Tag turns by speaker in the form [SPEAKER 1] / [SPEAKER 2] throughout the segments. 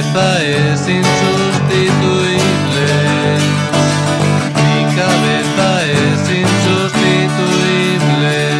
[SPEAKER 1] cabeza es insustituible. Mi cabeza es insustituible.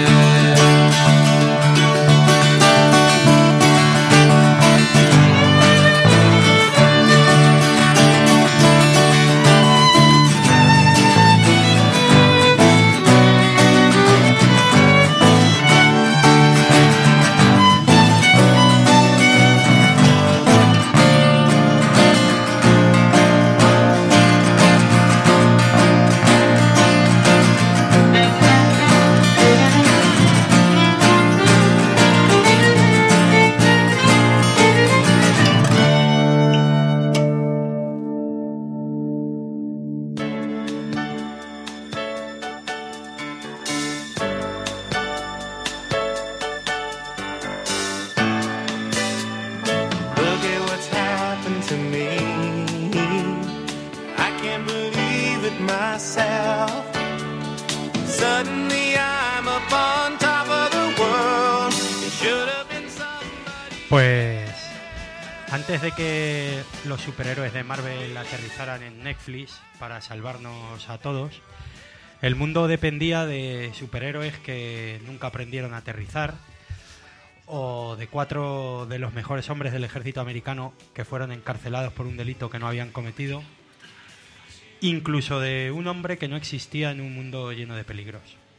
[SPEAKER 2] Pues antes de que los superhéroes de Marvel aterrizaran en Netflix para salvarnos a todos, el mundo dependía de superhéroes que nunca aprendieron a aterrizar, o de 4 de los mejores hombres del ejército americano que fueron encarcelados por un delito que no habían cometido, incluso de un hombre que no existía en un mundo lleno de peligros.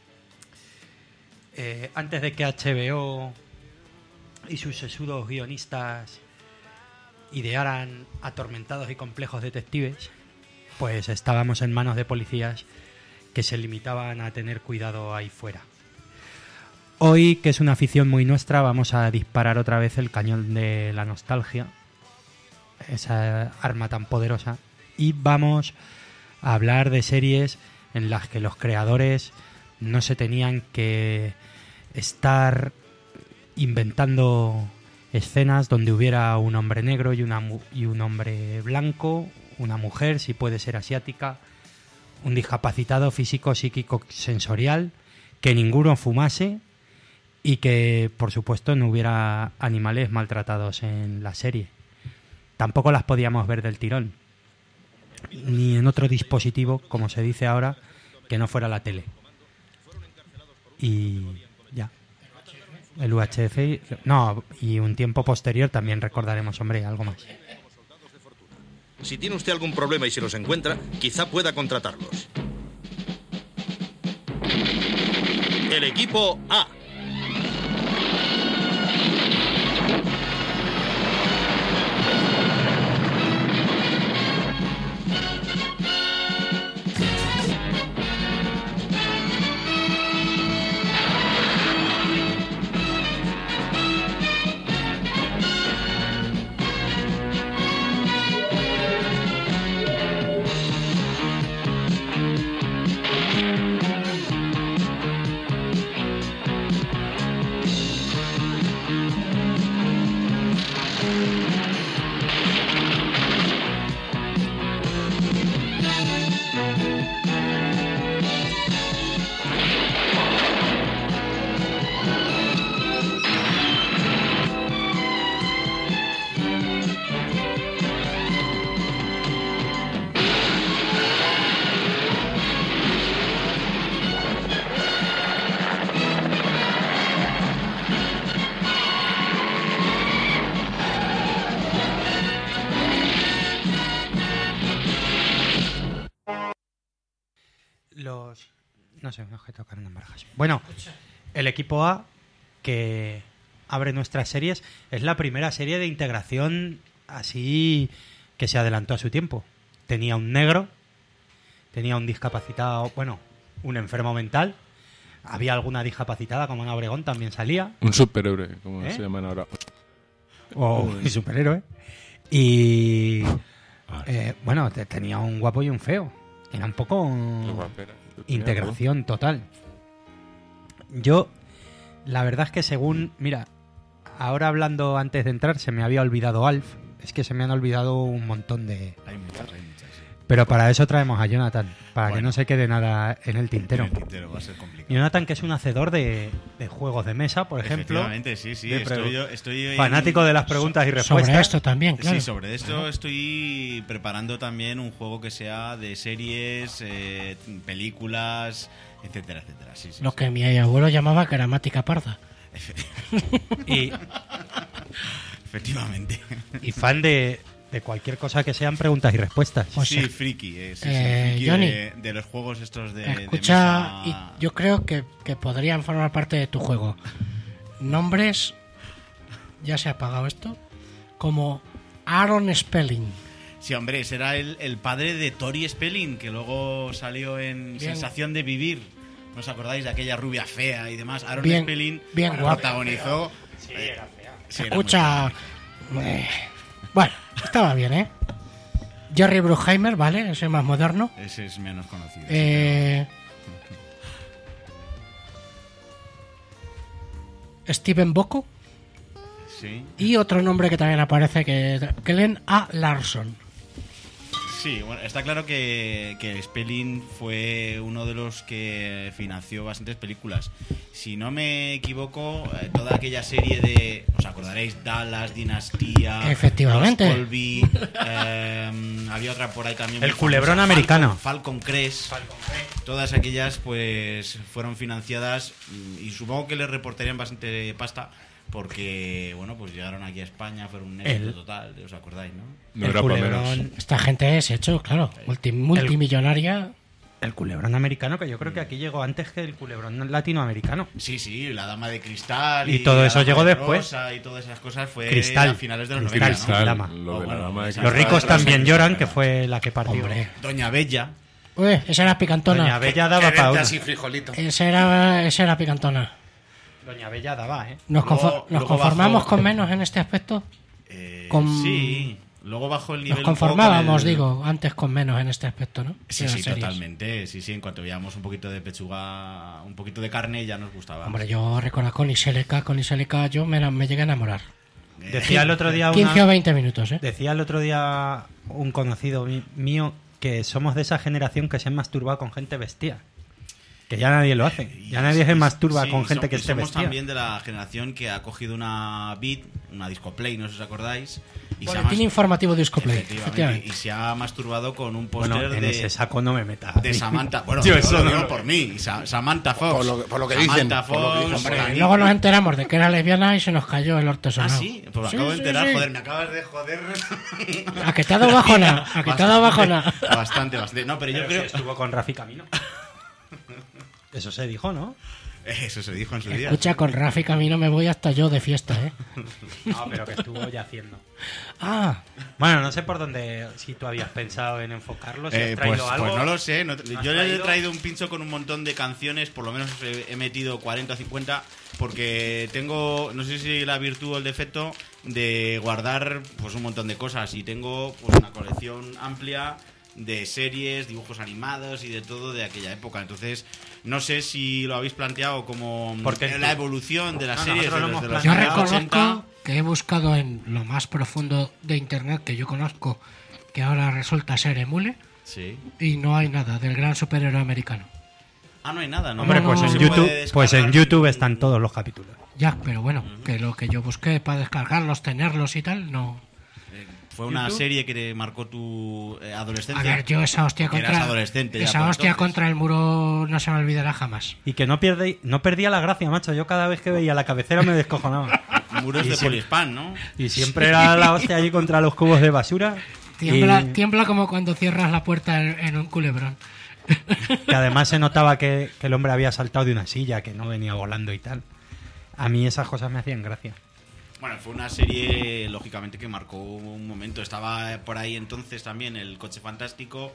[SPEAKER 2] Antes de que HBO y sus sesudos guionistas idearan atormentados y complejos detectives, pues estábamos en manos de policías que se limitaban a tener cuidado ahí fuera. Hoy, que es una afición muy nuestra, vamos a disparar otra vez el cañón de la nostalgia, esa arma tan poderosa, y vamos a hablar de series en las que los creadores no se tenían que estar inventando escenas donde hubiera un hombre negro y un hombre blanco, una mujer, si puede ser asiática, un discapacitado físico, psíquico, sensorial, que ninguno fumase y que, por supuesto, no hubiera animales maltratados en la serie. Tampoco las podíamos ver del tirón, ni en otro dispositivo, como se dice ahora, que no fuera la tele. Y ya. El UHF, no, y un tiempo posterior también recordaremos, hombre, algo más.
[SPEAKER 3] Si tiene usted algún problema y se los encuentra, quizá pueda contratarlos. El equipo A.
[SPEAKER 2] No sé, me tocar unas barajas. Bueno, el equipo A, que abre nuestras series, es la primera serie de integración así que se adelantó a su tiempo. Tenía un negro, tenía un discapacitado, bueno, un enfermo mental, había alguna discapacitada como Ana Obregón, también salía.
[SPEAKER 4] Un superhéroe, como se llaman ahora.
[SPEAKER 2] O un superhéroe. Y bueno, tenía un guapo y un feo. Era un poco integración total. Yo, la verdad es que según... Mira, ahora hablando antes de entrar, se me había olvidado Alf. Es que se me han olvidado un montón de...
[SPEAKER 4] Hay muchas, sí.
[SPEAKER 2] Pero para eso traemos a Jonathan, para que
[SPEAKER 5] Bueno.
[SPEAKER 2] no se quede nada en el tintero.
[SPEAKER 5] En el tintero va a ser complicado.
[SPEAKER 2] Jonathan, que es un hacedor de juegos de mesa, por ejemplo.
[SPEAKER 5] Efectivamente, sí.
[SPEAKER 2] De
[SPEAKER 5] Estoy
[SPEAKER 2] fanático de las preguntas y respuestas.
[SPEAKER 6] Sobre esto también, claro.
[SPEAKER 5] Sí, sobre esto estoy preparando también un juego que sea de series, películas, etcétera, etcétera. Sí,
[SPEAKER 6] Lo que mi abuelo llamaba gramática parda.
[SPEAKER 2] Y,
[SPEAKER 5] Efectivamente.
[SPEAKER 2] y fan de cualquier cosa que sean preguntas y respuestas.
[SPEAKER 6] Pues
[SPEAKER 5] sí,
[SPEAKER 6] sí.
[SPEAKER 5] friki. Friki
[SPEAKER 6] Johnny,
[SPEAKER 5] de los juegos estos de
[SPEAKER 6] escucha,
[SPEAKER 5] de mesa.
[SPEAKER 6] y yo creo que podrían formar parte de tu juego. Nombres, ya se ha apagado esto, como Aaron Spelling.
[SPEAKER 5] Sí, hombre, será el padre de Tori Spelling, que luego salió en
[SPEAKER 6] Bien.
[SPEAKER 5] Sensación de Vivir. ¿No os acordáis de aquella rubia fea y demás? Aaron
[SPEAKER 6] Bien,
[SPEAKER 5] Spelling
[SPEAKER 6] bien guapo.
[SPEAKER 5] protagonizó.
[SPEAKER 2] Sí, era fea.
[SPEAKER 5] Sí, era
[SPEAKER 6] Escucha, bueno, estaba bien, ¿eh? Jerry Bruckheimer, ¿vale? Ese más moderno.
[SPEAKER 5] Ese es menos conocido.
[SPEAKER 6] Steven Bocco.
[SPEAKER 5] Sí.
[SPEAKER 6] Y otro nombre que también aparece, que Glenn A. Larson.
[SPEAKER 5] Sí, bueno, está claro que Spelling fue uno de los que financió bastantes películas. Si no me equivoco, toda aquella serie de... ¿Os acordaréis? Dallas, Dinastía...
[SPEAKER 6] Efectivamente.
[SPEAKER 5] Los Colby, había otra por ahí también.
[SPEAKER 2] El
[SPEAKER 5] muy
[SPEAKER 2] culebrón
[SPEAKER 5] famosa,
[SPEAKER 2] americano.
[SPEAKER 5] Falcon Crest. Todas aquellas pues fueron financiadas y supongo que les reportarían bastante pasta porque, bueno, pues llegaron aquí a España, fueron un éxito total, ¿os acordáis, no?
[SPEAKER 4] No
[SPEAKER 2] El
[SPEAKER 4] era para
[SPEAKER 2] culebrón-
[SPEAKER 4] menos.
[SPEAKER 6] Esta gente es hecho, claro, multimillonaria.
[SPEAKER 2] El culebrón americano, que yo creo que aquí llegó antes que el culebrón latinoamericano.
[SPEAKER 5] Sí, la Dama de Cristal
[SPEAKER 2] Y todo
[SPEAKER 5] la
[SPEAKER 2] eso
[SPEAKER 5] Dama
[SPEAKER 2] llegó
[SPEAKER 5] de
[SPEAKER 2] después.
[SPEAKER 5] Rosa y todas esas cosas fue
[SPEAKER 2] Cristal.
[SPEAKER 5] a finales de los
[SPEAKER 2] Cristal,
[SPEAKER 5] 90, ¿no?
[SPEAKER 2] sí. Dama.
[SPEAKER 4] Lo de la dama de
[SPEAKER 5] esa-
[SPEAKER 2] Los ricos
[SPEAKER 5] Cristal.
[SPEAKER 2] también lloran, que fue la que partió.
[SPEAKER 6] Hombre.
[SPEAKER 5] Doña Bella.
[SPEAKER 6] Uy, esa era picantona.
[SPEAKER 2] Doña Bella daba para una.
[SPEAKER 7] así frijolito.
[SPEAKER 6] Esa era picantona.
[SPEAKER 2] Doña Bella daba, ¿eh?
[SPEAKER 6] ¿Nos
[SPEAKER 5] Luego
[SPEAKER 6] conformamos
[SPEAKER 5] bajó-
[SPEAKER 6] con menos en este aspecto? Con-
[SPEAKER 5] Sí, luego bajó el nivel
[SPEAKER 6] Nos
[SPEAKER 5] un poco
[SPEAKER 6] conformábamos,
[SPEAKER 5] con el-
[SPEAKER 6] digo, antes con menos en este aspecto, ¿no?
[SPEAKER 5] Sí,
[SPEAKER 6] De las
[SPEAKER 5] sí,
[SPEAKER 6] series.
[SPEAKER 5] totalmente. Sí, en cuanto veíamos un poquito de pechuga, un poquito de carne, ya nos gustaba.
[SPEAKER 6] Hombre, yo recuerdo con Iselica yo me llegué a enamorar.
[SPEAKER 2] Decía el otro día
[SPEAKER 6] 15 o 20 minutos, ¿eh?
[SPEAKER 2] Decía el otro día un conocido mío que somos de esa generación que se han masturbado con gente vestida. Que ya nadie lo hace. Ya nadie se masturba
[SPEAKER 5] Sí,
[SPEAKER 2] con gente que esté
[SPEAKER 5] somos
[SPEAKER 2] vestida.
[SPEAKER 5] también de la generación que ha cogido una Beat, una Disco Play, no sé si os acordáis. Y
[SPEAKER 6] Boletín informativo de Discoplay,
[SPEAKER 5] efectivamente,
[SPEAKER 6] efectivamente.
[SPEAKER 5] y se ha masturbado con un póster
[SPEAKER 2] Bueno, en
[SPEAKER 5] de,
[SPEAKER 2] ese saco no me metas.
[SPEAKER 5] de Samantha. Bueno,
[SPEAKER 2] Yo
[SPEAKER 5] yo
[SPEAKER 2] eso
[SPEAKER 5] lo
[SPEAKER 2] no
[SPEAKER 5] digo
[SPEAKER 2] lo-
[SPEAKER 5] por mí. Samantha Fox.
[SPEAKER 7] Por lo que dicen,
[SPEAKER 5] Samantha
[SPEAKER 7] por lo que
[SPEAKER 5] Fox.
[SPEAKER 7] dicen por ahí.
[SPEAKER 5] Dani-
[SPEAKER 6] Y luego nos enteramos de que era lesbiana y se nos cayó el orto
[SPEAKER 5] Ah,
[SPEAKER 6] sonado.
[SPEAKER 5] sí, pues me
[SPEAKER 6] Sí,
[SPEAKER 5] acabo de
[SPEAKER 6] sí,
[SPEAKER 5] enterar.
[SPEAKER 6] sí.
[SPEAKER 5] Joder, me acabas de joder.
[SPEAKER 6] ¿A que te ha dado bajona? ¿A que te ha dado bajona?
[SPEAKER 5] Bastante. No, pero yo
[SPEAKER 2] Pero
[SPEAKER 5] creo.
[SPEAKER 2] si estuvo con Rafi Camino. Eso se dijo, ¿no?
[SPEAKER 5] Eso se dijo en su día.
[SPEAKER 6] Escucha, con Rafi Camino me voy hasta yo de fiesta, ¿eh?
[SPEAKER 2] No, pero que estuvo ya haciendo.
[SPEAKER 6] Ah,
[SPEAKER 2] Bueno, no sé por dónde, si tú habías pensado en enfocarlo, si has traído
[SPEAKER 5] Pues
[SPEAKER 2] algo.
[SPEAKER 5] no lo sé.
[SPEAKER 2] has
[SPEAKER 5] Yo le he
[SPEAKER 2] traído?
[SPEAKER 5] traído un pincho con un montón de canciones. Por lo menos he metido 40 o 50. Porque tengo, no sé si la virtud o el defecto de guardar pues un montón de cosas. Y tengo pues una colección amplia de series, dibujos animados y de todo de aquella época. Entonces, no sé si lo habéis planteado como
[SPEAKER 2] Porque
[SPEAKER 5] la evolución de las
[SPEAKER 2] No,
[SPEAKER 5] series
[SPEAKER 2] nosotros lo
[SPEAKER 5] desde
[SPEAKER 2] hemos
[SPEAKER 5] los
[SPEAKER 6] yo
[SPEAKER 2] planteado.
[SPEAKER 5] 80.
[SPEAKER 6] reconozco que he buscado en lo más profundo de internet que yo conozco, que ahora resulta ser Emule,
[SPEAKER 5] Sí.
[SPEAKER 6] y no hay nada del gran superhéroe americano.
[SPEAKER 5] Ah, no hay nada, ¿no?
[SPEAKER 2] Hombre, pues
[SPEAKER 6] No,
[SPEAKER 2] en
[SPEAKER 6] se
[SPEAKER 2] YouTube,
[SPEAKER 5] puede
[SPEAKER 2] pues en
[SPEAKER 5] descargar.
[SPEAKER 2] YouTube están todos los capítulos.
[SPEAKER 6] Ya, pero bueno, que lo que yo busqué para descargarlos, tenerlos y tal, no.
[SPEAKER 5] Fue una
[SPEAKER 2] YouTube.
[SPEAKER 5] serie que marcó tu
[SPEAKER 6] A
[SPEAKER 5] adolescencia.
[SPEAKER 6] ver, yo esa hostia
[SPEAKER 5] Porque eras
[SPEAKER 6] contra
[SPEAKER 5] adolescente ya
[SPEAKER 6] esa
[SPEAKER 5] por
[SPEAKER 6] hostia
[SPEAKER 5] entonces.
[SPEAKER 6] contra el muro no se me olvidará jamás.
[SPEAKER 2] Y que no perdía la gracia, macho. Yo cada vez que veía la cabecera me descojonaba.
[SPEAKER 5] Muros
[SPEAKER 2] Y
[SPEAKER 5] de
[SPEAKER 2] siempre-
[SPEAKER 5] Polispán, ¿no?
[SPEAKER 2] Y siempre era la hostia allí contra los cubos de basura.
[SPEAKER 6] Tiembla,
[SPEAKER 2] Y
[SPEAKER 6] tiembla como cuando cierras la puerta en un culebrón.
[SPEAKER 2] que además se notaba que el hombre había saltado de una silla, que no venía volando y tal. A mí esas cosas me hacían gracia.
[SPEAKER 5] Bueno, fue una serie, lógicamente, que marcó un momento. Estaba por ahí entonces también El Coche Fantástico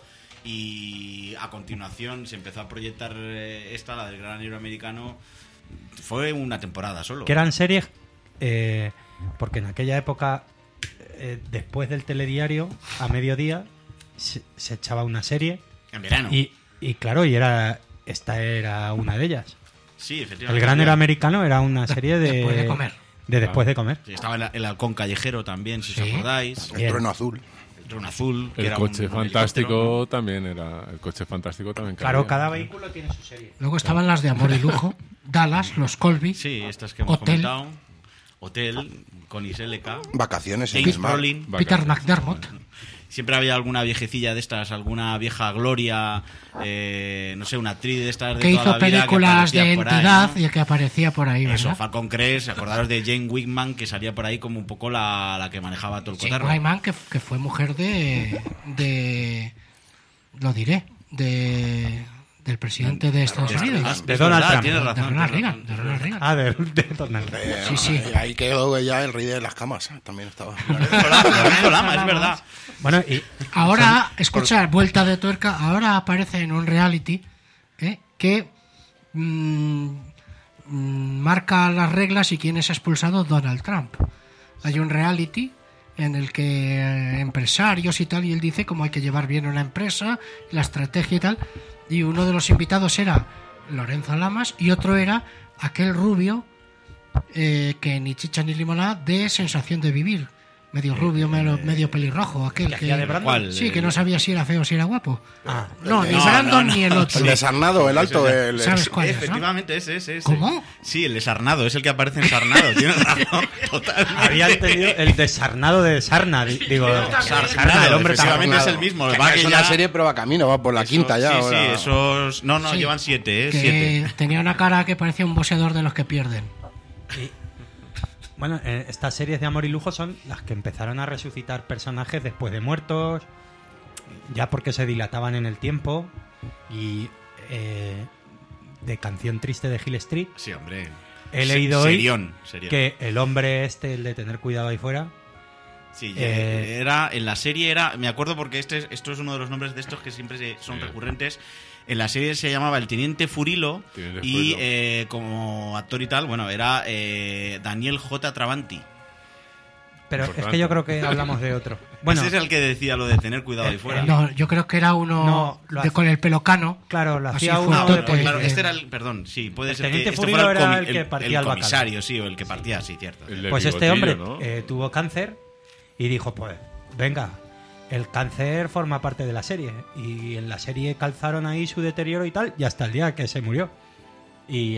[SPEAKER 5] y a continuación se empezó a proyectar esta, la del Gran Héroe Americano. Fue una temporada solo.
[SPEAKER 2] Que eran series, porque en aquella época, después del telediario, a mediodía, se echaba una serie.
[SPEAKER 5] En verano.
[SPEAKER 2] Y claro, esta era una de ellas.
[SPEAKER 5] Sí, efectivamente.
[SPEAKER 2] El Gran Héroe Americano era una serie de...
[SPEAKER 6] Después de comer.
[SPEAKER 2] De después de comer.
[SPEAKER 5] Sí, estaba el halcón callejero también, si
[SPEAKER 6] Sí.
[SPEAKER 5] os acordáis.
[SPEAKER 7] El trueno azul.
[SPEAKER 5] un azul. Que
[SPEAKER 4] El
[SPEAKER 5] era
[SPEAKER 4] coche
[SPEAKER 5] un
[SPEAKER 4] fantástico
[SPEAKER 5] helicóptero,
[SPEAKER 4] también era. El coche fantástico también.
[SPEAKER 2] Claro,
[SPEAKER 4] cabía.
[SPEAKER 2] cada vehículo tiene su serie.
[SPEAKER 6] Luego estaban las de Amor y Lujo, Dallas, los Colby,
[SPEAKER 5] ¿no? Sí, estas que hemos
[SPEAKER 6] Hotel.
[SPEAKER 5] comentado. Hotel, Connie Selleca,
[SPEAKER 7] Vacaciones en
[SPEAKER 5] James
[SPEAKER 7] el mar.
[SPEAKER 5] Brolin.
[SPEAKER 6] Peter McDermott.
[SPEAKER 5] Siempre había alguna viejecilla de estas, alguna vieja Gloria, no sé, una actriz de estas de
[SPEAKER 6] Que
[SPEAKER 5] toda
[SPEAKER 6] hizo
[SPEAKER 5] la vida
[SPEAKER 6] películas
[SPEAKER 5] que
[SPEAKER 6] de
[SPEAKER 5] aparecía por ahí,
[SPEAKER 6] entidad
[SPEAKER 5] ¿no?
[SPEAKER 6] y que aparecía por ahí,
[SPEAKER 5] Eso,
[SPEAKER 6] ¿verdad?
[SPEAKER 5] Falcon Crest, acordaros de Jane Wickman, que salía por ahí como un poco la que manejaba todo el
[SPEAKER 6] Jane
[SPEAKER 5] cotarro.
[SPEAKER 6] Wyman, que fue mujer de lo diré, del presidente de Estados Unidos.
[SPEAKER 2] De Donald Trump.
[SPEAKER 5] Tienes
[SPEAKER 6] De
[SPEAKER 5] razón.
[SPEAKER 6] Ronald
[SPEAKER 5] tienes
[SPEAKER 6] Reagan, de Ronald Reagan.
[SPEAKER 2] Ah, de Donald Trump.
[SPEAKER 6] Sí, sí.
[SPEAKER 7] Ahí quedó ya el rey de las camas. También estaba.
[SPEAKER 5] Lorenzo Lama, es verdad.
[SPEAKER 2] Bueno, y
[SPEAKER 6] Ahora, escucha, vuelta de tuerca, ahora aparece en un reality que marca las reglas y quién es expulsado, Donald Trump. Hay un reality en el que empresarios y tal, y él dice cómo hay que llevar bien una empresa, la estrategia y tal, y uno de los invitados era Lorenzo Lamas y otro era aquel rubio que ni chicha ni limonada de Sensación de Vivir, medio rubio, medio pelirrojo, aquel
[SPEAKER 2] ¿Que hacía de Brandon?
[SPEAKER 5] ¿Cuál?
[SPEAKER 6] sí, que no sabía si era feo o si era guapo.
[SPEAKER 2] Ah,
[SPEAKER 6] No, ni
[SPEAKER 5] no,
[SPEAKER 6] Brandon
[SPEAKER 5] no,
[SPEAKER 6] ni el otro.
[SPEAKER 7] El desarnado, el alto.
[SPEAKER 6] ¿Sabes cuál es, no?
[SPEAKER 5] Efectivamente, ese.
[SPEAKER 6] ¿Cómo?
[SPEAKER 5] Sí, el desarnado, es el que aparece en Sarnado. Tienes razón, totalmente.
[SPEAKER 2] había entendido el desarnado de Sarna. Digo, Sarna, el hombre
[SPEAKER 5] efectivamente
[SPEAKER 2] tan-
[SPEAKER 5] es el mismo.
[SPEAKER 7] Que
[SPEAKER 5] Va que
[SPEAKER 7] es
[SPEAKER 5] ya-
[SPEAKER 7] una serie, pero va camino, va por la quinta ya.
[SPEAKER 5] Sí,
[SPEAKER 7] ahora.
[SPEAKER 5] sí, esos... No,
[SPEAKER 6] Sí.
[SPEAKER 5] llevan 7,
[SPEAKER 6] Que
[SPEAKER 5] 7.
[SPEAKER 6] tenía una cara que parecía un boxeador de los que pierden.
[SPEAKER 2] Bueno, estas series de amor y lujo son las que empezaron a resucitar personajes después de muertos, ya porque se dilataban en el tiempo. Y de Canción Triste de Hill Street,
[SPEAKER 5] Sí, hombre.
[SPEAKER 2] he leído hoy
[SPEAKER 5] Serión.
[SPEAKER 2] que el hombre este, el de tener cuidado ahí fuera,
[SPEAKER 5] Sí,
[SPEAKER 2] Eh,
[SPEAKER 5] era en la serie era, me acuerdo porque esto es uno de los nombres de estos que siempre son recurrentes. En la serie se llamaba el Teniente Furilo
[SPEAKER 4] Teniente
[SPEAKER 5] y
[SPEAKER 4] Furilo.
[SPEAKER 5] como actor y tal, bueno, era Daniel J. Travanti.
[SPEAKER 2] pero es
[SPEAKER 4] Importante.
[SPEAKER 2] que yo creo que hablamos de otro. Bueno,
[SPEAKER 5] Ese es el que decía lo de tener cuidado ahí fuera.
[SPEAKER 6] No, yo creo que era uno
[SPEAKER 2] No, lo hace-
[SPEAKER 6] con el pelo cano.
[SPEAKER 2] claro, lo
[SPEAKER 6] Así
[SPEAKER 2] hacía
[SPEAKER 6] fue
[SPEAKER 2] uno
[SPEAKER 6] todo,
[SPEAKER 2] de-
[SPEAKER 6] pues,
[SPEAKER 5] Claro, este era el, perdón, sí, puede
[SPEAKER 2] El
[SPEAKER 5] ser que
[SPEAKER 2] Teniente
[SPEAKER 5] este
[SPEAKER 2] Furilo
[SPEAKER 5] fuera
[SPEAKER 2] era
[SPEAKER 5] comi-
[SPEAKER 2] el que partía el bacalao.
[SPEAKER 5] comisario, sí, o el que partía, sí, cierto.
[SPEAKER 4] El de
[SPEAKER 2] pues este
[SPEAKER 4] bigotillo,
[SPEAKER 2] hombre
[SPEAKER 4] ¿no?
[SPEAKER 2] tuvo cáncer y dijo, pues, venga, el cáncer forma parte de la serie. Y en la serie calzaron ahí su deterioro y tal, y hasta el día que se murió. Y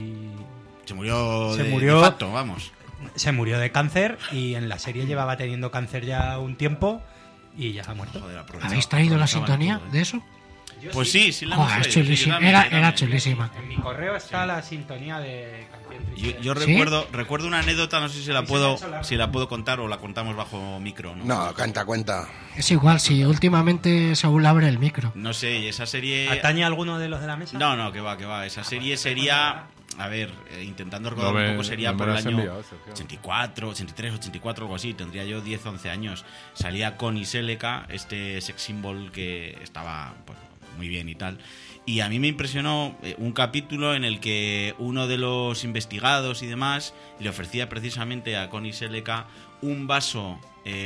[SPEAKER 5] Se murió
[SPEAKER 2] Se
[SPEAKER 5] de
[SPEAKER 2] murió-
[SPEAKER 5] facto, vamos.
[SPEAKER 2] se murió de cáncer y en la serie llevaba teniendo cáncer ya un tiempo y ya ha muerto.
[SPEAKER 5] Joder, aprovechaba-
[SPEAKER 6] ¿Habéis traído la
[SPEAKER 5] aprovechaban
[SPEAKER 6] sintonía
[SPEAKER 5] todo,
[SPEAKER 6] de eso?
[SPEAKER 5] Pues sí, la
[SPEAKER 6] Joder,
[SPEAKER 5] hemos
[SPEAKER 6] es
[SPEAKER 5] traído,
[SPEAKER 6] chulísima.
[SPEAKER 5] yo también, yo
[SPEAKER 6] Era
[SPEAKER 5] también.
[SPEAKER 6] chulísima.
[SPEAKER 2] En mi correo está la sintonía de Canción Triste.
[SPEAKER 5] Yo
[SPEAKER 6] ¿Sí?
[SPEAKER 5] recuerdo una anécdota, no sé si la
[SPEAKER 2] Y se me ha
[SPEAKER 5] puedo
[SPEAKER 2] hecho largo.
[SPEAKER 5] si la puedo contar o la contamos bajo micro, ¿no?
[SPEAKER 7] No, cuenta.
[SPEAKER 6] Es igual, si últimamente Saúl abre el micro.
[SPEAKER 5] No sé, y esa serie
[SPEAKER 2] ¿Atañe a alguno de los de la mesa?
[SPEAKER 5] No, que va. Esa serie sería, a ver, intentando recordar
[SPEAKER 4] No me-
[SPEAKER 5] un poco, sería
[SPEAKER 4] no me
[SPEAKER 5] por
[SPEAKER 4] la
[SPEAKER 5] el
[SPEAKER 4] has
[SPEAKER 5] año
[SPEAKER 4] enviado, Sergio.
[SPEAKER 5] 84, 83, 84, algo así. Tendría yo 10, 11 años. Salía Connie Selleca, este sex symbol que estaba pues, muy bien y tal. Y a mí me impresionó un capítulo en el que uno de los investigados y demás le ofrecía precisamente a Connie Selleca un vaso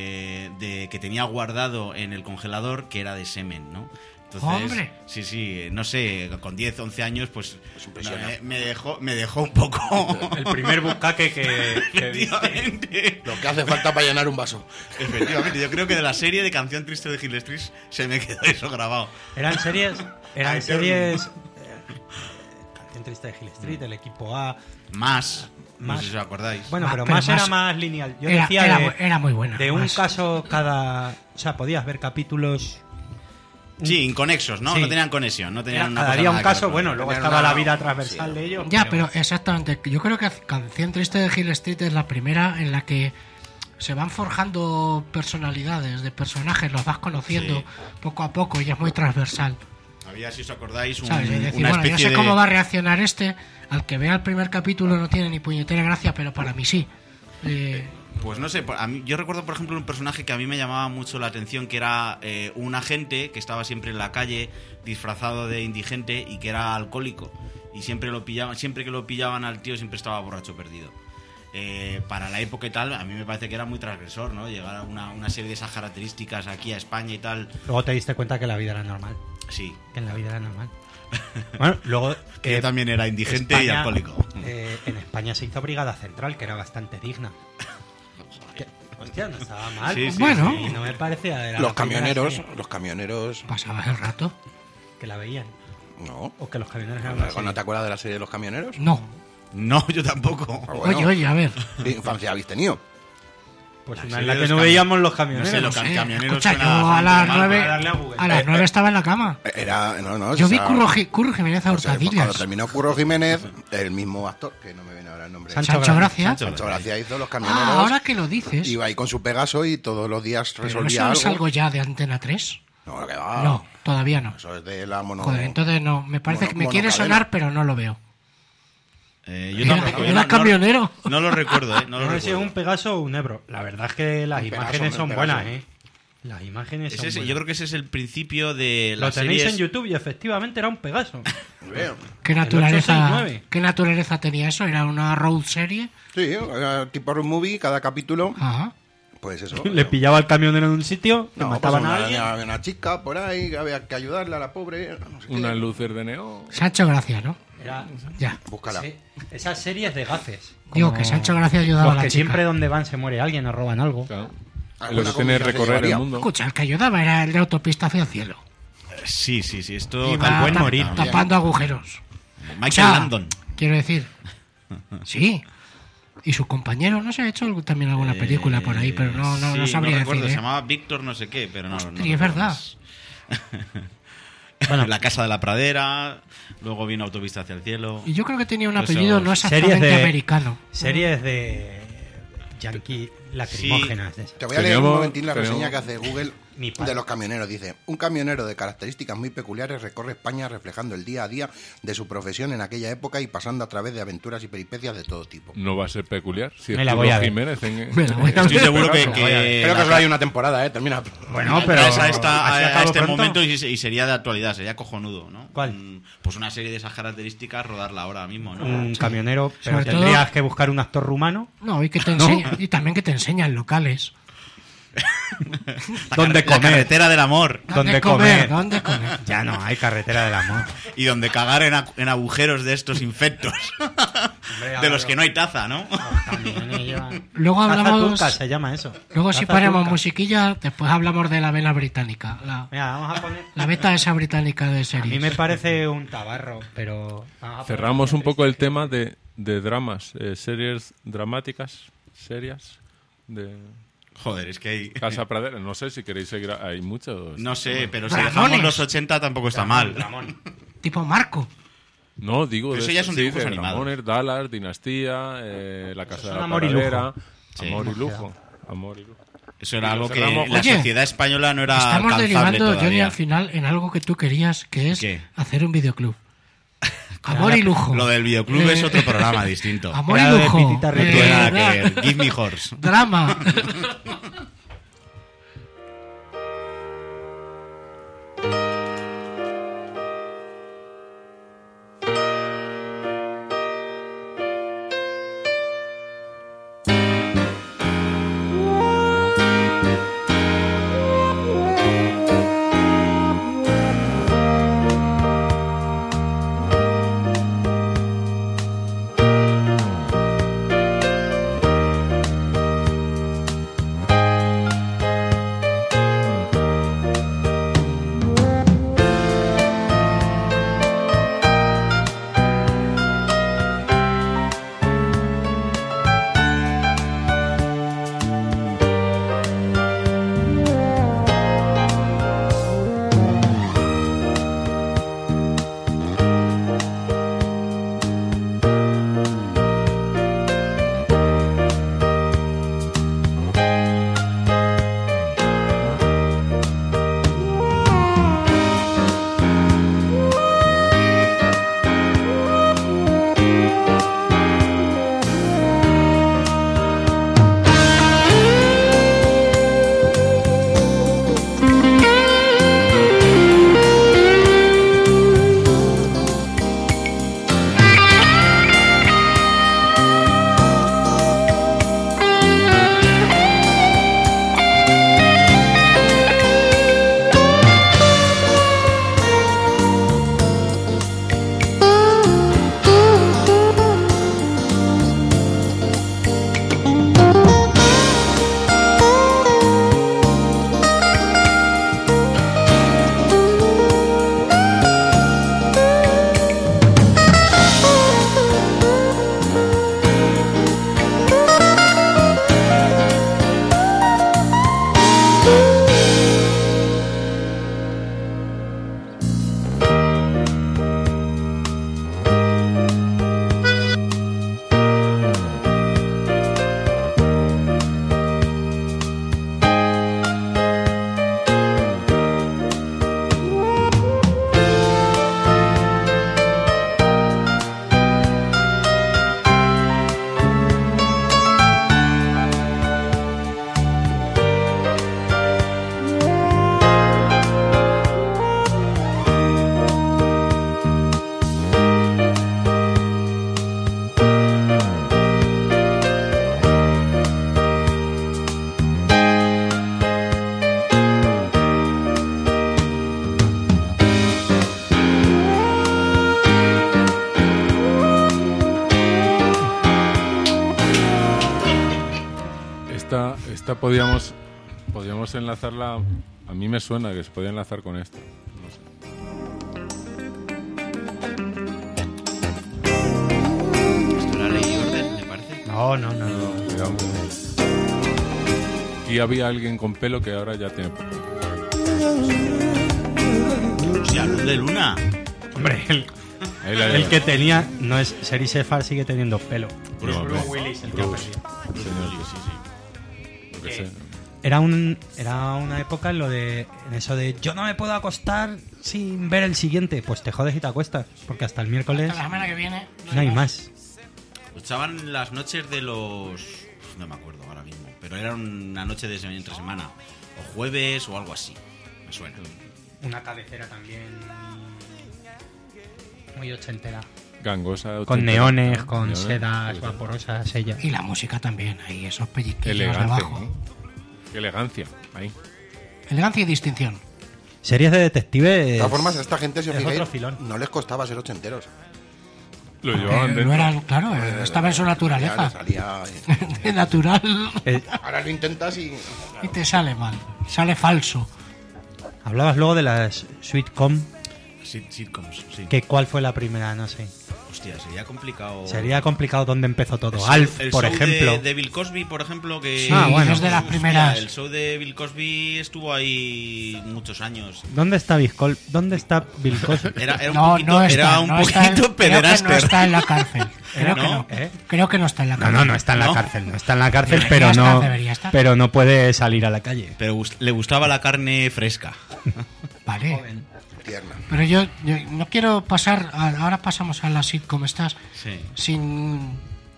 [SPEAKER 5] que tenía guardado en el congelador que era de semen, ¿no? Entonces,
[SPEAKER 6] ¡Hombre!
[SPEAKER 5] sí, no sé, con 10, 11 años, pues
[SPEAKER 7] impresiona.
[SPEAKER 5] me dejó un poco...
[SPEAKER 2] El primer bucaque que viste.
[SPEAKER 5] Efectivamente.
[SPEAKER 7] Lo que hace falta para llenar un vaso.
[SPEAKER 5] Efectivamente, yo creo que de la serie de Canción Triste de Hill Street se me quedó eso grabado.
[SPEAKER 2] Eran series. Eran
[SPEAKER 5] Ay, qué
[SPEAKER 2] series. Canción Triste de Hill Street, el equipo A.
[SPEAKER 5] Más, no
[SPEAKER 2] Más.
[SPEAKER 5] sé si os acordáis.
[SPEAKER 2] Bueno, pero
[SPEAKER 6] pero
[SPEAKER 2] más era
[SPEAKER 6] más-
[SPEAKER 2] más lineal. Yo
[SPEAKER 6] Era,
[SPEAKER 2] decía
[SPEAKER 6] era, era muy buena.
[SPEAKER 2] de un
[SPEAKER 6] más.
[SPEAKER 2] caso cada. O sea, podías ver capítulos.
[SPEAKER 5] Sí, inconexos, ¿no?
[SPEAKER 2] Sí.
[SPEAKER 5] No tenían conexión, no tenían una
[SPEAKER 2] Cada
[SPEAKER 5] cosa
[SPEAKER 2] día
[SPEAKER 5] nada
[SPEAKER 2] un
[SPEAKER 5] que ver
[SPEAKER 2] caso,
[SPEAKER 5] con
[SPEAKER 2] bueno,
[SPEAKER 5] otra.
[SPEAKER 2] luego
[SPEAKER 7] Tenían
[SPEAKER 2] estaba
[SPEAKER 7] una-
[SPEAKER 2] la vida transversal de ellos.
[SPEAKER 6] Ya, pero exactamente. Yo creo que Canción Triste de Hill Street es la primera en la que se van forjando personalidades de personajes, los vas conociendo
[SPEAKER 5] Sí.
[SPEAKER 6] poco a poco y es muy transversal.
[SPEAKER 5] Había, si os acordáis,
[SPEAKER 6] ¿Sabes? Es decir,
[SPEAKER 5] una
[SPEAKER 6] bueno, yo
[SPEAKER 5] especie
[SPEAKER 6] sé cómo
[SPEAKER 5] de...
[SPEAKER 6] va a reaccionar este. Al que vea el primer capítulo no tiene ni puñetera gracia, pero para mí sí.
[SPEAKER 5] Pues no sé, yo recuerdo, por ejemplo, un personaje que a mí me llamaba mucho la atención, que era un agente que estaba siempre en la calle disfrazado de indigente y que era alcohólico. Y siempre que lo pillaban al tío siempre estaba borracho perdido. Para la época y tal, a mí me parece que era muy transgresor, ¿no? Llegar a una serie de esas características aquí a España y tal.
[SPEAKER 2] Luego te diste cuenta que la vida era normal.
[SPEAKER 5] Sí,
[SPEAKER 2] Que en la vida era normal. Bueno, luego.
[SPEAKER 5] que yo también era indigente y
[SPEAKER 2] España,
[SPEAKER 5] alcohólico.
[SPEAKER 2] En España se hizo Brigada Central, que era bastante digna. Hostia, no estaba mal.
[SPEAKER 5] Sí, sí,
[SPEAKER 6] Bueno.
[SPEAKER 2] Y no me parecía de la
[SPEAKER 7] Los
[SPEAKER 2] primera
[SPEAKER 7] camioneros,
[SPEAKER 2] serie
[SPEAKER 7] los camioneros.
[SPEAKER 6] Pasabas el rato.
[SPEAKER 2] que la veían.
[SPEAKER 7] No.
[SPEAKER 2] O que los camioneros eran una
[SPEAKER 7] ¿No
[SPEAKER 2] serie.
[SPEAKER 7] te acuerdas de la serie de los camioneros?
[SPEAKER 6] No.
[SPEAKER 5] No, yo tampoco.
[SPEAKER 7] Ah, bueno.
[SPEAKER 6] Oye, a ver.
[SPEAKER 7] ¿Qué infancia habéis tenido?
[SPEAKER 2] Pues
[SPEAKER 5] La
[SPEAKER 2] una en
[SPEAKER 5] serie
[SPEAKER 2] la
[SPEAKER 5] de
[SPEAKER 2] que
[SPEAKER 5] los
[SPEAKER 2] no
[SPEAKER 5] cami-
[SPEAKER 2] veíamos los
[SPEAKER 5] No
[SPEAKER 2] camioneros.
[SPEAKER 5] sé, los
[SPEAKER 6] No sé.
[SPEAKER 5] camioneros
[SPEAKER 6] Escucha,
[SPEAKER 5] suena
[SPEAKER 6] yo a
[SPEAKER 5] bastante
[SPEAKER 6] las
[SPEAKER 5] mal.
[SPEAKER 6] 9
[SPEAKER 2] darle a Google.
[SPEAKER 6] a las 9 estaba en la cama.
[SPEAKER 7] No,
[SPEAKER 6] Yo vi
[SPEAKER 7] o sea,
[SPEAKER 6] Curro Jiménez a
[SPEAKER 7] o sea, pues
[SPEAKER 6] hurtadillas.
[SPEAKER 7] cuando terminó Curro Jiménez, el mismo actor, que no me viene ahora el nombre.
[SPEAKER 6] Sancho Gracia.
[SPEAKER 7] Sancho Gracia hizo los camioneros.
[SPEAKER 6] Ah, ahora que lo dices.
[SPEAKER 7] Iba ahí con su Pegaso y todos los días
[SPEAKER 6] Pero
[SPEAKER 7] resolvía
[SPEAKER 6] eso
[SPEAKER 7] algo.
[SPEAKER 6] es algo ya de Antena 3.
[SPEAKER 7] No, que va.
[SPEAKER 6] No, todavía no.
[SPEAKER 7] Eso es de la mono.
[SPEAKER 6] Joder, entonces no. Me parece que me quiere
[SPEAKER 7] monocadena.
[SPEAKER 6] sonar, pero no lo veo.
[SPEAKER 5] Yo tampoco.
[SPEAKER 6] Era
[SPEAKER 5] yo
[SPEAKER 6] camionero.
[SPEAKER 5] No lo recuerdo, ¿eh? No lo
[SPEAKER 2] No sé si es
[SPEAKER 5] recuerdo.
[SPEAKER 2] un Pegaso o un Ebro. La verdad es que las
[SPEAKER 7] Un Pegaso,
[SPEAKER 2] imágenes
[SPEAKER 7] un
[SPEAKER 2] son
[SPEAKER 7] Pegaso.
[SPEAKER 2] buenas, ¿eh? Las imágenes son
[SPEAKER 5] Ese-
[SPEAKER 2] buenas.
[SPEAKER 5] yo creo que ese es el principio de
[SPEAKER 2] Lo
[SPEAKER 5] las
[SPEAKER 2] tenéis
[SPEAKER 5] series.
[SPEAKER 2] en YouTube y efectivamente era un Pegaso.
[SPEAKER 7] Bien.
[SPEAKER 6] ¿Qué
[SPEAKER 2] 869.
[SPEAKER 6] naturaleza tenía eso? ¿Era una road serie?
[SPEAKER 7] Sí, era tipo road movie, cada capítulo,
[SPEAKER 6] Ajá.
[SPEAKER 7] pues eso.
[SPEAKER 2] Le pillaba al camionero en un sitio, le
[SPEAKER 7] No,
[SPEAKER 2] mataban
[SPEAKER 7] pues
[SPEAKER 2] a alguien.
[SPEAKER 7] había una chica por ahí, que había que ayudarle a la pobre. No sé qué.
[SPEAKER 4] Una luces de neón.
[SPEAKER 6] Sancho Gracia, ¿no?
[SPEAKER 2] Era-
[SPEAKER 6] Ya.
[SPEAKER 7] Búscala.
[SPEAKER 2] sí, esas series de gafes.
[SPEAKER 6] Digo
[SPEAKER 2] Como
[SPEAKER 6] que Sancho Gracia ayudaba
[SPEAKER 2] los
[SPEAKER 6] a la
[SPEAKER 2] que
[SPEAKER 6] chica.
[SPEAKER 2] siempre donde van se muere alguien o roban algo.
[SPEAKER 4] Claro.
[SPEAKER 7] Alguna
[SPEAKER 4] Lo que tiene
[SPEAKER 7] comisión se
[SPEAKER 4] recorrer el
[SPEAKER 7] llevaría.
[SPEAKER 4] mundo.
[SPEAKER 6] Escucha, el que ayudaba era el de autopista hacia el cielo.
[SPEAKER 5] Sí. Esto
[SPEAKER 6] Iba
[SPEAKER 5] tal buen
[SPEAKER 6] ta-
[SPEAKER 5] morir.
[SPEAKER 6] tapando agujeros.
[SPEAKER 5] Michael
[SPEAKER 6] O sea,
[SPEAKER 5] Landon.
[SPEAKER 6] Quiero decir. Sí. Y su compañero, no se ha hecho también alguna película por ahí, pero no
[SPEAKER 5] Sí,
[SPEAKER 6] sabría
[SPEAKER 5] recuerdo,
[SPEAKER 6] decir.
[SPEAKER 5] se
[SPEAKER 6] ¿eh?
[SPEAKER 5] llamaba Víctor no sé qué, pero no.
[SPEAKER 6] Hostia,
[SPEAKER 5] no
[SPEAKER 6] es
[SPEAKER 5] recuerdo
[SPEAKER 6] verdad.
[SPEAKER 5] más.
[SPEAKER 2] Bueno.
[SPEAKER 5] La Casa de la Pradera, luego vino Autopista hacia el cielo.
[SPEAKER 6] Y yo creo que tenía un
[SPEAKER 5] Esos
[SPEAKER 6] apellido no
[SPEAKER 2] series
[SPEAKER 6] exactamente
[SPEAKER 2] de-
[SPEAKER 6] americano.
[SPEAKER 2] Series de yankee lacrimógenas. de esas.
[SPEAKER 7] Te voy a leer un
[SPEAKER 4] Teníamos-
[SPEAKER 7] momentín la reseña
[SPEAKER 4] teníamos-
[SPEAKER 7] que hace Google
[SPEAKER 2] Mi padre.
[SPEAKER 7] de los camioneros. Dice, un camionero de características muy peculiares recorre España reflejando el día a día de su profesión en aquella época y pasando a través de aventuras y peripecias de todo tipo.
[SPEAKER 4] No va a ser peculiar. Si
[SPEAKER 2] Me
[SPEAKER 4] es
[SPEAKER 2] la
[SPEAKER 4] Curro
[SPEAKER 2] voy a ver.
[SPEAKER 4] Jiménez en-
[SPEAKER 6] Me la voy a
[SPEAKER 5] Estoy
[SPEAKER 6] ver.
[SPEAKER 5] seguro que,
[SPEAKER 2] Pero que-
[SPEAKER 7] Creo que solo hay una temporada, Termina.
[SPEAKER 2] Bueno, pero
[SPEAKER 5] a,
[SPEAKER 2] así
[SPEAKER 5] a
[SPEAKER 2] acabo
[SPEAKER 5] este
[SPEAKER 2] pronto.
[SPEAKER 5] momento y sería de actualidad, sería cojonudo, ¿no?
[SPEAKER 2] ¿Cuál?
[SPEAKER 5] Pues una serie de esas características, rodarla ahora mismo, ¿no?
[SPEAKER 2] Un camionero, pero
[SPEAKER 6] Sobre todo-
[SPEAKER 2] tendrías que buscar un actor rumano
[SPEAKER 6] No, y que te enseña, y también que te enseñan locales.
[SPEAKER 2] donde
[SPEAKER 5] La
[SPEAKER 2] comer.
[SPEAKER 5] carretera del amor.
[SPEAKER 2] ¿Dónde comer?
[SPEAKER 6] ¿Dónde comer?
[SPEAKER 2] Ya no hay carretera del amor.
[SPEAKER 5] Y donde cagar en agujeros de estos infectos. de los que no hay taza, ¿no?
[SPEAKER 6] Luego
[SPEAKER 2] Taza
[SPEAKER 6] hablamos.
[SPEAKER 2] turca se llama eso.
[SPEAKER 6] Luego si
[SPEAKER 2] Taza
[SPEAKER 6] ponemos
[SPEAKER 2] turca.
[SPEAKER 6] musiquilla, después hablamos de la vena británica.
[SPEAKER 2] Mira, vamos a poner...
[SPEAKER 6] La beta esa británica de
[SPEAKER 2] A mí
[SPEAKER 6] series.
[SPEAKER 2] me parece un tabarro, pero... vamos a poner
[SPEAKER 4] Cerramos un
[SPEAKER 2] canciones
[SPEAKER 4] poco el
[SPEAKER 2] tristes.
[SPEAKER 4] tema de dramas, series dramáticas, serias, de
[SPEAKER 5] Joder, es que hay...
[SPEAKER 4] Casa Pradera. No sé si queréis seguir. Hay muchos.
[SPEAKER 5] No sé, pero si
[SPEAKER 6] Ramones.
[SPEAKER 5] dejamos los 80 tampoco está mal.
[SPEAKER 2] Ramón.
[SPEAKER 6] Tipo Marco.
[SPEAKER 4] No, digo.
[SPEAKER 5] Pero eso
[SPEAKER 4] de
[SPEAKER 5] ya
[SPEAKER 4] estos,
[SPEAKER 5] son dibujos
[SPEAKER 4] de
[SPEAKER 5] animados.
[SPEAKER 4] Ramones, Dallas, Dinastía, La Casa de
[SPEAKER 2] son
[SPEAKER 4] la
[SPEAKER 2] amor y
[SPEAKER 4] Pradera.
[SPEAKER 2] lujo.
[SPEAKER 5] Sí.
[SPEAKER 4] Amor y lujo. Amor y lujo.
[SPEAKER 5] Eso era
[SPEAKER 4] Y
[SPEAKER 5] algo
[SPEAKER 4] lo
[SPEAKER 5] que
[SPEAKER 4] cerramos.
[SPEAKER 5] la
[SPEAKER 6] Oye,
[SPEAKER 5] sociedad española no era
[SPEAKER 6] Estamos
[SPEAKER 5] alcanzable
[SPEAKER 6] derivando, Johnny,
[SPEAKER 5] todavía.
[SPEAKER 6] al final en algo que tú querías, que es
[SPEAKER 5] ¿Qué?
[SPEAKER 6] hacer un videoclub. Amor y lujo.
[SPEAKER 5] Lo del videoclub es otro programa distinto.
[SPEAKER 6] Amor y
[SPEAKER 2] Era de
[SPEAKER 6] lujo.
[SPEAKER 2] Pitita
[SPEAKER 5] No tiene nada que
[SPEAKER 6] ¿verdad?
[SPEAKER 5] ver. Give me horse.
[SPEAKER 6] Drama.
[SPEAKER 4] esta podíamos enlazarla. A mí me suena que se podía enlazar con esta. No sé.
[SPEAKER 5] ¿Esto era Ley y Orden, me parece?
[SPEAKER 2] No.
[SPEAKER 4] Cuidado. Aquí había alguien con pelo que ahora ya tiene pelo.
[SPEAKER 5] Hostia, Luz de Luna.
[SPEAKER 2] Hombre,
[SPEAKER 4] Ahí la
[SPEAKER 2] el
[SPEAKER 4] lleva.
[SPEAKER 2] que tenía... No es... Seri Sefar sigue teniendo pelo.
[SPEAKER 5] Bruce,
[SPEAKER 4] No,
[SPEAKER 5] Bruce.
[SPEAKER 2] Willis, el que ha
[SPEAKER 4] Bruce.
[SPEAKER 2] perdido.
[SPEAKER 4] Señor,
[SPEAKER 5] Sí.
[SPEAKER 4] lo que sea.
[SPEAKER 2] Era una época en en eso de yo no me puedo acostar sin ver el siguiente. Pues te jodes y te acuestas, porque hasta el miércoles
[SPEAKER 6] Hasta la semana que viene.
[SPEAKER 2] no hay más.
[SPEAKER 5] Echaban las noches de los... No me acuerdo ahora mismo. Pero era una noche de entre semana. O jueves o algo así. Me suena.
[SPEAKER 2] Una cabecera también muy ochentera.
[SPEAKER 4] Gangosa.
[SPEAKER 2] Con
[SPEAKER 4] ochentera,
[SPEAKER 2] neones,
[SPEAKER 4] ¿no?
[SPEAKER 2] con
[SPEAKER 4] Neones,
[SPEAKER 2] sedas
[SPEAKER 4] sí.
[SPEAKER 2] vaporosas, ella.
[SPEAKER 6] Y la música también, ahí esos pellizquillos
[SPEAKER 4] Elegante,
[SPEAKER 6] debajo.
[SPEAKER 4] ¿no? Qué elegancia. Ahí.
[SPEAKER 6] Elegancia y distinción.
[SPEAKER 2] Series de detectives.
[SPEAKER 7] De todas formas, a esta gente, si os
[SPEAKER 2] es
[SPEAKER 7] fijáis,
[SPEAKER 2] otro filón.
[SPEAKER 7] no les costaba ser ochenteros.
[SPEAKER 4] Lo llevaban dentro.
[SPEAKER 6] No eran, claro, estaba en su
[SPEAKER 7] Ya le
[SPEAKER 6] naturaleza.
[SPEAKER 7] salía...
[SPEAKER 6] De natural.
[SPEAKER 7] Ahora lo intentas y...
[SPEAKER 6] Y te sale mal. Sale falso.
[SPEAKER 2] Hablabas luego de las sitcom,
[SPEAKER 5] Sitcoms, sí.
[SPEAKER 2] que cuál fue la primera, no sé.
[SPEAKER 5] Hostia, sería complicado.
[SPEAKER 2] Sería complicado dónde empezó todo.
[SPEAKER 5] El
[SPEAKER 2] Alf,
[SPEAKER 5] show- el
[SPEAKER 2] por
[SPEAKER 5] show
[SPEAKER 2] ejemplo.
[SPEAKER 5] de Bill Cosby, por ejemplo, que...
[SPEAKER 6] Sí,
[SPEAKER 2] bueno.
[SPEAKER 6] es de las
[SPEAKER 5] Hostia,
[SPEAKER 6] primeras.
[SPEAKER 5] el show de Bill Cosby estuvo ahí muchos años.
[SPEAKER 2] ¿Dónde está Bill Cosby?
[SPEAKER 5] Era un
[SPEAKER 6] No,
[SPEAKER 5] poquito,
[SPEAKER 6] no está.
[SPEAKER 5] era un
[SPEAKER 6] no está,
[SPEAKER 5] poquito
[SPEAKER 6] creo que no
[SPEAKER 5] pederaster.
[SPEAKER 6] está en la cárcel. Creo que
[SPEAKER 5] ¿No?
[SPEAKER 6] no.
[SPEAKER 2] ¿Eh?
[SPEAKER 6] Creo que no está en la
[SPEAKER 2] No,
[SPEAKER 6] cárcel.
[SPEAKER 2] no está en la
[SPEAKER 5] ¿No?
[SPEAKER 2] cárcel. No está en la cárcel,
[SPEAKER 6] Debería
[SPEAKER 2] pero
[SPEAKER 6] estar,
[SPEAKER 2] no.
[SPEAKER 6] debería estar.
[SPEAKER 2] Pero no puede salir a la calle.
[SPEAKER 5] Pero le gustaba la carne fresca.
[SPEAKER 6] Vale.
[SPEAKER 7] Tierna.
[SPEAKER 6] Pero yo no quiero pasar. Ahora pasamos a la sitcom estas
[SPEAKER 5] Sí.
[SPEAKER 6] sin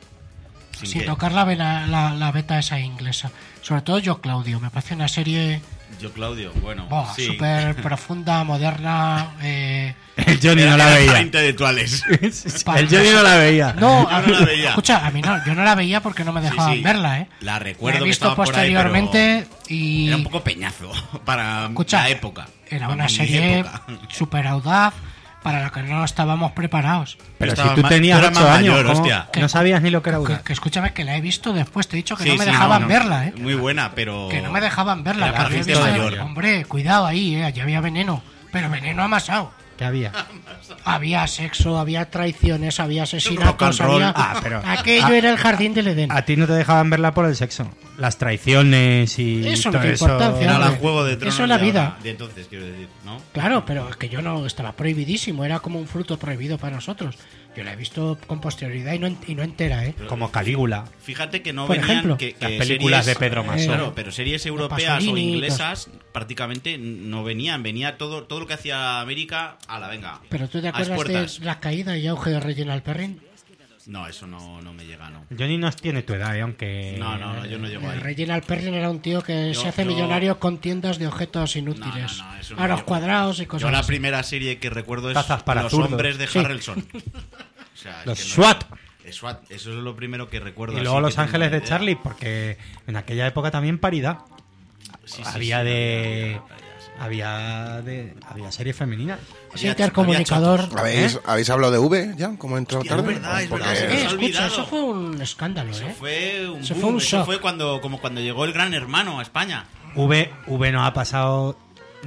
[SPEAKER 5] qué?
[SPEAKER 6] tocar la beta esa inglesa. Sobre todo Yo Claudio. Me parece una serie
[SPEAKER 5] Yo, Claudio, bueno.
[SPEAKER 6] buah,
[SPEAKER 5] sí.
[SPEAKER 6] súper profunda, moderna.
[SPEAKER 2] El Johnny no la
[SPEAKER 5] Era para
[SPEAKER 2] veía.
[SPEAKER 5] intelectuales.
[SPEAKER 2] El Johnny no la veía.
[SPEAKER 6] No,
[SPEAKER 5] Yo no la veía.
[SPEAKER 6] Escucha, a mí no, yo no la veía porque no me dejaban
[SPEAKER 5] sí.
[SPEAKER 6] verla, ¿eh?
[SPEAKER 5] La
[SPEAKER 6] La
[SPEAKER 5] recuerdo
[SPEAKER 6] he
[SPEAKER 5] que
[SPEAKER 6] visto
[SPEAKER 5] estaba por ahí,
[SPEAKER 6] posteriormente
[SPEAKER 5] pero
[SPEAKER 6] y
[SPEAKER 5] era un poco peñazo para
[SPEAKER 6] Escucha,
[SPEAKER 5] la época.
[SPEAKER 6] era
[SPEAKER 5] Para
[SPEAKER 6] una
[SPEAKER 5] mi
[SPEAKER 6] serie
[SPEAKER 5] época.
[SPEAKER 6] súper audaz para la que no estábamos preparados.
[SPEAKER 2] Pero
[SPEAKER 5] Yo
[SPEAKER 2] si
[SPEAKER 5] estaba
[SPEAKER 2] tú
[SPEAKER 5] ma-
[SPEAKER 2] tenías
[SPEAKER 5] yo era
[SPEAKER 2] 8
[SPEAKER 5] más
[SPEAKER 2] años,
[SPEAKER 5] mayor,
[SPEAKER 2] ¿cómo?
[SPEAKER 5] hostia.
[SPEAKER 2] No sabías ni lo que era
[SPEAKER 6] Que,
[SPEAKER 2] Audaz.
[SPEAKER 6] que escúchame, que la he visto después. Te he dicho que
[SPEAKER 5] Sí,
[SPEAKER 6] no me
[SPEAKER 5] sí,
[SPEAKER 6] dejaban verla, ¿eh?
[SPEAKER 5] Muy buena, pero...
[SPEAKER 6] Que no me dejaban verla.
[SPEAKER 5] Era
[SPEAKER 6] la
[SPEAKER 5] para
[SPEAKER 6] había
[SPEAKER 5] gente
[SPEAKER 6] visto-
[SPEAKER 5] mayor.
[SPEAKER 6] Hombre, cuidado ahí, ¿eh? Allí había veneno. Pero veneno amasado.
[SPEAKER 2] ¿Qué había?
[SPEAKER 6] Había sexo, había traiciones, había asesinatos,
[SPEAKER 5] Rock and roll.
[SPEAKER 6] había...
[SPEAKER 2] Ah, pero-
[SPEAKER 6] Aquello era el jardín del Edén.
[SPEAKER 2] A ti no te dejaban verla por el sexo. Las traiciones y
[SPEAKER 6] Eso no
[SPEAKER 2] todo
[SPEAKER 6] tiene
[SPEAKER 2] eso.
[SPEAKER 6] importancia.
[SPEAKER 5] Era
[SPEAKER 6] hombre.
[SPEAKER 5] la Juego de Tronos
[SPEAKER 6] Eso es la
[SPEAKER 5] de
[SPEAKER 6] vida.
[SPEAKER 5] ahora, de entonces, quiero decir, ¿no?
[SPEAKER 6] Claro, pero es que yo no estaba prohibidísimo, era como un fruto prohibido para nosotros. Yo la he visto con posterioridad y no entera, ¿eh?
[SPEAKER 2] Como Calígula.
[SPEAKER 5] Fíjate que no
[SPEAKER 6] Por
[SPEAKER 5] venían...
[SPEAKER 6] ejemplo,
[SPEAKER 5] que
[SPEAKER 2] las películas
[SPEAKER 5] series-
[SPEAKER 2] de Pedro Masó.
[SPEAKER 5] Claro, pero series europeas o
[SPEAKER 6] Pasolini y
[SPEAKER 5] inglesas prácticamente no venían. Venía todo lo que hacía América a la venga.
[SPEAKER 6] Pero tú te
[SPEAKER 5] a
[SPEAKER 6] acuerdas
[SPEAKER 5] expuertas.
[SPEAKER 6] de la caída y auge de Reginald Perrin.
[SPEAKER 5] No, eso no me llega, no.
[SPEAKER 2] Johnny no tiene tu edad, aunque...
[SPEAKER 5] No, yo no llego ahí.
[SPEAKER 6] Reginald Perrin era un tío que
[SPEAKER 5] Yo-
[SPEAKER 6] se hace
[SPEAKER 5] yo-
[SPEAKER 6] millonario con tiendas de objetos inútiles.
[SPEAKER 5] No, eso no
[SPEAKER 6] a los
[SPEAKER 5] llego.
[SPEAKER 6] cuadrados y cosas
[SPEAKER 5] Yo la
[SPEAKER 6] así.
[SPEAKER 5] primera serie que recuerdo es
[SPEAKER 2] Tazas para
[SPEAKER 5] Los
[SPEAKER 2] zurdos.
[SPEAKER 5] hombres de
[SPEAKER 6] Sí.
[SPEAKER 5] Harrelson. O sea, es
[SPEAKER 2] Los
[SPEAKER 5] que no-
[SPEAKER 2] SWAT.
[SPEAKER 5] SWAT, eso es lo primero que recuerdo.
[SPEAKER 2] Y
[SPEAKER 5] así
[SPEAKER 2] luego
[SPEAKER 5] que
[SPEAKER 2] Los
[SPEAKER 5] tengo
[SPEAKER 2] Ángeles de
[SPEAKER 5] idea.
[SPEAKER 2] Charlie, porque en aquella época también paridad.
[SPEAKER 5] Sí, sí,
[SPEAKER 2] había
[SPEAKER 5] sí,
[SPEAKER 2] de...
[SPEAKER 5] había, sí.
[SPEAKER 2] Había series femeninas.
[SPEAKER 6] Ese intercomunicador.
[SPEAKER 5] había
[SPEAKER 7] ¿Habéis hablado de V ya? ¿Cómo entró
[SPEAKER 5] Hostia,
[SPEAKER 7] tarde?
[SPEAKER 5] es verdad, es
[SPEAKER 7] Porque-
[SPEAKER 5] verdad, se me ha
[SPEAKER 6] Escucha,
[SPEAKER 5] olvidado.
[SPEAKER 6] eso fue un escándalo,
[SPEAKER 5] Eso
[SPEAKER 6] ¿eh?
[SPEAKER 5] fue un
[SPEAKER 6] Eso
[SPEAKER 5] boom.
[SPEAKER 6] fue un
[SPEAKER 5] Eso
[SPEAKER 6] shock.
[SPEAKER 5] fue como cuando llegó el Gran Hermano a España.
[SPEAKER 2] V no ha pasado...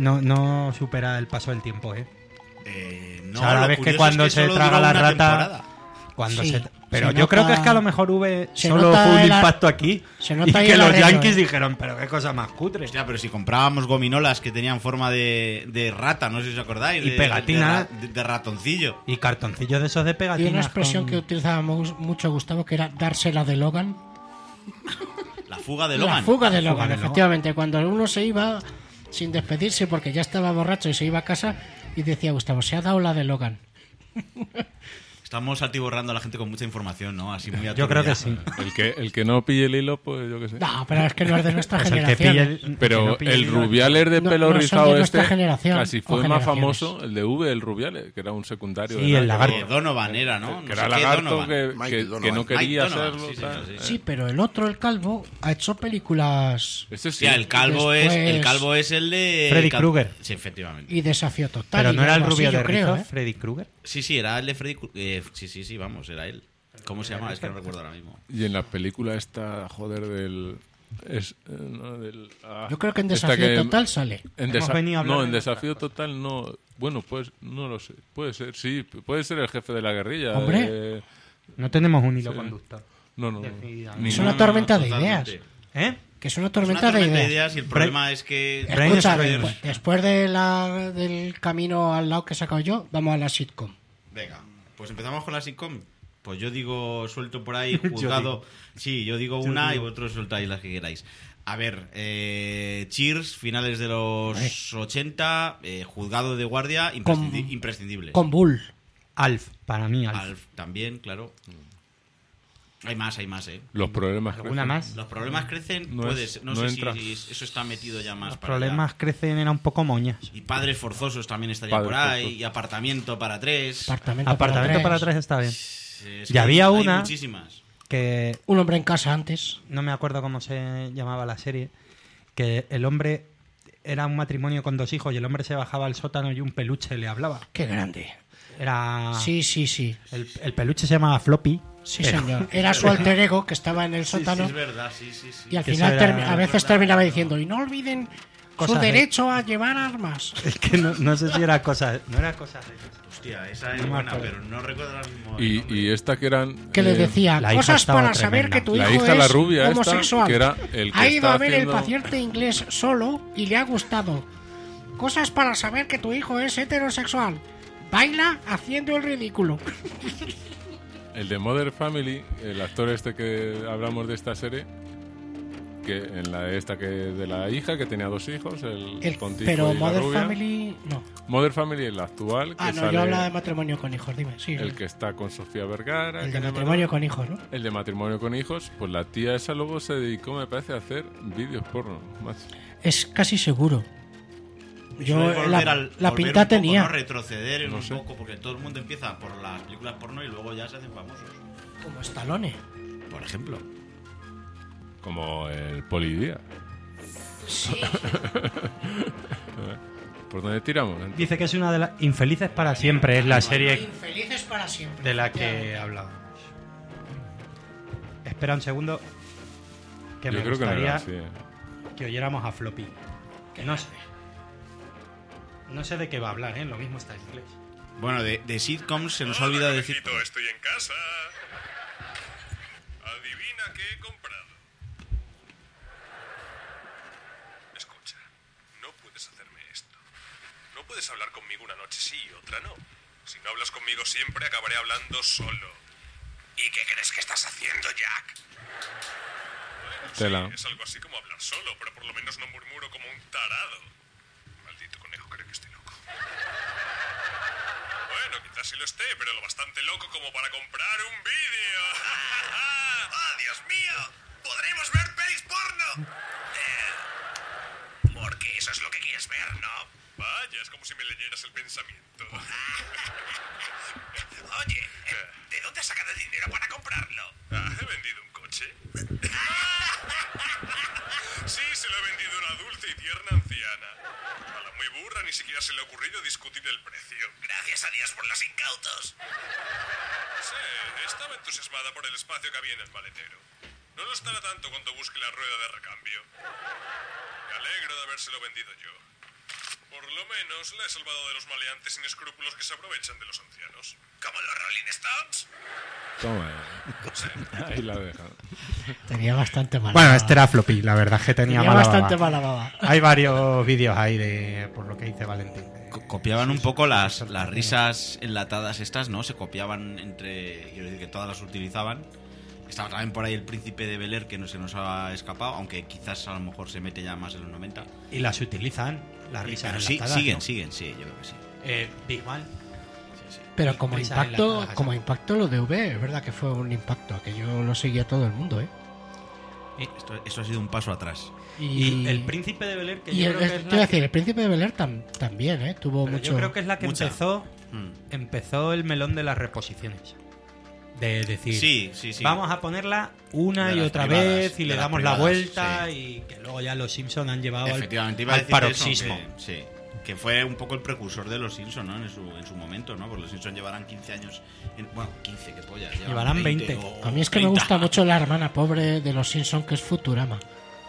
[SPEAKER 2] No supera el paso del tiempo, ¿eh?
[SPEAKER 5] No,
[SPEAKER 2] O sea, ahora
[SPEAKER 5] lo
[SPEAKER 2] ves que
[SPEAKER 5] curioso
[SPEAKER 2] cuando
[SPEAKER 5] es
[SPEAKER 2] se
[SPEAKER 5] solo
[SPEAKER 2] traga
[SPEAKER 5] duró
[SPEAKER 2] la
[SPEAKER 5] una
[SPEAKER 2] rata...
[SPEAKER 5] temporada.
[SPEAKER 2] Cuando
[SPEAKER 6] Sí,
[SPEAKER 2] pero
[SPEAKER 6] se
[SPEAKER 2] yo creo que
[SPEAKER 6] nota-
[SPEAKER 2] es que a lo mejor V
[SPEAKER 6] se
[SPEAKER 2] solo
[SPEAKER 6] nota
[SPEAKER 2] fue un
[SPEAKER 6] el
[SPEAKER 2] impacto aquí
[SPEAKER 6] se
[SPEAKER 2] y
[SPEAKER 6] nota ahí
[SPEAKER 2] que
[SPEAKER 6] el
[SPEAKER 2] los
[SPEAKER 6] arreglo,
[SPEAKER 2] Yankees
[SPEAKER 6] ¿eh?
[SPEAKER 2] dijeron, pero qué cosa más cutre.
[SPEAKER 5] Hostia, pero si comprábamos gominolas que tenían forma de rata, no sé si os acordáis.
[SPEAKER 2] Y pegatina.
[SPEAKER 5] De ratoncillo.
[SPEAKER 2] Y cartoncillos de esos de
[SPEAKER 6] Y
[SPEAKER 2] pegatinas.
[SPEAKER 6] una expresión
[SPEAKER 2] con-
[SPEAKER 6] que utilizábamos mucho Gustavo, que era dársela de Logan.
[SPEAKER 5] La fuga de Logan.
[SPEAKER 6] La fuga de
[SPEAKER 2] La fuga
[SPEAKER 6] Logan,
[SPEAKER 2] de Logan.
[SPEAKER 6] efectivamente. Cuando uno se iba sin despedirse porque ya estaba borracho y se iba a casa y decía Gustavo, se ha dado la de Logan.
[SPEAKER 5] Estamos atiborrando a la gente con mucha información, ¿no? Así muy
[SPEAKER 2] Yo creo que
[SPEAKER 5] aturdida.
[SPEAKER 2] sí.
[SPEAKER 4] El que no pille el hilo, pues yo qué sé.
[SPEAKER 6] No, pero es que no es de nuestra
[SPEAKER 2] Pues el que
[SPEAKER 6] generación.
[SPEAKER 2] pille
[SPEAKER 6] ¿eh?
[SPEAKER 2] el,
[SPEAKER 4] Pero
[SPEAKER 2] que no pille
[SPEAKER 4] el
[SPEAKER 2] hilo-
[SPEAKER 4] Rubiales de
[SPEAKER 6] No-
[SPEAKER 4] pelo
[SPEAKER 6] no son
[SPEAKER 4] rizado
[SPEAKER 6] de nuestra
[SPEAKER 4] este
[SPEAKER 6] generación
[SPEAKER 4] casi
[SPEAKER 6] o
[SPEAKER 4] fue más
[SPEAKER 6] generaciones.
[SPEAKER 4] famoso, el de V, el Rubiales, que era un secundario.
[SPEAKER 2] Sí,
[SPEAKER 4] de
[SPEAKER 2] el
[SPEAKER 4] nada.
[SPEAKER 2] lagarto.
[SPEAKER 5] Donovan era, ¿no?
[SPEAKER 4] Que
[SPEAKER 5] No
[SPEAKER 4] era
[SPEAKER 5] sé qué
[SPEAKER 4] lagarto
[SPEAKER 5] Donovan.
[SPEAKER 4] que
[SPEAKER 7] Michael
[SPEAKER 4] no
[SPEAKER 5] Mike
[SPEAKER 4] quería
[SPEAKER 5] Donovan,
[SPEAKER 4] hacerlo.
[SPEAKER 5] sí,
[SPEAKER 4] tal.
[SPEAKER 5] sí.
[SPEAKER 6] Sí, pero el otro, el calvo, ha hecho películas
[SPEAKER 4] Ese sí.
[SPEAKER 5] Hostia, el calvo
[SPEAKER 6] Después-
[SPEAKER 5] es el de...
[SPEAKER 2] Freddy Krueger.
[SPEAKER 5] Sí, efectivamente.
[SPEAKER 6] y Desafío Total.
[SPEAKER 2] Pero
[SPEAKER 6] y
[SPEAKER 2] no era el
[SPEAKER 6] algo así,
[SPEAKER 2] rubio
[SPEAKER 6] yo
[SPEAKER 2] de
[SPEAKER 6] creo,
[SPEAKER 2] Rizzo,
[SPEAKER 6] ¿eh?
[SPEAKER 2] Freddy Krueger.
[SPEAKER 5] Sí, era el de Freddy Krueger. Sí, vamos, era él. ¿Cómo se llama? Es que no recuerdo ahora mismo.
[SPEAKER 4] Y en la película esta, joder, del
[SPEAKER 6] Yo creo que en
[SPEAKER 4] esta
[SPEAKER 6] Desafío
[SPEAKER 4] que-
[SPEAKER 6] Total sale.
[SPEAKER 2] Hemos venido a hablar
[SPEAKER 4] No,
[SPEAKER 2] de
[SPEAKER 4] en
[SPEAKER 2] otras
[SPEAKER 4] Desafío
[SPEAKER 2] cosas.
[SPEAKER 4] Total no. Bueno, pues no lo sé. Puede ser, sí. Puede ser el jefe de la guerrilla.
[SPEAKER 6] Hombre.
[SPEAKER 2] No tenemos un hilo
[SPEAKER 4] Sí.
[SPEAKER 2] conductor.
[SPEAKER 4] No, no.
[SPEAKER 2] Definitivamente.
[SPEAKER 6] Es
[SPEAKER 4] Ninguno.
[SPEAKER 6] una tormenta de
[SPEAKER 5] totalmente.
[SPEAKER 6] ideas.
[SPEAKER 2] ¿Eh?
[SPEAKER 6] Que es una
[SPEAKER 5] Es una
[SPEAKER 6] tormenta de ideas.
[SPEAKER 5] y el problema es que...
[SPEAKER 2] Brain
[SPEAKER 6] Escucha,
[SPEAKER 2] Spoilers.
[SPEAKER 6] después del camino al lado que he sacado yo, vamos a la sitcom.
[SPEAKER 5] Venga, pues empezamos con la sitcom. Pues yo digo, suelto por ahí, juzgado. Sí, yo digo una y vosotros soltáis las que queráis. A ver, Cheers, finales de los 80, juzgado de guardia, imprescindibles.
[SPEAKER 6] Con Bull.
[SPEAKER 2] Alf, para mí Alf.
[SPEAKER 5] Alf también, claro. Hay más,
[SPEAKER 4] Los problemas.
[SPEAKER 2] ¿Alguna
[SPEAKER 4] crecen.
[SPEAKER 2] más?
[SPEAKER 5] Los problemas crecen,
[SPEAKER 4] No
[SPEAKER 5] puede
[SPEAKER 4] es-
[SPEAKER 5] ser. No,
[SPEAKER 4] no
[SPEAKER 5] sé
[SPEAKER 4] entra.
[SPEAKER 5] si eso está metido ya más
[SPEAKER 2] Los
[SPEAKER 5] para allá.
[SPEAKER 2] problemas crecen, era un poco moñas.
[SPEAKER 5] Y Padres Forzosos también estaría
[SPEAKER 4] Padres
[SPEAKER 5] por ahí.
[SPEAKER 4] Forzosos.
[SPEAKER 5] Y Apartamento para tres.
[SPEAKER 2] Apartamento para tres está bien.
[SPEAKER 5] Es
[SPEAKER 2] Y
[SPEAKER 5] que
[SPEAKER 2] había
[SPEAKER 5] hay
[SPEAKER 2] una-
[SPEAKER 5] muchísimas.
[SPEAKER 2] Que
[SPEAKER 6] Un hombre en casa antes.
[SPEAKER 2] no me acuerdo cómo se llamaba la serie, que el hombre era un matrimonio con 2 hijos y el hombre se bajaba al sótano y un peluche le hablaba.
[SPEAKER 6] Qué grande.
[SPEAKER 2] Era
[SPEAKER 6] Sí, sí, sí.
[SPEAKER 2] el peluche se llamaba Floppy.
[SPEAKER 6] Sí,
[SPEAKER 2] pero-
[SPEAKER 6] señor. Era su alter ego que estaba en el
[SPEAKER 5] Sí,
[SPEAKER 6] sótano.
[SPEAKER 5] es verdad, sí.
[SPEAKER 6] Y al
[SPEAKER 2] Que
[SPEAKER 6] final
[SPEAKER 2] eso era-
[SPEAKER 6] a veces terminaba diciendo, y no olviden
[SPEAKER 2] Cosas
[SPEAKER 6] su
[SPEAKER 2] de-
[SPEAKER 6] derecho a llevar armas.
[SPEAKER 2] Es que no sé si era cosa, no era cosa de esas.
[SPEAKER 5] Hostia, esa es
[SPEAKER 2] No me
[SPEAKER 5] buena,
[SPEAKER 2] acuerdo.
[SPEAKER 5] pero no recuerdo ahora mismo. el nombre.
[SPEAKER 4] Y esta que eran.
[SPEAKER 6] Que le decía,
[SPEAKER 2] la hija
[SPEAKER 6] cosas
[SPEAKER 2] estaba
[SPEAKER 6] para saber
[SPEAKER 2] tremenda.
[SPEAKER 6] que tu
[SPEAKER 4] La
[SPEAKER 6] hijo
[SPEAKER 4] hija, la
[SPEAKER 6] es
[SPEAKER 4] rubia esta,
[SPEAKER 6] homosexual.
[SPEAKER 4] que era el que
[SPEAKER 6] ha ido
[SPEAKER 4] está
[SPEAKER 6] a ver
[SPEAKER 4] haciendo-
[SPEAKER 6] el paciente inglés solo y le ha gustado. Cosas para saber que tu hijo es heterosexual. Baila haciendo el ridículo.
[SPEAKER 4] El de Mother Family, el actor este que hablamos de esta serie, que en la esta que de la hija que tenía 2 hijos, el tontico
[SPEAKER 6] Pero
[SPEAKER 4] y la
[SPEAKER 6] Mother
[SPEAKER 4] rubia.
[SPEAKER 6] Family, no.
[SPEAKER 4] Mother Family, el actual, que
[SPEAKER 6] Ah, no,
[SPEAKER 4] sale
[SPEAKER 6] yo hablaba de matrimonio con hijos, dime. Sí,
[SPEAKER 4] el que está con Sofía Vergara,
[SPEAKER 6] el
[SPEAKER 4] que
[SPEAKER 6] de
[SPEAKER 4] no me
[SPEAKER 6] matrimonio
[SPEAKER 4] acuerdo.
[SPEAKER 6] con hijos, ¿no?
[SPEAKER 4] El de matrimonio con hijos, pues la tía esa luego se dedicó, me parece, a hacer vídeos porno. Macho.
[SPEAKER 6] Es casi seguro.
[SPEAKER 5] Eso
[SPEAKER 6] Yo
[SPEAKER 5] es volver
[SPEAKER 6] la
[SPEAKER 5] volver
[SPEAKER 6] pinta
[SPEAKER 5] un poco,
[SPEAKER 6] tenía.
[SPEAKER 5] ¿no? Retroceder
[SPEAKER 4] No
[SPEAKER 5] un
[SPEAKER 4] sé.
[SPEAKER 5] poco, porque todo el mundo empieza por las películas porno y luego ya se hacen famosos.
[SPEAKER 6] Como Stallone.
[SPEAKER 5] Por ejemplo.
[SPEAKER 4] Como el Polidía. ¿Por dónde tiramos?
[SPEAKER 2] Dice que es una de las infelices para siempre, es la serie
[SPEAKER 6] Infelices para siempre.
[SPEAKER 2] de la que hablábamos. Espera un segundo, que
[SPEAKER 4] Yo
[SPEAKER 2] me
[SPEAKER 4] creo que no
[SPEAKER 2] gustaría
[SPEAKER 4] era así.
[SPEAKER 2] que oyéramos a Floppy. Que no sé de qué va a hablar, ¿eh? Lo mismo está en inglés.
[SPEAKER 5] Bueno, de sitcoms se nos ha olvidado decir.
[SPEAKER 8] Estoy en casa. Adivina qué he comprado. Escucha, no puedes hacerme esto. No puedes hablar conmigo una noche sí y otra no. Si no hablas conmigo siempre, acabaré hablando solo. ¿Y qué crees que estás haciendo, Jack? Bueno,
[SPEAKER 4] Tela.
[SPEAKER 8] sí, es algo así como hablar solo, pero por lo menos no murmuro como un tarado. Maldito conejo, creo que estoy loco. Bueno, quizás sí lo esté, pero lo bastante loco como para comprar un vídeo. ¡Oh, Dios mío! ¿Podremos ver pelis porno? Porque eso es lo que quieres ver, ¿no? Vaya, es como si me leyeras el pensamiento. Oye, ¿de dónde has sacado el dinero para comprarlo? ¿He vendido un coche? Sí, se lo he vendido a una dulce y tierna anciana. A la muy burra ni siquiera se le ha ocurrido discutir el precio. Gracias a Dios por los incautos. Sí, estaba entusiasmada por el espacio que había en el maletero. No lo estará tanto cuando busque la rueda de recambio. Me alegro de habérselo vendido yo. Por lo menos la he salvado de los maleantes sin escrúpulos que se aprovechan de los ancianos. ¿Como los Rolling Stones?
[SPEAKER 4] Toma. Ahí la deja.
[SPEAKER 6] Tenía bastante mala
[SPEAKER 2] Bueno,
[SPEAKER 6] baba.
[SPEAKER 2] este era Floppy, la verdad es que tenía mala
[SPEAKER 6] bastante
[SPEAKER 2] baba.
[SPEAKER 6] mala baba.
[SPEAKER 2] Hay varios vídeos ahí de por lo que dice Valentín.
[SPEAKER 5] Copiaban un poco las risas enlatadas estas, ¿no? Se copiaban entre... Quiero decir que todas las utilizaban. Estaba también por ahí el Príncipe de Bel-Air, que no se nos ha escapado, aunque quizás a lo mejor se mete ya más en los 90.
[SPEAKER 2] Y las utilizan, las risas
[SPEAKER 5] Pero sí,
[SPEAKER 2] enlatadas,
[SPEAKER 5] siguen,
[SPEAKER 2] ¿no?
[SPEAKER 5] siguen, sí, yo creo que sí.
[SPEAKER 2] Big One.
[SPEAKER 6] Pero como
[SPEAKER 2] Risas
[SPEAKER 6] impacto,
[SPEAKER 2] enlatadas.
[SPEAKER 6] como impacto lo de V, es verdad que fue un impacto, que yo lo seguía todo el mundo, ¿eh?
[SPEAKER 5] Esto ha sido un paso atrás.
[SPEAKER 2] Y el Príncipe de Bel-Air, que
[SPEAKER 6] y
[SPEAKER 2] yo
[SPEAKER 6] el,
[SPEAKER 2] creo que
[SPEAKER 6] te
[SPEAKER 2] es
[SPEAKER 6] iba a
[SPEAKER 2] la
[SPEAKER 6] decir, el Príncipe de Bel-Air también, ¿eh? Tuvo
[SPEAKER 2] pero
[SPEAKER 6] mucho...
[SPEAKER 2] yo creo que es la que
[SPEAKER 5] mucha.
[SPEAKER 2] Mm. empezó el melón de las reposiciones. De decir,
[SPEAKER 5] Sí.
[SPEAKER 2] vamos a ponerla una
[SPEAKER 5] De
[SPEAKER 2] y
[SPEAKER 5] las
[SPEAKER 2] otra
[SPEAKER 5] privadas,
[SPEAKER 2] vez y
[SPEAKER 5] de
[SPEAKER 2] le
[SPEAKER 5] las
[SPEAKER 2] damos la
[SPEAKER 5] privadas,
[SPEAKER 2] vuelta
[SPEAKER 5] sí.
[SPEAKER 2] y que luego ya los Simpsons han llevado
[SPEAKER 5] Efectivamente, iba a
[SPEAKER 2] al
[SPEAKER 5] decir
[SPEAKER 2] paroxismo.
[SPEAKER 5] eso, sí. Que fue un poco el precursor de los Simpsons, ¿no? En su momento, ¿no? Porque los Simpsons llevarán 15 años... Bueno, 15, qué polla.
[SPEAKER 2] Llevarán 20.
[SPEAKER 5] o
[SPEAKER 6] A mí es que me
[SPEAKER 5] 30.
[SPEAKER 6] gusta mucho la hermana pobre de los Simpsons, que es Futurama.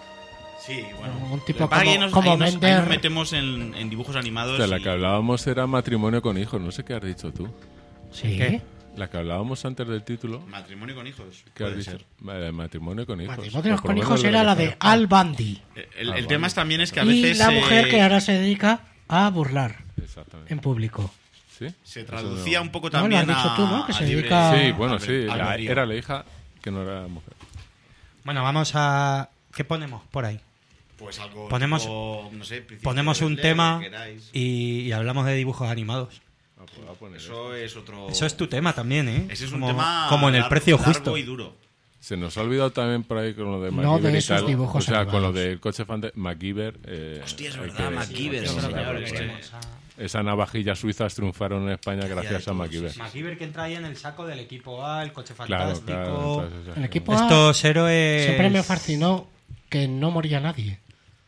[SPEAKER 5] Sí, bueno.
[SPEAKER 6] Un tipo
[SPEAKER 5] Lo que pasa es que
[SPEAKER 6] como
[SPEAKER 5] ahí
[SPEAKER 6] Bender.
[SPEAKER 5] nos metemos en dibujos animados.
[SPEAKER 4] O sea, la
[SPEAKER 5] y-
[SPEAKER 4] que hablábamos era matrimonio con hijos. No sé qué has dicho tú.
[SPEAKER 6] Sí.
[SPEAKER 2] ¿Qué?
[SPEAKER 4] La que hablábamos antes del título.
[SPEAKER 5] Matrimonio con hijos.
[SPEAKER 4] ¿Qué has
[SPEAKER 5] puede
[SPEAKER 4] dicho?
[SPEAKER 5] ser.
[SPEAKER 4] Matrimonio con hijos.
[SPEAKER 6] Matrimonio
[SPEAKER 4] O por
[SPEAKER 6] con
[SPEAKER 4] lo
[SPEAKER 6] hijos
[SPEAKER 4] menos
[SPEAKER 6] era la
[SPEAKER 4] que
[SPEAKER 6] de
[SPEAKER 4] fuera.
[SPEAKER 6] Al Bundy.
[SPEAKER 5] El tema es también es que a
[SPEAKER 6] Y
[SPEAKER 5] veces
[SPEAKER 6] la mujer que ahora se dedica a burlar
[SPEAKER 4] Exactamente.
[SPEAKER 6] en público.
[SPEAKER 4] ¿Sí?
[SPEAKER 5] se
[SPEAKER 4] Eso
[SPEAKER 5] traducía
[SPEAKER 4] no.
[SPEAKER 5] un poco
[SPEAKER 6] No, lo
[SPEAKER 5] también
[SPEAKER 6] has dicho
[SPEAKER 5] a,
[SPEAKER 6] tú, ¿no? Que se
[SPEAKER 5] a libre-
[SPEAKER 6] dedica-
[SPEAKER 4] Sí, bueno,
[SPEAKER 5] al-
[SPEAKER 4] sí.
[SPEAKER 5] al albedrío.
[SPEAKER 4] Era la hija que no era mujer.
[SPEAKER 2] Bueno, vamos a... ¿Qué ponemos por ahí?
[SPEAKER 5] Pues algo
[SPEAKER 2] Ponemos-
[SPEAKER 5] tipo, no sé, Príncipe
[SPEAKER 2] Ponemos
[SPEAKER 5] de
[SPEAKER 2] un
[SPEAKER 5] Bel-Air,
[SPEAKER 2] tema
[SPEAKER 5] lo que queráis.
[SPEAKER 2] y hablamos de dibujos animados.
[SPEAKER 4] Ah, pues voy a poner
[SPEAKER 5] Eso es otro...
[SPEAKER 2] Eso es tu tema también, ¿eh?
[SPEAKER 5] Ese es un
[SPEAKER 2] como,
[SPEAKER 5] tema
[SPEAKER 2] como en el
[SPEAKER 5] largo-
[SPEAKER 2] precio
[SPEAKER 5] largo
[SPEAKER 2] justo.
[SPEAKER 5] y duro.
[SPEAKER 4] Se nos ha olvidado también por ahí con lo de
[SPEAKER 6] No
[SPEAKER 4] MacGyver
[SPEAKER 6] de
[SPEAKER 4] y
[SPEAKER 6] esos
[SPEAKER 4] tal.
[SPEAKER 6] dibujos
[SPEAKER 4] O sea, con lo
[SPEAKER 6] animados.
[SPEAKER 4] del coche fan de MacGyver.
[SPEAKER 5] Hostia, es
[SPEAKER 4] hay
[SPEAKER 5] verdad,
[SPEAKER 4] que-
[SPEAKER 5] MacGyver,
[SPEAKER 4] hay que
[SPEAKER 5] sí,
[SPEAKER 4] nombrarlo,
[SPEAKER 5] señor,
[SPEAKER 4] porque
[SPEAKER 5] este.
[SPEAKER 4] Esas navajillas suizas triunfaron en España
[SPEAKER 5] de
[SPEAKER 4] gracias a
[SPEAKER 5] todos,
[SPEAKER 4] MacGyver.
[SPEAKER 2] MacGyver que entra ahí en el saco del equipo A, el coche
[SPEAKER 4] Claro,
[SPEAKER 2] fantástico.
[SPEAKER 4] claro. entonces,
[SPEAKER 6] El equipo A
[SPEAKER 2] Estos héroes...
[SPEAKER 6] siempre me fascinó que no moría nadie.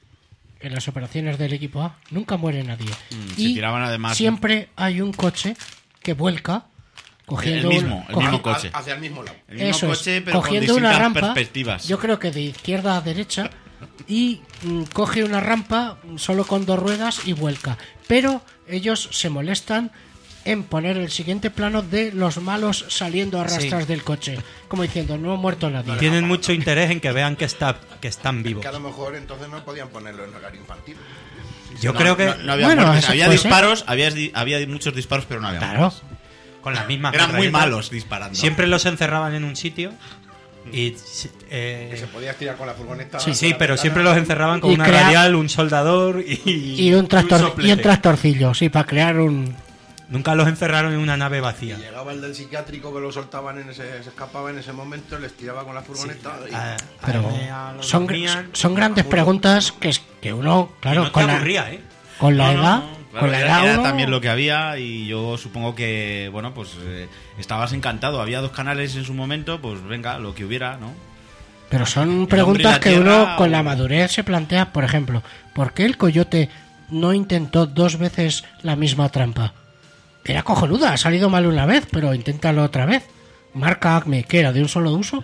[SPEAKER 6] En las operaciones del equipo A nunca muere nadie.
[SPEAKER 5] se
[SPEAKER 6] Y
[SPEAKER 5] tiraban además-
[SPEAKER 6] siempre hay un coche que vuelca cogiendo
[SPEAKER 5] El mismo
[SPEAKER 6] cogi-
[SPEAKER 5] coche.
[SPEAKER 7] Hacia el mismo lado.
[SPEAKER 5] El mismo
[SPEAKER 6] Eso
[SPEAKER 5] coche,
[SPEAKER 6] es,
[SPEAKER 5] pero
[SPEAKER 6] cogiendo
[SPEAKER 5] con
[SPEAKER 6] una
[SPEAKER 5] distintas
[SPEAKER 6] rampa,
[SPEAKER 5] perspectivas.
[SPEAKER 6] yo creo que de izquierda a derecha, y coge una rampa solo con 2 ruedas y vuelca. Pero ellos se molestan en poner el siguiente plano de los malos saliendo a rastras del coche, como diciendo, no ha muerto nadie.
[SPEAKER 2] Tienen mucho interés en que vean que están vivos.
[SPEAKER 7] Que a lo mejor entonces no podían ponerlo en horario infantil.
[SPEAKER 2] Yo creo que
[SPEAKER 5] No había
[SPEAKER 6] Bueno,
[SPEAKER 5] muertes.
[SPEAKER 6] eso
[SPEAKER 5] Había
[SPEAKER 6] puede ser.
[SPEAKER 5] disparos, había muchos disparos, pero no había
[SPEAKER 6] Claro.
[SPEAKER 5] muertes.
[SPEAKER 2] con las mismas
[SPEAKER 5] Eran muy
[SPEAKER 2] metralletas,
[SPEAKER 5] malos disparando.
[SPEAKER 2] siempre los encerraban en un sitio y...
[SPEAKER 7] Que se podía estirar con la furgoneta.
[SPEAKER 2] Sí, pero siempre los encerraban con
[SPEAKER 6] Y
[SPEAKER 2] una
[SPEAKER 6] crea-
[SPEAKER 2] radial, un soldador
[SPEAKER 6] Y un
[SPEAKER 2] soplete.
[SPEAKER 6] tractorcillo, sí, para crear un...
[SPEAKER 2] Nunca los encerraron en una nave vacía.
[SPEAKER 7] Llegaba el del psiquiátrico que lo soltaban se escapaba en ese momento, les tiraba con la furgoneta y
[SPEAKER 6] Pero
[SPEAKER 2] a los
[SPEAKER 6] son
[SPEAKER 2] dormían.
[SPEAKER 6] grandes preguntas que uno,
[SPEAKER 2] Y
[SPEAKER 6] claro,
[SPEAKER 2] no te aburría, ¿eh?
[SPEAKER 6] con la
[SPEAKER 5] No,
[SPEAKER 6] edad,
[SPEAKER 5] no, claro,
[SPEAKER 6] con la
[SPEAKER 5] era
[SPEAKER 6] edad uno-
[SPEAKER 5] también lo que había y yo supongo que, bueno, pues estabas encantado. Había 2 canales en su momento, pues venga, lo que hubiera, ¿no?
[SPEAKER 6] Pero son
[SPEAKER 5] hombre y
[SPEAKER 6] preguntas
[SPEAKER 5] la
[SPEAKER 6] que
[SPEAKER 5] tierra,
[SPEAKER 6] uno con la
[SPEAKER 5] o-
[SPEAKER 6] madurez se plantea, por ejemplo, ¿por qué el coyote no intentó 2 veces la misma trampa? Era cojonuda, ha salido mal una vez, pero inténtalo otra vez. Marca Acme, ¿qué era? ¿De un solo uso?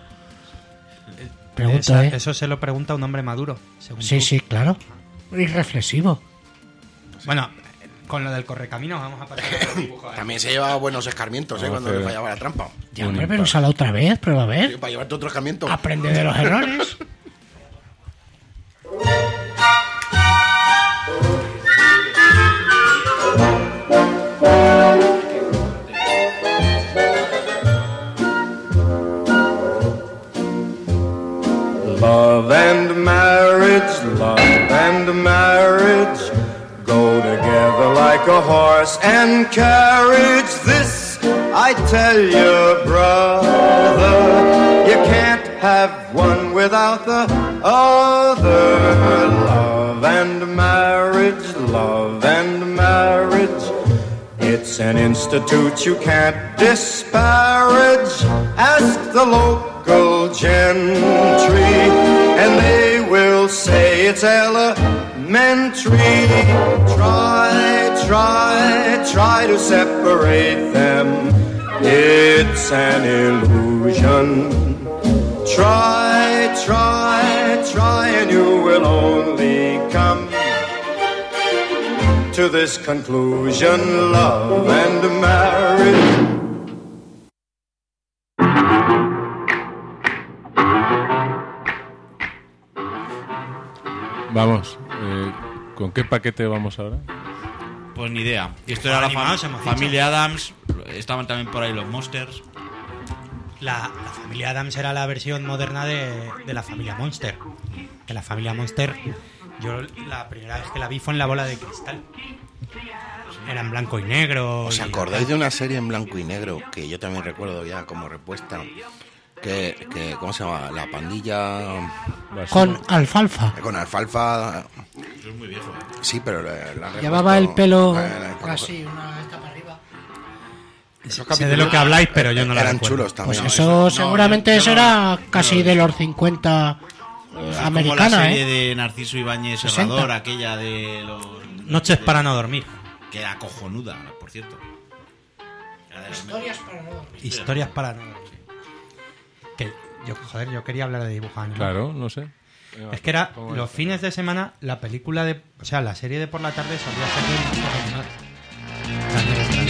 [SPEAKER 6] Pregunto,
[SPEAKER 2] Eso se lo pregunta un hombre maduro. según
[SPEAKER 6] Sí,
[SPEAKER 2] tú.
[SPEAKER 6] sí, claro. Y reflexivo.
[SPEAKER 2] Bueno, con lo del correcaminos vamos a pasar a los dibujos.
[SPEAKER 7] también se llevaba buenos escarmientos
[SPEAKER 4] Vamos
[SPEAKER 7] cuando
[SPEAKER 4] a
[SPEAKER 7] le
[SPEAKER 4] ver.
[SPEAKER 7] fallaba la trampa.
[SPEAKER 6] Ya,
[SPEAKER 4] Un
[SPEAKER 6] hombre, pero
[SPEAKER 4] impacto.
[SPEAKER 6] úsala otra vez, prueba a ver.
[SPEAKER 7] Sí, para llevarte otro escarmiento.
[SPEAKER 6] Aprende de los errores.
[SPEAKER 9] Love and marriage go together like a horse and carriage. This I tell you, brother, you can't have one without the other. Love and marriage, it's an institute you can't disparage. Ask the local gentry, and they will say it's elementary. Try to separate them. It's an illusion. Try, and you will only come to this conclusion. Love and marriage.
[SPEAKER 4] Vamos, ¿con qué paquete vamos ahora?
[SPEAKER 5] Pues ni idea. Esto era la
[SPEAKER 2] Animados, hemos dicho.
[SPEAKER 5] familia Adams. Estaban también por ahí los Monsters.
[SPEAKER 2] La familia Adams era la versión moderna de la familia Monster. Que la familia Monster, yo la primera vez que la vi fue en La Bola de Cristal. Era en blanco y negro.
[SPEAKER 7] ¿Os
[SPEAKER 2] y
[SPEAKER 7] acordáis de una serie en blanco y negro que yo también recuerdo ya como respuesta? Que ¿cómo se llama? La pandilla
[SPEAKER 6] Con alfalfa.
[SPEAKER 7] con alfalfa.
[SPEAKER 5] Eso es muy viejo.
[SPEAKER 7] Sí, pero la han
[SPEAKER 6] Llevaba el
[SPEAKER 7] repuesto.
[SPEAKER 6] pelo
[SPEAKER 7] Por-
[SPEAKER 6] así, una esta para arriba.
[SPEAKER 2] Sé de lo que habláis, pero yo no la
[SPEAKER 7] eran
[SPEAKER 2] recuerdo.
[SPEAKER 7] chulos también.
[SPEAKER 6] Pues eso seguramente
[SPEAKER 5] yo
[SPEAKER 6] eso
[SPEAKER 5] no-
[SPEAKER 6] era
[SPEAKER 5] yo
[SPEAKER 6] casi
[SPEAKER 5] no-
[SPEAKER 6] de los 50
[SPEAKER 5] Como la
[SPEAKER 6] americana,
[SPEAKER 5] serie
[SPEAKER 6] ¿eh?
[SPEAKER 5] de Narciso Ibáñez
[SPEAKER 6] 60.
[SPEAKER 5] Serrador, aquella de los...
[SPEAKER 2] Noches para no dormir.
[SPEAKER 5] Que era cojonuda, por cierto. Era de las
[SPEAKER 6] Historias para no dormir.
[SPEAKER 2] Historias para no dormir. Que yo quería hablar de dibujos animados.
[SPEAKER 4] Claro, no sé. Venga,
[SPEAKER 2] Es que era
[SPEAKER 4] ¿cómo
[SPEAKER 2] los
[SPEAKER 4] es?
[SPEAKER 2] fines de semana, la película de. O sea, la serie de por la tarde solía ser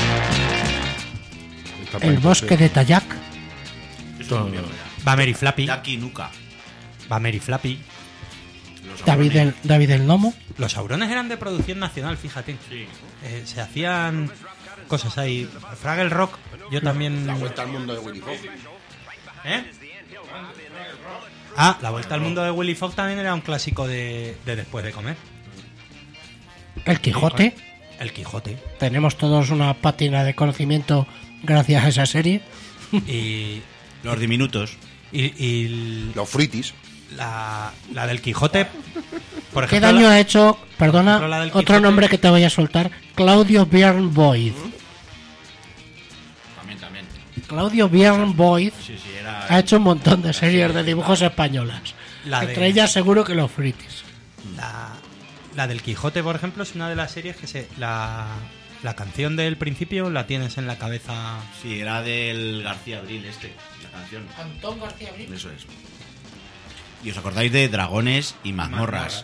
[SPEAKER 4] Está
[SPEAKER 6] El
[SPEAKER 4] para
[SPEAKER 6] bosque de Tayac.
[SPEAKER 5] Eso es muy viejo ya.
[SPEAKER 2] Va Mary Flappy.
[SPEAKER 5] Jackie Nuka.
[SPEAKER 2] Va Mary Flappy.
[SPEAKER 5] Los
[SPEAKER 6] David el Nomo.
[SPEAKER 2] Los saurones eran de producción nacional, fíjate.
[SPEAKER 5] Sí.
[SPEAKER 2] Se hacían cosas ahí. Fraggle Rock, yo también.
[SPEAKER 7] La vuelta al mundo de Willy Fogg.
[SPEAKER 2] ¿Eh? Ah, la vuelta al mundo de Willy Fogg también era un clásico de después de comer.
[SPEAKER 6] El Quijote.
[SPEAKER 2] El Quijote.
[SPEAKER 6] Tenemos todos una pátina de conocimiento gracias a esa serie.
[SPEAKER 2] Y,
[SPEAKER 5] Los diminutos.
[SPEAKER 2] y
[SPEAKER 7] Los fruitis.
[SPEAKER 2] la del Quijote, por
[SPEAKER 6] ¿Qué
[SPEAKER 2] ejemplo.
[SPEAKER 6] daño
[SPEAKER 2] la-
[SPEAKER 6] ha hecho, perdona,
[SPEAKER 2] ejemplo, la del
[SPEAKER 6] otro
[SPEAKER 2] Quijote.
[SPEAKER 6] nombre que te voy a soltar? Claudio Björn Boyd.
[SPEAKER 5] También.
[SPEAKER 6] Claudio Björn Boyd
[SPEAKER 5] Sí, era...
[SPEAKER 6] ha hecho un montón de series de dibujos españolas.
[SPEAKER 2] La de-
[SPEAKER 6] Entre ellas seguro que los fritis.
[SPEAKER 2] La del Quijote, por ejemplo, es una de las series que la canción del principio la tienes en la cabeza.
[SPEAKER 5] Sí, era del García Abril la canción.
[SPEAKER 6] Antón García Abril.
[SPEAKER 5] Eso es. ¿Y os acordáis de Dragones y Mazmorras?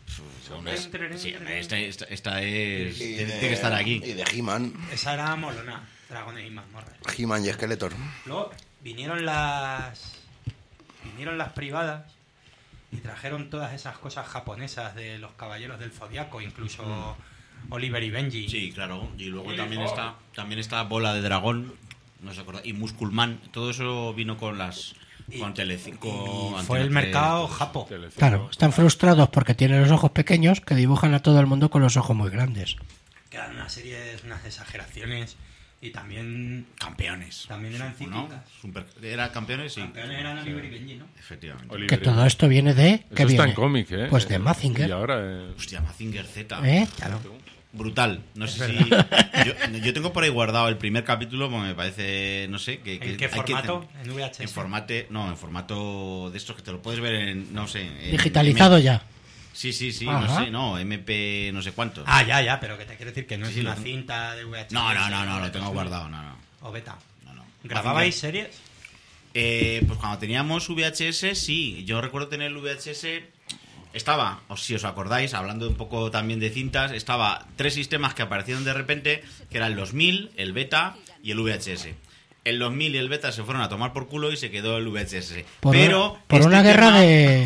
[SPEAKER 5] Sí, esta es...
[SPEAKER 7] Y
[SPEAKER 5] Tiene que estar aquí.
[SPEAKER 7] Y de He-Man.
[SPEAKER 2] Esa era molona, Dragones y Mazmorras.
[SPEAKER 7] He-Man y Skeletor.
[SPEAKER 2] Luego vinieron las privadas y trajeron todas esas cosas japonesas de los Caballeros del Zodiaco, incluso Oliver y Benji.
[SPEAKER 5] Sí, claro. Y luego también está Bola de Dragón, no se acuerda, y Musculman. Todo eso vino con las... Con Telecinco.
[SPEAKER 2] Y fue el
[SPEAKER 5] Antena 3,
[SPEAKER 2] mercado
[SPEAKER 5] todo eso.
[SPEAKER 2] japo.
[SPEAKER 6] Claro, están frustrados porque tienen los ojos pequeños que dibujan a todo el mundo con los ojos muy grandes.
[SPEAKER 2] Que eran unas series, unas exageraciones y también
[SPEAKER 5] Campeones.
[SPEAKER 2] También eran
[SPEAKER 5] Sí, ¿no?
[SPEAKER 2] cíclicas.
[SPEAKER 5] ¿Era campeones? Sí.
[SPEAKER 2] Campeones eran Oliver y Benji, ¿no?
[SPEAKER 5] Efectivamente.
[SPEAKER 4] Oliver
[SPEAKER 6] Que todo esto viene de...
[SPEAKER 4] Eso
[SPEAKER 6] ¿Qué
[SPEAKER 4] está
[SPEAKER 6] viene?
[SPEAKER 4] en cómic, ¿eh?
[SPEAKER 6] Pues de Mazinger.
[SPEAKER 4] Y ahora...
[SPEAKER 5] Hostia, Mazinger Z.
[SPEAKER 6] ¿Eh?
[SPEAKER 2] Claro.
[SPEAKER 5] Brutal. No sé si... Yo tengo por ahí guardado el primer capítulo, porque me parece, no sé... Que,
[SPEAKER 2] ¿En qué
[SPEAKER 5] hay que
[SPEAKER 2] formato? ¿En VHS?
[SPEAKER 5] en formato de estos que te lo puedes ver en, no sé... en
[SPEAKER 6] Digitalizado
[SPEAKER 5] M-
[SPEAKER 6] ya.
[SPEAKER 5] Sí,
[SPEAKER 6] Ajá.
[SPEAKER 5] no sé, MP no sé cuánto.
[SPEAKER 2] Ya, pero que te quiero decir que no
[SPEAKER 5] Sí,
[SPEAKER 2] es
[SPEAKER 5] sí,
[SPEAKER 2] una
[SPEAKER 5] lo-
[SPEAKER 2] cinta de VHS.
[SPEAKER 5] No, lo tengo guardado, no.
[SPEAKER 2] O beta.
[SPEAKER 5] No.
[SPEAKER 2] ¿Grababais series?
[SPEAKER 5] Pues cuando teníamos VHS, sí. Yo recuerdo tener el VHS. Estaba, o si os acordáis, hablando un poco también de cintas, estaba 3 sistemas que aparecieron de repente, que eran los 1000, el beta y el VHS. El 2000 y el beta se fueron a tomar por culo y se quedó el VHS.
[SPEAKER 6] Por
[SPEAKER 5] pero
[SPEAKER 6] por
[SPEAKER 5] este
[SPEAKER 6] una guerra
[SPEAKER 5] tema-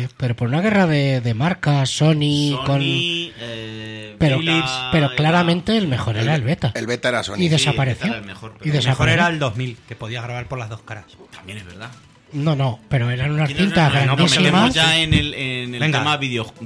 [SPEAKER 6] de marcas, Sony, con... Pero,
[SPEAKER 5] Beta,
[SPEAKER 6] pero claramente el mejor era el beta.
[SPEAKER 7] El beta era Sony.
[SPEAKER 6] Y
[SPEAKER 5] Sí,
[SPEAKER 6] desapareció.
[SPEAKER 5] el beta era el mejor, pero
[SPEAKER 6] y
[SPEAKER 2] El mejor
[SPEAKER 6] desapareció.
[SPEAKER 2] era el 2000, que podías grabar por las dos caras.
[SPEAKER 5] También es verdad.
[SPEAKER 6] No, pero eran unas
[SPEAKER 5] ¿Quiénes
[SPEAKER 6] cintas
[SPEAKER 5] eran? Nos metemos
[SPEAKER 6] grandísimas.
[SPEAKER 5] ya en el
[SPEAKER 2] Venga.
[SPEAKER 5] tema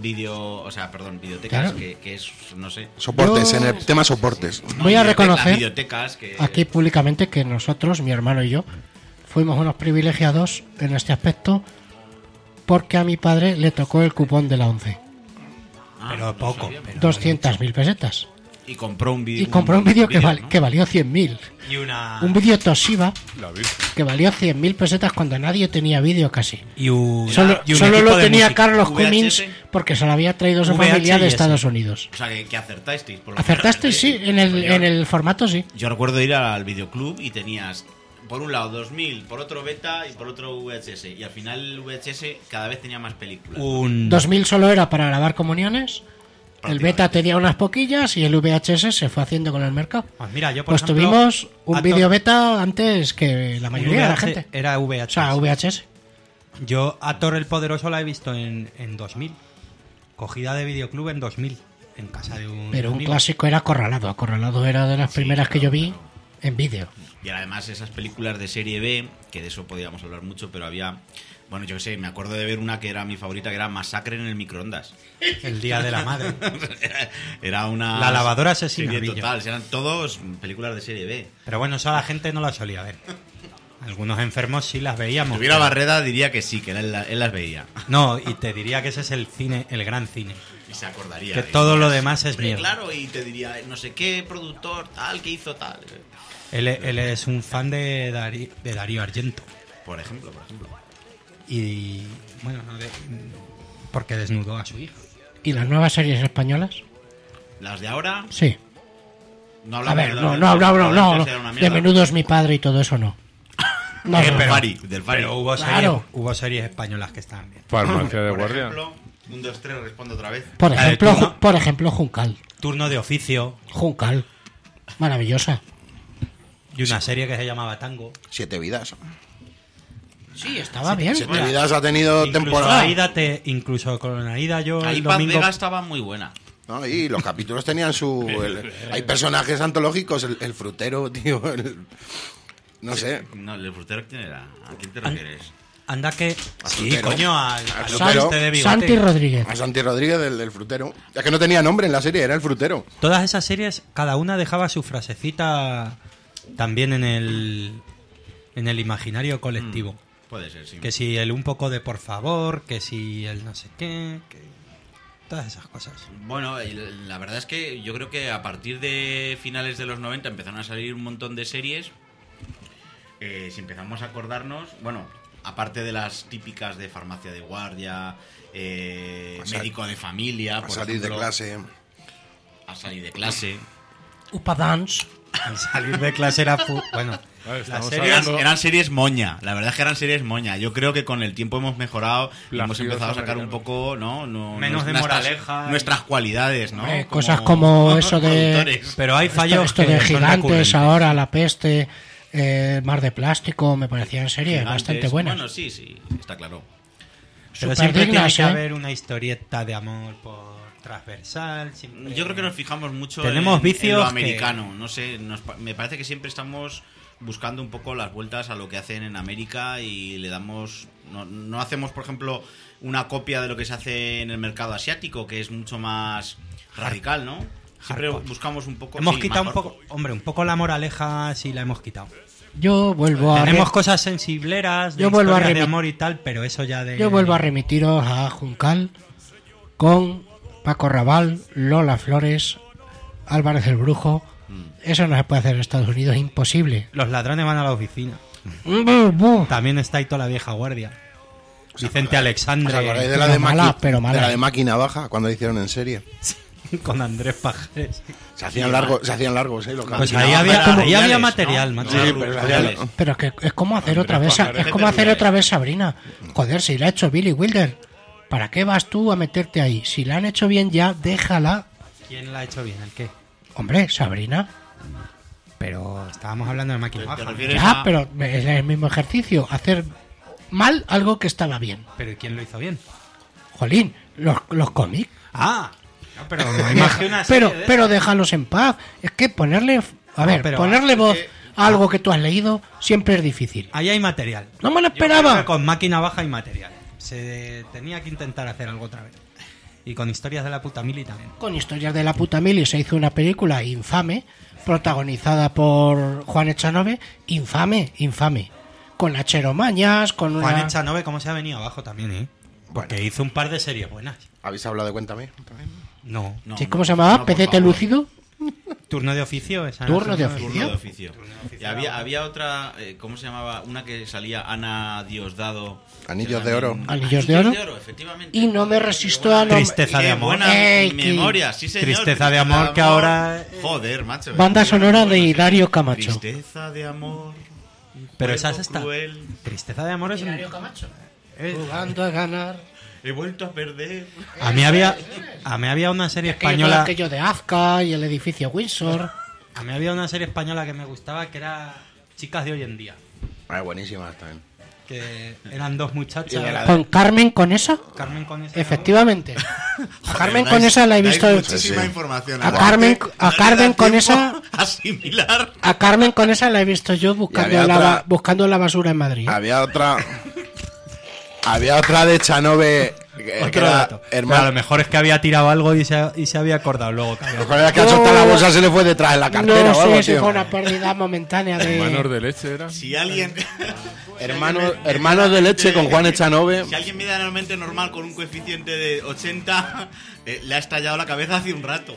[SPEAKER 5] videotecas,
[SPEAKER 6] Claro.
[SPEAKER 5] que es, no sé...
[SPEAKER 7] Soportes,
[SPEAKER 6] Yo-
[SPEAKER 7] en el tema soportes.
[SPEAKER 6] Voy a
[SPEAKER 5] Las
[SPEAKER 6] reconocer
[SPEAKER 5] videotecas que...
[SPEAKER 6] aquí públicamente que nosotros, mi hermano y yo, fuimos unos privilegiados en este aspecto porque a mi padre le tocó el cupón de la 11.
[SPEAKER 2] Pero
[SPEAKER 5] no
[SPEAKER 2] poco.
[SPEAKER 5] sabía.
[SPEAKER 2] Pero
[SPEAKER 6] 200.000 pesetas.
[SPEAKER 5] Y compró un vídeo.
[SPEAKER 6] Y compró un vídeo que,
[SPEAKER 5] ¿no?
[SPEAKER 6] que valió 100.000.
[SPEAKER 2] Y una...
[SPEAKER 6] Un vídeo Toshiba
[SPEAKER 4] La Virgen.
[SPEAKER 6] que valió 100.000 pesetas cuando nadie tenía vídeo casi.
[SPEAKER 2] Y un...
[SPEAKER 6] Solo
[SPEAKER 2] y un
[SPEAKER 6] solo
[SPEAKER 2] equipo
[SPEAKER 6] lo
[SPEAKER 2] de
[SPEAKER 6] tenía
[SPEAKER 2] música.
[SPEAKER 6] Carlos
[SPEAKER 5] VHS.
[SPEAKER 6] Cummins porque se lo había traído su
[SPEAKER 2] VHS.
[SPEAKER 6] familia de Estados Unidos.
[SPEAKER 5] O sea, que acertasteis. Por lo
[SPEAKER 6] ¿Acertasteis?
[SPEAKER 5] menos.
[SPEAKER 6] Sí, en el formato sí.
[SPEAKER 5] Yo recuerdo ir al videoclub y tenías, por un lado, 2000, por otro beta y por otro VHS. Y al final el VHS cada vez tenía más películas.
[SPEAKER 6] 2000 solo era para grabar comuniones. El beta tenía unas poquillas y el VHS se fue haciendo con el mercado.
[SPEAKER 2] Pues mira, yo por
[SPEAKER 6] Pues
[SPEAKER 2] ejemplo,
[SPEAKER 6] tuvimos un
[SPEAKER 2] Ator-
[SPEAKER 6] vídeo beta antes que la
[SPEAKER 2] un
[SPEAKER 6] mayoría de la
[SPEAKER 2] VH
[SPEAKER 6] gente.
[SPEAKER 2] Era VHS.
[SPEAKER 6] O sea, VHS.
[SPEAKER 2] Yo a Thor el Poderoso la he visto en 2000. Cogida de videoclub en 2000. En casa de un
[SPEAKER 6] Pero un
[SPEAKER 2] amigo.
[SPEAKER 6] clásico era Acorralado. Acorralado era de las primeras que yo vi en vídeo.
[SPEAKER 5] Y además esas películas de serie B, que de eso podíamos hablar mucho, pero había... Bueno, yo qué sé, me acuerdo de ver una que era mi favorita, que era Masacre en el microondas.
[SPEAKER 2] El Día de la Madre.
[SPEAKER 5] Era una...
[SPEAKER 2] La lavadora asesina,
[SPEAKER 5] serie
[SPEAKER 2] Villo.
[SPEAKER 5] total, eran todos películas de serie B.
[SPEAKER 2] Pero bueno, eso a la gente no la solía ver. Algunos enfermos sí las veíamos.
[SPEAKER 5] Si hubiera
[SPEAKER 2] pero-
[SPEAKER 5] Barreda diría que sí, que él las veía.
[SPEAKER 2] No, y te diría que ese es el cine, el gran cine.
[SPEAKER 5] Y se acordaría.
[SPEAKER 2] Que
[SPEAKER 5] Y
[SPEAKER 2] todo lo
[SPEAKER 5] dirías,
[SPEAKER 2] demás es
[SPEAKER 5] "Hombre,
[SPEAKER 2] mierda".
[SPEAKER 5] Claro, y te diría, no sé qué productor tal, que hizo tal.
[SPEAKER 2] Él es un fan de Darío Argento.
[SPEAKER 5] Por ejemplo.
[SPEAKER 2] Y bueno, porque desnudó a su hija.
[SPEAKER 6] ¿Y las nuevas series españolas?
[SPEAKER 5] Las de ahora,
[SPEAKER 6] Sí.
[SPEAKER 5] no
[SPEAKER 6] A
[SPEAKER 5] hablamos
[SPEAKER 6] ver,
[SPEAKER 5] de
[SPEAKER 6] no,
[SPEAKER 5] las
[SPEAKER 6] no,
[SPEAKER 5] de
[SPEAKER 6] no, no,
[SPEAKER 5] antes,
[SPEAKER 6] no,
[SPEAKER 5] era una
[SPEAKER 6] de
[SPEAKER 5] mierda.
[SPEAKER 6] menudo es mi padre y todo eso no. No,
[SPEAKER 5] Del
[SPEAKER 6] pero-
[SPEAKER 5] Fari, del Fari.
[SPEAKER 2] Pero hubo,
[SPEAKER 6] Claro.
[SPEAKER 2] hubo series españolas que estaban bien.
[SPEAKER 4] Farmacia de
[SPEAKER 5] Por
[SPEAKER 4] guardia.
[SPEAKER 5] ejemplo, 1, 2, 3, respondo otra vez.
[SPEAKER 6] Por
[SPEAKER 2] La de
[SPEAKER 6] ejemplo,
[SPEAKER 2] turno.
[SPEAKER 6] por ejemplo, Juncal.
[SPEAKER 2] Turno de oficio
[SPEAKER 6] Juncal. Maravillosa.
[SPEAKER 2] y una serie que se llamaba Tango.
[SPEAKER 7] 7 vidas.
[SPEAKER 6] Sí, estaba bien.
[SPEAKER 7] 7 vidas ha tenido
[SPEAKER 2] Incluso
[SPEAKER 7] temporada.
[SPEAKER 2] incluso con Aida yo
[SPEAKER 5] Ahí
[SPEAKER 2] el
[SPEAKER 5] Paz
[SPEAKER 2] domingo...
[SPEAKER 5] Vega estaba muy buena.
[SPEAKER 7] ¿No? Y los capítulos tenían su... hay personajes antológicos, el frutero, tío. No sé.
[SPEAKER 5] No, el frutero, ¿quién era? ¿A quién te refieres?
[SPEAKER 2] Anda que... Sí,
[SPEAKER 7] frutero.
[SPEAKER 2] coño, al
[SPEAKER 7] Al
[SPEAKER 2] frutero
[SPEAKER 7] frutero.
[SPEAKER 2] de bigote.
[SPEAKER 6] Santi Rodríguez.
[SPEAKER 7] A Santi Rodríguez, del frutero. Es que no tenía nombre en la serie, era el frutero.
[SPEAKER 2] Todas esas series, cada una dejaba su frasecita también en el imaginario colectivo.
[SPEAKER 5] Puede ser, sí.
[SPEAKER 2] Que si el un poco de por favor, que si el no sé qué, que todas esas cosas.
[SPEAKER 5] Bueno, y la verdad es que yo creo que a partir de finales de los 90 empezaron a salir un montón de series. Si empezamos a acordarnos, bueno, aparte de las típicas de farmacia de guardia, médico de familia,
[SPEAKER 7] A
[SPEAKER 5] por
[SPEAKER 7] salir de
[SPEAKER 5] ejemplo,
[SPEAKER 7] clase.
[SPEAKER 5] a salir de clase.
[SPEAKER 6] Upa Dance.
[SPEAKER 2] Al salir de clase era... bueno,
[SPEAKER 4] Vale,
[SPEAKER 2] las
[SPEAKER 4] estamos
[SPEAKER 2] series...
[SPEAKER 4] hablando-
[SPEAKER 5] Eran series moña, la verdad es que eran series moña. Yo creo que con el tiempo hemos mejorado y hemos
[SPEAKER 4] Plagios
[SPEAKER 5] empezado a sacar un
[SPEAKER 4] americanos.
[SPEAKER 5] poco, ¿no?
[SPEAKER 2] Menos de
[SPEAKER 5] nuestras-
[SPEAKER 2] moraleja.
[SPEAKER 5] Nuestras cualidades, ¿no?
[SPEAKER 6] Cosas como eso de...
[SPEAKER 5] productores.
[SPEAKER 2] Pero hay fallos
[SPEAKER 6] Esto
[SPEAKER 2] que
[SPEAKER 6] de
[SPEAKER 2] son
[SPEAKER 6] gigantes
[SPEAKER 2] recurrentes.
[SPEAKER 6] ahora, La Peste, Mar de Plástico, me parecían series
[SPEAKER 5] Gigantes.
[SPEAKER 6] bastante buenas.
[SPEAKER 5] Bueno, sí, está claro.
[SPEAKER 2] Pero
[SPEAKER 6] Súper
[SPEAKER 2] siempre tiene
[SPEAKER 6] dignas,
[SPEAKER 2] que
[SPEAKER 6] ¿eh?
[SPEAKER 2] haber una historieta de amor por transversal. siempre-
[SPEAKER 5] Yo creo que nos fijamos mucho
[SPEAKER 2] Tenemos
[SPEAKER 5] en
[SPEAKER 2] vicios
[SPEAKER 5] lo
[SPEAKER 2] que-
[SPEAKER 5] americano. No sé, me parece que siempre estamos buscando un poco las vueltas a lo que hacen en América y le damos... No hacemos, por ejemplo, una copia de lo que se hace en el mercado asiático, que es mucho más radical, ¿no? Siempre
[SPEAKER 2] Hardcore.
[SPEAKER 5] buscamos un poco...
[SPEAKER 2] Hemos
[SPEAKER 5] sí,
[SPEAKER 2] quitado
[SPEAKER 5] más
[SPEAKER 2] un poco... Hombre, un poco la moraleja sí la hemos quitado.
[SPEAKER 6] Yo vuelvo a
[SPEAKER 2] Tenemos cosas sensibleras de
[SPEAKER 6] Yo vuelvo a
[SPEAKER 2] historias de
[SPEAKER 6] remi-
[SPEAKER 2] amor y tal, pero eso ya de...
[SPEAKER 6] Yo vuelvo a remitiros a Juncal con Paco Raval, Lola Flores, Álvarez el Brujo. Eso no se puede hacer en Estados Unidos, es imposible.
[SPEAKER 2] Los ladrones van a la oficina. También está ahí toda la vieja guardia. Vicente
[SPEAKER 7] ¿Os
[SPEAKER 2] Alexandre
[SPEAKER 7] acordáis de
[SPEAKER 6] Pero
[SPEAKER 7] la de,
[SPEAKER 6] mala, pero mala.
[SPEAKER 7] de la de Máquina Baja cuando la hicieron en serie?
[SPEAKER 2] con Andrés Pajares.
[SPEAKER 7] Se hacían largos, los
[SPEAKER 2] Pues
[SPEAKER 7] cambios.
[SPEAKER 2] ahí
[SPEAKER 5] Baja
[SPEAKER 2] había,
[SPEAKER 5] era
[SPEAKER 2] ahí
[SPEAKER 5] Rubiales,
[SPEAKER 2] había
[SPEAKER 5] ¿no?
[SPEAKER 2] material,
[SPEAKER 5] No,
[SPEAKER 2] macho.
[SPEAKER 7] Sí,
[SPEAKER 5] Ru-
[SPEAKER 7] pero
[SPEAKER 5] Rubiales.
[SPEAKER 6] Pero que es como hacer otra vez,
[SPEAKER 4] Pajares.
[SPEAKER 6] es como hacer otra vez Sabrina. Joder, si la ha hecho Billy Wilder, ¿para qué vas tú a meterte ahí? Si la han hecho bien ya, déjala.
[SPEAKER 2] ¿Quién la ha hecho bien? ¿El qué?
[SPEAKER 6] Hombre, Sabrina.
[SPEAKER 2] Pero estábamos hablando de máquina
[SPEAKER 5] ¿Te
[SPEAKER 2] baja.
[SPEAKER 5] refieres
[SPEAKER 6] Ya,
[SPEAKER 5] a-
[SPEAKER 6] pero es el mismo ejercicio. Hacer mal algo que estaba bien.
[SPEAKER 2] Pero ¿y quién lo hizo bien?
[SPEAKER 6] Jolín, los cómics.
[SPEAKER 2] Ah, no, pero no imagino una serie de
[SPEAKER 6] Pero
[SPEAKER 2] esas.
[SPEAKER 6] déjalos en paz. Es que ponerle... A ver,
[SPEAKER 2] pero
[SPEAKER 6] ponerle
[SPEAKER 2] es
[SPEAKER 6] voz
[SPEAKER 2] que-
[SPEAKER 6] a algo que tú has leído siempre es difícil.
[SPEAKER 2] Ahí hay material.
[SPEAKER 6] No me lo
[SPEAKER 2] Yo creo
[SPEAKER 6] esperaba.
[SPEAKER 2] que con máquina baja hay material. Se tenía que intentar hacer algo otra vez. Y con historias de la puta mili también.
[SPEAKER 6] Con Historias de la puta mili se hizo una película infame, protagonizada por Juan Echanove, infame. Con Nachero Mañas, con una...
[SPEAKER 2] Juan Echanove, cómo se ha venido abajo también, ¿eh? Porque hizo un par de series buenas.
[SPEAKER 7] ¿Habéis hablado de Cuéntame?
[SPEAKER 2] No.
[SPEAKER 5] No,
[SPEAKER 6] ¿Sí,
[SPEAKER 5] no,
[SPEAKER 6] ¿Cómo se llamaba?
[SPEAKER 5] no, por
[SPEAKER 6] ¿Pecete
[SPEAKER 5] favor.
[SPEAKER 6] Lúcido?
[SPEAKER 2] Turno de oficio. Esa
[SPEAKER 6] Turno de
[SPEAKER 2] no sé,
[SPEAKER 6] oficio.
[SPEAKER 5] Turno de oficio. Y había otra, ¿cómo se llamaba? Una que salía Ana Diosdado.
[SPEAKER 7] Anillos de oro.
[SPEAKER 6] Anillos de oro.
[SPEAKER 5] Efectivamente.
[SPEAKER 6] Y no me resisto a...
[SPEAKER 2] Tristeza
[SPEAKER 5] Qué
[SPEAKER 2] de amor.
[SPEAKER 5] buena
[SPEAKER 6] Ey,
[SPEAKER 5] memoria, sí señor.
[SPEAKER 2] Tristeza de amor que ahora-
[SPEAKER 5] Joder, macho.
[SPEAKER 6] Banda sonora de Hilario Camacho.
[SPEAKER 5] Tristeza de amor.
[SPEAKER 2] Pero
[SPEAKER 5] cuerpo
[SPEAKER 2] esa está.
[SPEAKER 5] cruel,
[SPEAKER 2] Tristeza de amor es un...
[SPEAKER 6] Camacho. Jugando a ganar.
[SPEAKER 5] he vuelto a perder.
[SPEAKER 2] A mí había una serie española.
[SPEAKER 6] Aquello de Azca y el edificio Windsor.
[SPEAKER 2] A mí había una serie española que me gustaba que era Chicas de hoy en día.
[SPEAKER 7] Buenísima también.
[SPEAKER 2] Que eran dos muchachas.
[SPEAKER 7] Y de la-
[SPEAKER 6] ¿Con Carmen Conesa?
[SPEAKER 2] Carmen con esa.
[SPEAKER 6] Efectivamente. A Carmen
[SPEAKER 5] Dais-
[SPEAKER 6] Conesa la he
[SPEAKER 5] dais
[SPEAKER 6] visto...
[SPEAKER 5] muchísima
[SPEAKER 7] Sí.
[SPEAKER 5] información.
[SPEAKER 6] A
[SPEAKER 5] Aparte,
[SPEAKER 6] Carmen- a
[SPEAKER 5] no le
[SPEAKER 6] Carmen
[SPEAKER 5] da
[SPEAKER 6] con
[SPEAKER 5] tiempo
[SPEAKER 6] esa-
[SPEAKER 5] a asimilar.
[SPEAKER 6] A Carmen Conesa la he visto yo
[SPEAKER 7] había otra-
[SPEAKER 6] buscando la basura en Madrid.
[SPEAKER 7] Había otra de Chanove que
[SPEAKER 2] Otro
[SPEAKER 7] era
[SPEAKER 2] dato. Pero a lo
[SPEAKER 7] hermano.
[SPEAKER 2] mejor es que había tirado algo y se había acordado luego. Que había-
[SPEAKER 7] Mejor era que al soltar la bolsa se le fue detrás en la cartera
[SPEAKER 6] No
[SPEAKER 7] o algo,
[SPEAKER 6] sé si
[SPEAKER 7] tío.
[SPEAKER 6] fue una pérdida momentánea
[SPEAKER 4] Hermanos
[SPEAKER 6] de...
[SPEAKER 4] de leche era.
[SPEAKER 5] Si alguien.
[SPEAKER 7] Hermanos de leche con Juan Echanove.
[SPEAKER 5] Si alguien mide anualmente normal con un coeficiente de 80, le ha estallado la cabeza hace un rato.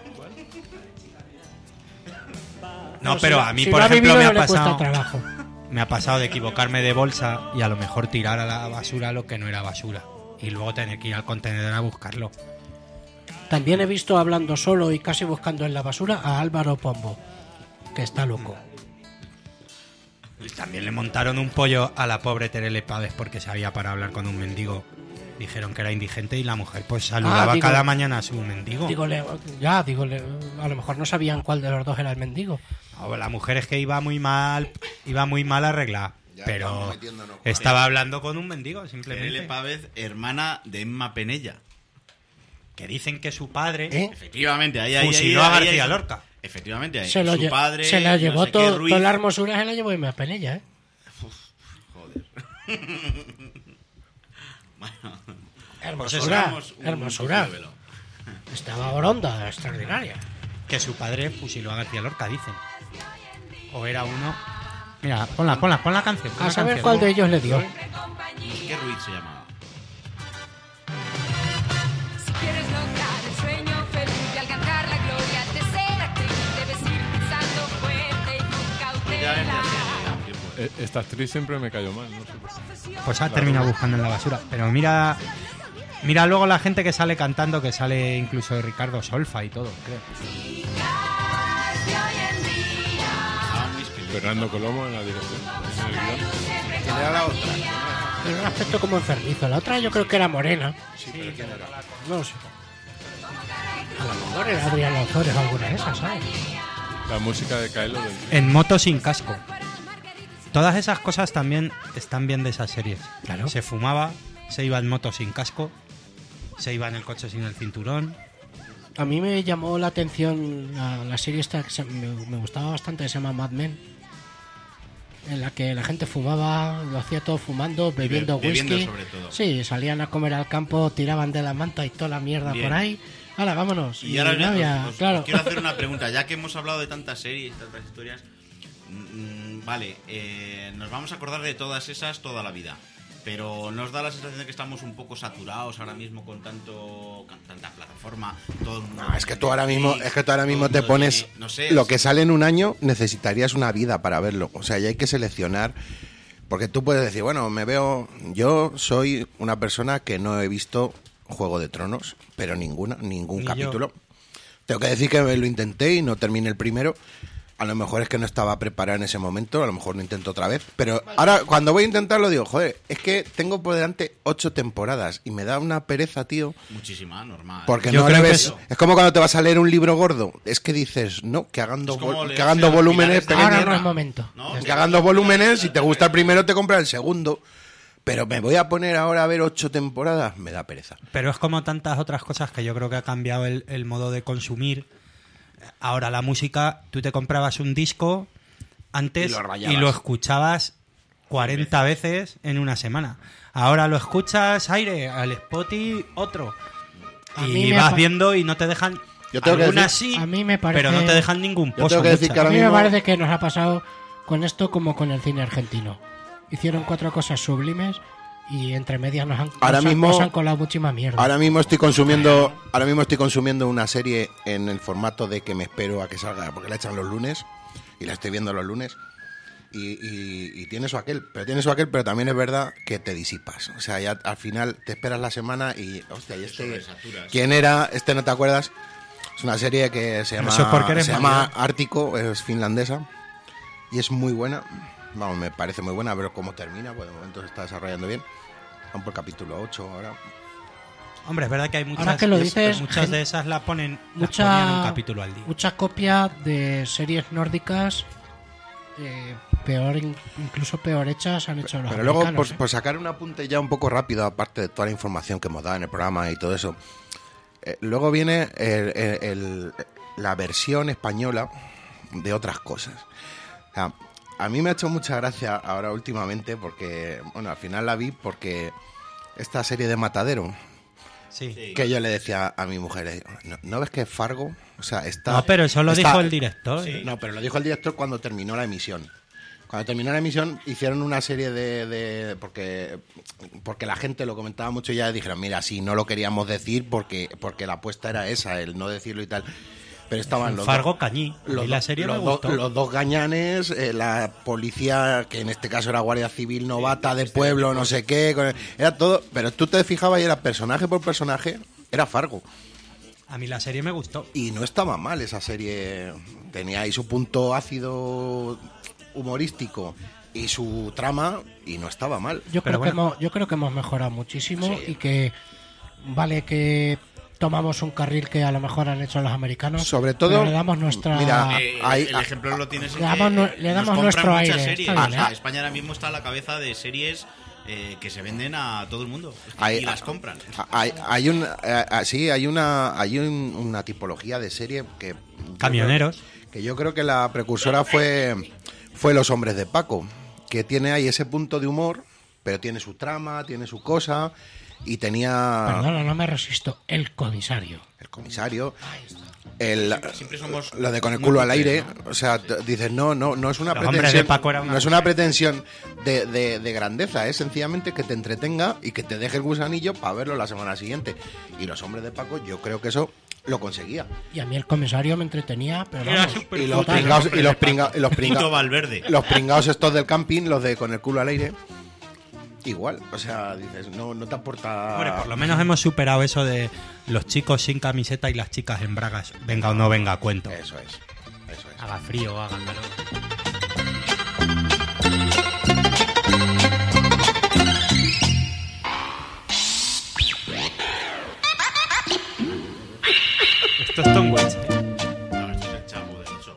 [SPEAKER 2] No, pero a mí,
[SPEAKER 6] si
[SPEAKER 2] por
[SPEAKER 6] lo ha
[SPEAKER 2] ejemplo,
[SPEAKER 6] vivido,
[SPEAKER 2] me
[SPEAKER 6] no
[SPEAKER 2] ha
[SPEAKER 6] le cuesta
[SPEAKER 2] pasado.
[SPEAKER 6] trabajo.
[SPEAKER 2] Me ha pasado de equivocarme de bolsa y a lo mejor tirar a la basura lo que no era basura. Y luego tener que ir al contenedor a buscarlo.
[SPEAKER 6] También he visto hablando solo y casi buscando en la basura a Álvaro Pombo, que está loco.
[SPEAKER 2] Y también le montaron un pollo a la pobre Terele Pávez porque se había para hablar con un mendigo. Dijeron que era indigente y la mujer pues saludaba cada mañana a su mendigo.
[SPEAKER 6] Dígole, a lo mejor no sabían cuál de los dos era el mendigo.
[SPEAKER 2] No, la mujer es que iba muy mal arreglada.
[SPEAKER 7] Ya
[SPEAKER 2] pero
[SPEAKER 7] estamos metiéndonos con
[SPEAKER 2] estaba hablando con un mendigo, simplemente.
[SPEAKER 5] Terele Pávez, hermana de Emma Penella.
[SPEAKER 2] Que dicen que su padre
[SPEAKER 5] Efectivamente, ahí
[SPEAKER 2] fusiló a García Lorca.
[SPEAKER 5] Efectivamente, ahí.
[SPEAKER 6] Se lo llevó
[SPEAKER 5] no sé qué,
[SPEAKER 6] toda
[SPEAKER 5] Ruiz.
[SPEAKER 6] la hermosura, se la llevó Emma Penella, ¿eh?
[SPEAKER 5] Joder. Bueno,
[SPEAKER 6] Hermosura,
[SPEAKER 5] un
[SPEAKER 6] hermosura.
[SPEAKER 5] poquito de velo.
[SPEAKER 6] Estaba oronda, extraordinaria.
[SPEAKER 2] Que su padre fusiló a García Lorca, dicen. O era uno... Mira, pon la canción.
[SPEAKER 6] A saber cuál de ellos le dio.
[SPEAKER 5] ¿Qué Ruiz se llamaba?
[SPEAKER 10] Si quieres lograr el sueño feliz de alcanzar la gloria de ser actriz, debes ir pensando fuerte y con cautela.
[SPEAKER 4] Esta actriz siempre me cayó mal, no sé por qué.
[SPEAKER 2] Pues ha terminado buscando en la basura. Pero mira luego la gente que sale cantando, que sale incluso Ricardo Solfa y todo, creo.
[SPEAKER 4] Fernando Colomo en la dirección. En el guión.
[SPEAKER 7] ¿Quién era la otra?
[SPEAKER 6] Tiene un aspecto como enfermizo. La otra yo creo que era morena.
[SPEAKER 7] Sí, pero ¿quién era?
[SPEAKER 6] No sé. A lo mejor era Adrián Ozores o alguna de esas, ¿sabes?
[SPEAKER 4] La música de Kaelo del...
[SPEAKER 2] En moto sin casco. Todas esas cosas también están bien de esas series.
[SPEAKER 6] Claro.
[SPEAKER 2] Se fumaba, se iba en moto sin casco, se iba en el coche sin el cinturón.
[SPEAKER 6] A mí me llamó la atención la serie esta que me gustaba bastante, que se llama Mad Men, en la que la gente fumaba, lo hacía todo fumando, bebiendo
[SPEAKER 5] bebiendo
[SPEAKER 6] whisky.
[SPEAKER 5] sobre todo.
[SPEAKER 6] Sí, salían a comer al campo, tiraban de la manta y toda la mierda
[SPEAKER 5] Bien.
[SPEAKER 6] por ahí. ¡Hala, vámonos!
[SPEAKER 5] Y ahora
[SPEAKER 6] no había-
[SPEAKER 5] os
[SPEAKER 6] claro.
[SPEAKER 5] quiero hacer una pregunta. Ya que hemos hablado de tantas series y tantas historias, vale, nos vamos a acordar de todas esas toda la vida. Pero nos da la sensación de que estamos un poco saturados ahora mismo con tanta plataforma. Todo el mundo
[SPEAKER 7] No, es que tú ahora mismo
[SPEAKER 5] todo el
[SPEAKER 7] te
[SPEAKER 5] mundo
[SPEAKER 7] pones
[SPEAKER 5] tiene, no sé,
[SPEAKER 7] lo que sale en un año, necesitarías una vida para verlo. O sea, ya hay que seleccionar, porque tú puedes decir, bueno, yo soy una persona que no he visto Juego de Tronos, pero ningún
[SPEAKER 2] Ni
[SPEAKER 7] capítulo. Tengo que decir que lo intenté y no terminé el primero. A lo mejor es que no estaba preparado en ese momento, a lo mejor lo intento otra vez. Pero ahora, cuando voy a intentarlo, digo, joder, es que tengo por delante 8 temporadas y me da una pereza, tío.
[SPEAKER 5] Muchísima, normal.
[SPEAKER 7] Porque
[SPEAKER 2] Yo
[SPEAKER 7] no
[SPEAKER 2] creo
[SPEAKER 7] le
[SPEAKER 2] que
[SPEAKER 7] ves.
[SPEAKER 2] eso-
[SPEAKER 7] Es como cuando te vas a leer un libro gordo. Es que dices, no, que hagan dos,
[SPEAKER 5] Es como
[SPEAKER 7] que hagan dos
[SPEAKER 5] leerse
[SPEAKER 7] volúmenes
[SPEAKER 5] los pilares de
[SPEAKER 7] pequeños.
[SPEAKER 6] Ahora no es momento.
[SPEAKER 5] ¿No?
[SPEAKER 7] Que hagan dos volúmenes, si te gusta el primero, te compras el segundo. Pero me voy a poner ahora a ver 8 temporadas, me da pereza.
[SPEAKER 2] Pero es como tantas otras cosas que yo creo que ha cambiado el modo de consumir. Ahora la música, tú te comprabas un disco antes
[SPEAKER 7] Y lo rayabas.
[SPEAKER 2] y lo escuchabas 40 veces en una semana. Ahora lo escuchas aire, al Spotify otro.
[SPEAKER 6] A mí
[SPEAKER 2] Y
[SPEAKER 6] me
[SPEAKER 2] vas
[SPEAKER 6] pa-
[SPEAKER 2] viendo y no te dejan...
[SPEAKER 7] Yo tengo que
[SPEAKER 2] Algunas
[SPEAKER 7] decir-
[SPEAKER 2] sí,
[SPEAKER 6] a mí me parece-
[SPEAKER 2] pero no te dejan ningún
[SPEAKER 7] Yo
[SPEAKER 2] post.
[SPEAKER 7] tengo que decir que
[SPEAKER 6] A
[SPEAKER 7] ahora
[SPEAKER 6] mí me
[SPEAKER 7] mismo-
[SPEAKER 6] parece que nos ha pasado con esto como con el cine argentino. Hicieron 4 cosas sublimes y entre medias
[SPEAKER 7] Ahora mismo-
[SPEAKER 6] nos han colado muchísima mierda.
[SPEAKER 7] Ahora mismo estoy consumiendo una serie en el formato de que me espero a que salga, porque la echan los lunes y la estoy viendo los lunes. Y tiene su aquel, pero también es verdad que te disipas. O sea, ya al final te esperas la semana y, hostia, y este,
[SPEAKER 5] sobresaturas.
[SPEAKER 7] ¿quién era? Este no te acuerdas. Es una serie que se llama,
[SPEAKER 2] Eso es porque eres
[SPEAKER 7] se llama
[SPEAKER 2] mayor.
[SPEAKER 7] Ártico, es finlandesa y es muy buena. Vamos, me parece muy buena, pero cómo termina, pues de momento se está desarrollando bien. Vamos por capítulo 8 ahora.
[SPEAKER 2] Hombre, es verdad que hay muchas,
[SPEAKER 6] Ahora que lo dices,
[SPEAKER 2] muchas de esas las ponían un
[SPEAKER 6] mucha
[SPEAKER 2] capítulo al día.
[SPEAKER 6] mucha copia de series nórdicas incluso peor hechas han hecho los
[SPEAKER 7] Pero luego,
[SPEAKER 6] americanos,
[SPEAKER 7] por sacar un apunte ya un poco rápido, aparte de toda la información que hemos dado en el programa y todo eso, luego viene la versión española de otras cosas. O sea, a mí me ha hecho mucha gracia ahora últimamente porque, bueno, al final la vi porque esta serie de Matadero,
[SPEAKER 2] Sí.
[SPEAKER 7] que yo le decía a mi mujer, ¿no ves que es Fargo? O sea, está...
[SPEAKER 2] No, pero eso lo
[SPEAKER 7] está-
[SPEAKER 2] dijo el director.
[SPEAKER 7] Sí, no, pero lo dijo el director cuando terminó la emisión. Cuando terminó la emisión hicieron una serie de porque la gente lo comentaba mucho y ya dijeron, mira, sí, no lo queríamos decir porque la apuesta era esa, el no decirlo y tal. Pero estaban los
[SPEAKER 2] Fargo
[SPEAKER 7] dos,
[SPEAKER 2] Cañí. Y la serie me
[SPEAKER 7] los
[SPEAKER 2] gustó.
[SPEAKER 7] los dos gañanes, la policía, que en este caso era Guardia Civil novata de pueblo, no sé qué, era todo, pero tú te fijabas y era personaje por personaje, era Fargo.
[SPEAKER 2] A mí la serie me gustó.
[SPEAKER 7] Y no estaba mal esa serie. Tenía ahí su punto ácido humorístico y su trama, y no estaba mal.
[SPEAKER 6] Yo creo que hemos mejorado muchísimo y que vale que tomamos un carril que a lo mejor han hecho los americanos.
[SPEAKER 7] Sobre todo,
[SPEAKER 6] pero le damos nuestra...
[SPEAKER 7] mira,
[SPEAKER 5] el ejemplo lo tienes en
[SPEAKER 6] le damos,
[SPEAKER 5] que
[SPEAKER 6] le damos
[SPEAKER 5] nos compran
[SPEAKER 6] nuestro
[SPEAKER 5] muchas
[SPEAKER 6] aire.
[SPEAKER 5] series.
[SPEAKER 6] Está
[SPEAKER 5] O
[SPEAKER 6] bien,
[SPEAKER 5] sea,
[SPEAKER 6] ¿eh?
[SPEAKER 5] España ahora mismo está a la cabeza de series que se venden a todo el mundo y las compran.
[SPEAKER 7] Hay una tipología de serie que...
[SPEAKER 2] Camioneros.
[SPEAKER 7] Que yo creo que la precursora fue Los Hombres de Paco, que tiene ahí ese punto de humor, pero tiene su trama, tiene su cosa, y tenía...
[SPEAKER 6] Perdona, no me resisto. El comisario.
[SPEAKER 7] El comisario...
[SPEAKER 5] Siempre somos
[SPEAKER 7] lo de con el culo al aire, o sea, dices, no es una
[SPEAKER 2] Los Hombres de Paco era una
[SPEAKER 7] no es una pretensión de grandeza, es sencillamente que te entretenga y que te deje el gusanillo para verlo la semana siguiente. Y Los Hombres de Paco, yo creo que eso lo conseguía.
[SPEAKER 6] Y a mí el comisario me entretenía, pero
[SPEAKER 5] Era
[SPEAKER 6] vamos,
[SPEAKER 5] súper
[SPEAKER 7] Y los
[SPEAKER 5] puto.
[SPEAKER 7] pringaos
[SPEAKER 5] Puto Valverde.
[SPEAKER 7] los pringaos estos del camping, los de con el culo al aire, igual, o sea, dices, no te aporta...
[SPEAKER 2] Hombre, por lo menos hemos superado eso de los chicos sin camiseta y las chicas en bragas. Venga o no venga, cuento.
[SPEAKER 7] Eso es.
[SPEAKER 2] Haga frío, haga calor. Esto es Tom Waits.
[SPEAKER 5] No, esto es el Chavo del 8.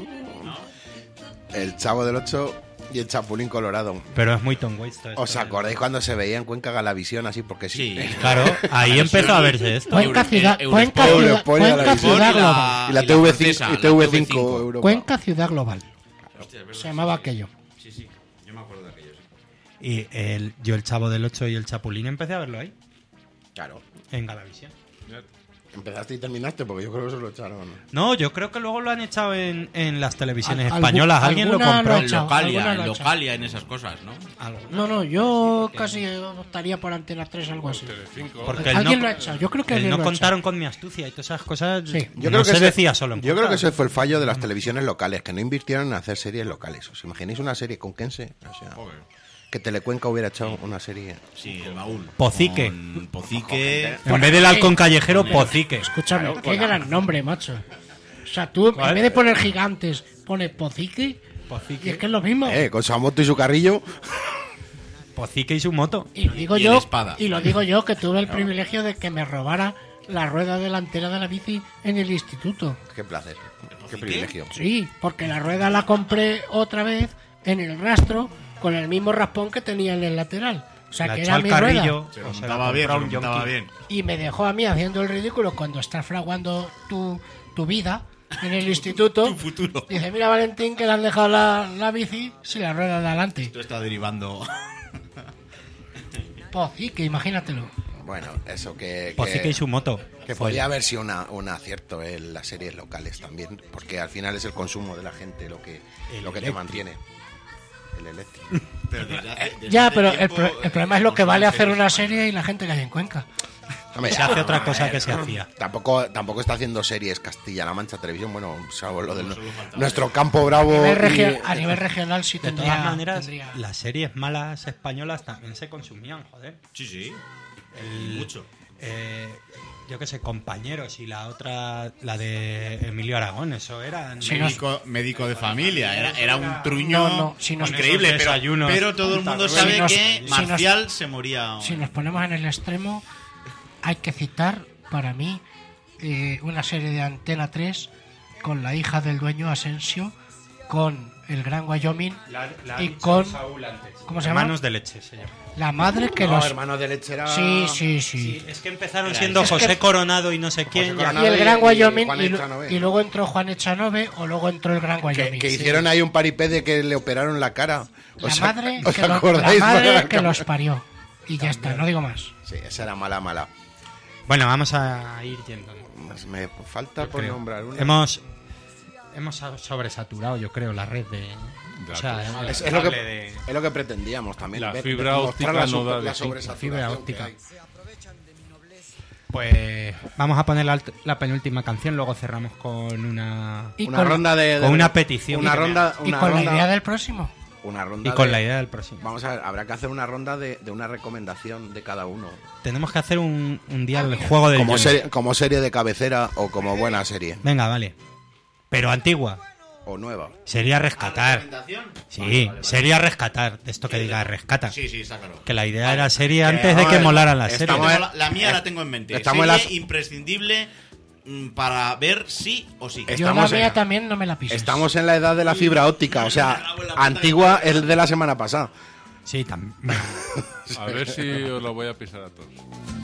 [SPEAKER 7] El Chavo del 8 y el Chapulín Colorado.
[SPEAKER 2] Pero es muy Tom Waits todo esto.
[SPEAKER 7] ¿Os acordáis cuando se veía en Cuenca Galavisión así? Porque sí.
[SPEAKER 2] Claro, ahí empezó a verse esto.
[SPEAKER 6] Cuenca Ciudad
[SPEAKER 7] Eurosport y
[SPEAKER 6] Cuenca
[SPEAKER 7] Galavisión.
[SPEAKER 6] Ciudad Global.
[SPEAKER 7] Y la TV5 y TV5 Europa.
[SPEAKER 6] Cuenca Ciudad Global.
[SPEAKER 5] Hostia, es verdad,
[SPEAKER 6] Se llamaba
[SPEAKER 5] sí, sí.
[SPEAKER 6] aquello.
[SPEAKER 5] Sí, yo me acuerdo de aquello.
[SPEAKER 2] Y yo el Chavo del 8 y el Chapulín empecé a verlo ahí,
[SPEAKER 7] Claro.
[SPEAKER 2] en Galavisión.
[SPEAKER 7] Empezaste y terminaste porque yo creo que se lo echaron.
[SPEAKER 2] No, yo creo que luego lo han echado en las televisiones
[SPEAKER 6] Al-
[SPEAKER 2] españolas. Alguien lo
[SPEAKER 6] alguna
[SPEAKER 2] compró.
[SPEAKER 6] lo ha
[SPEAKER 5] En
[SPEAKER 6] echado,
[SPEAKER 5] Localia,
[SPEAKER 6] alguna
[SPEAKER 5] en
[SPEAKER 6] lo ha echado.
[SPEAKER 5] Localia, en esas cosas, ¿no?
[SPEAKER 6] No, yo casi optaría por Antena 3 algo así.
[SPEAKER 2] Porque el
[SPEAKER 6] Alguien
[SPEAKER 2] no,
[SPEAKER 6] lo ha echado, yo creo que
[SPEAKER 2] el
[SPEAKER 6] alguien
[SPEAKER 2] no
[SPEAKER 6] lo ha
[SPEAKER 2] contaron con mi astucia y todas esas cosas.
[SPEAKER 6] Sí.
[SPEAKER 7] Yo
[SPEAKER 2] no
[SPEAKER 7] creo que
[SPEAKER 2] se
[SPEAKER 7] ese-
[SPEAKER 2] decía solo en
[SPEAKER 7] Yo creo que
[SPEAKER 2] podcast.
[SPEAKER 7] ese fue el fallo de las televisiones locales, que no invirtieron en hacer series locales. ¿Os imagináis una serie conquense? O sea, que Telecuenca hubiera echado una serie.
[SPEAKER 5] Sí, el baúl.
[SPEAKER 2] Pocique.
[SPEAKER 5] Con Pocique.
[SPEAKER 2] En vez del halcón callejero, Pocique.
[SPEAKER 6] Escúchame, qué gran nombre, macho. O sea, tú en vez de poner gigantes, pones Pocique. Y es que es lo mismo.
[SPEAKER 7] Con su moto y su carrillo.
[SPEAKER 2] Pocique y su moto.
[SPEAKER 6] Y lo digo
[SPEAKER 5] Y
[SPEAKER 6] yo,
[SPEAKER 5] el espada.
[SPEAKER 6] y lo digo yo, que tuve el privilegio de que me robara la rueda delantera de la bici en el instituto.
[SPEAKER 7] Qué placer. Qué privilegio.
[SPEAKER 6] Sí, porque la rueda la compré otra vez en el rastro con el mismo raspón que tenía en el lateral. O sea,
[SPEAKER 2] La
[SPEAKER 6] que
[SPEAKER 2] echó
[SPEAKER 6] era
[SPEAKER 2] al
[SPEAKER 6] mi
[SPEAKER 2] carrillo.
[SPEAKER 6] rueda.
[SPEAKER 5] Se
[SPEAKER 2] o se la
[SPEAKER 5] montaba bien,
[SPEAKER 2] compró
[SPEAKER 5] se
[SPEAKER 2] un
[SPEAKER 5] montaba
[SPEAKER 2] yonki.
[SPEAKER 5] bien.
[SPEAKER 6] Y me dejó a mí haciendo el ridículo cuando estás fraguando tu vida en el instituto.
[SPEAKER 5] Tu futuro.
[SPEAKER 6] Dice, mira Valentín, que le han dejado la bici sin la rueda de adelante.
[SPEAKER 5] Esto está derivando.
[SPEAKER 6] Pocique, imagínatelo.
[SPEAKER 7] Bueno, eso que...
[SPEAKER 2] Pocique y su moto.
[SPEAKER 7] Que podría haber sido un acierto en las series locales también, porque al final es el consumo de la gente lo que te mantiene. El eléctrico.
[SPEAKER 5] Pero desde
[SPEAKER 6] Ya,
[SPEAKER 5] hace
[SPEAKER 6] pero
[SPEAKER 5] tiempo,
[SPEAKER 6] el problema es lo que vale hacer
[SPEAKER 5] series.
[SPEAKER 6] una serie y la gente que hay en Cuenca.
[SPEAKER 7] Hombre,
[SPEAKER 2] Se hace otra cosa que se hacía.
[SPEAKER 7] Tampoco está haciendo series Castilla-La Mancha Televisión, bueno, salvo lo del
[SPEAKER 5] solo faltaba
[SPEAKER 7] nuestro Campo Bravo.
[SPEAKER 6] A nivel regional sí
[SPEAKER 2] De
[SPEAKER 6] tendría.
[SPEAKER 2] todas maneras,
[SPEAKER 6] tendría.
[SPEAKER 2] las series malas españolas también se consumían, joder.
[SPEAKER 5] Sí, sí.
[SPEAKER 2] El-
[SPEAKER 5] Mucho.
[SPEAKER 2] Yo qué sé, Compañeros y la otra, la de Emilio Aragón, eso eran...
[SPEAKER 6] Sí, no-
[SPEAKER 5] Médico de familia. Era un truño
[SPEAKER 6] No, si nos-
[SPEAKER 5] increíble,
[SPEAKER 2] Esos desayunos.
[SPEAKER 5] pero todo el mundo
[SPEAKER 6] Si
[SPEAKER 5] sabe
[SPEAKER 6] nos-
[SPEAKER 5] que
[SPEAKER 6] si nos-
[SPEAKER 5] Marcial se moría.
[SPEAKER 6] Si nos ponemos en el extremo, hay que citar, para mí, una serie de Antena 3 con la hija del dueño Asensio, con el Gran Wyoming y con... ¿Cómo se llama?
[SPEAKER 2] Hermanos de leche, se llama.
[SPEAKER 6] La madre que
[SPEAKER 7] No,
[SPEAKER 6] los...
[SPEAKER 7] Hermanos de Lechera.
[SPEAKER 6] Sí.
[SPEAKER 2] Es que empezaron
[SPEAKER 5] Era
[SPEAKER 2] siendo
[SPEAKER 6] es
[SPEAKER 2] José
[SPEAKER 6] que-
[SPEAKER 2] Coronado y no sé quién.
[SPEAKER 7] José
[SPEAKER 2] ya-
[SPEAKER 7] Coronado
[SPEAKER 6] Y el Gran Wyoming
[SPEAKER 7] Juan Echanove.
[SPEAKER 6] y luego entró Juan Echanove o luego entró el Gran Wyoming.
[SPEAKER 7] Que
[SPEAKER 6] Sí.
[SPEAKER 7] hicieron ahí un paripé de que le operaron la cara.
[SPEAKER 6] La
[SPEAKER 7] ¿Os
[SPEAKER 6] madre,
[SPEAKER 7] os
[SPEAKER 6] que, la
[SPEAKER 7] acordáis?
[SPEAKER 6] madre que los parió. Y ya está, no digo más.
[SPEAKER 7] Sí, esa era mala.
[SPEAKER 2] Bueno, vamos a ir yendo.
[SPEAKER 7] Pues me falta por
[SPEAKER 2] Creo.
[SPEAKER 7] nombrar una.
[SPEAKER 2] Hemos sobresaturado, yo creo, la red de... O sea, el
[SPEAKER 7] Es lo
[SPEAKER 2] cable
[SPEAKER 7] que,
[SPEAKER 2] de-
[SPEAKER 7] es lo que pretendíamos también.
[SPEAKER 4] La
[SPEAKER 7] ver-
[SPEAKER 4] fibra
[SPEAKER 7] mostrar
[SPEAKER 4] óptica
[SPEAKER 7] la
[SPEAKER 4] no da de
[SPEAKER 7] la
[SPEAKER 4] sí.
[SPEAKER 7] sobresaturación
[SPEAKER 2] Fibra
[SPEAKER 7] que
[SPEAKER 2] óptica.
[SPEAKER 7] hay.
[SPEAKER 2] Pues vamos a poner la penúltima canción, luego cerramos con una...
[SPEAKER 6] Y
[SPEAKER 7] Una
[SPEAKER 6] con,
[SPEAKER 7] ronda de...
[SPEAKER 2] con una petición.
[SPEAKER 7] Una ronda...
[SPEAKER 6] y
[SPEAKER 7] una
[SPEAKER 6] con la
[SPEAKER 7] ronda-
[SPEAKER 6] idea del próximo.
[SPEAKER 7] Una ronda
[SPEAKER 2] Y con
[SPEAKER 7] de-
[SPEAKER 2] la idea del próximo.
[SPEAKER 7] Vamos a ver, habrá que hacer una ronda de una recomendación de cada uno.
[SPEAKER 2] Tenemos que hacer un día el juego del Johnny.
[SPEAKER 7] Como serie de cabecera o como buena serie.
[SPEAKER 2] Venga, vale. Pero antigua.
[SPEAKER 7] o nueva.
[SPEAKER 2] Sería rescatar.
[SPEAKER 5] ¿Recomendación?
[SPEAKER 2] Sí,
[SPEAKER 5] Vale, vale.
[SPEAKER 2] sería rescatar. De esto que diga rescata.
[SPEAKER 5] Sí, está claro.
[SPEAKER 2] Que la idea
[SPEAKER 5] Vale.
[SPEAKER 2] era serie antes de que molaran las series.
[SPEAKER 7] estamos-
[SPEAKER 5] La mía la tengo en mente.
[SPEAKER 7] Estamos
[SPEAKER 5] Serie
[SPEAKER 7] en
[SPEAKER 5] imprescindible para ver sí o sí.
[SPEAKER 6] Yo la
[SPEAKER 7] Estamos
[SPEAKER 6] mía
[SPEAKER 7] en-
[SPEAKER 6] también no me la pises.
[SPEAKER 7] Estamos en la edad de la fibra óptica, o sea, antigua es de la semana pasada.
[SPEAKER 2] Sí, también.
[SPEAKER 4] A ver si os lo voy a pisar a todos.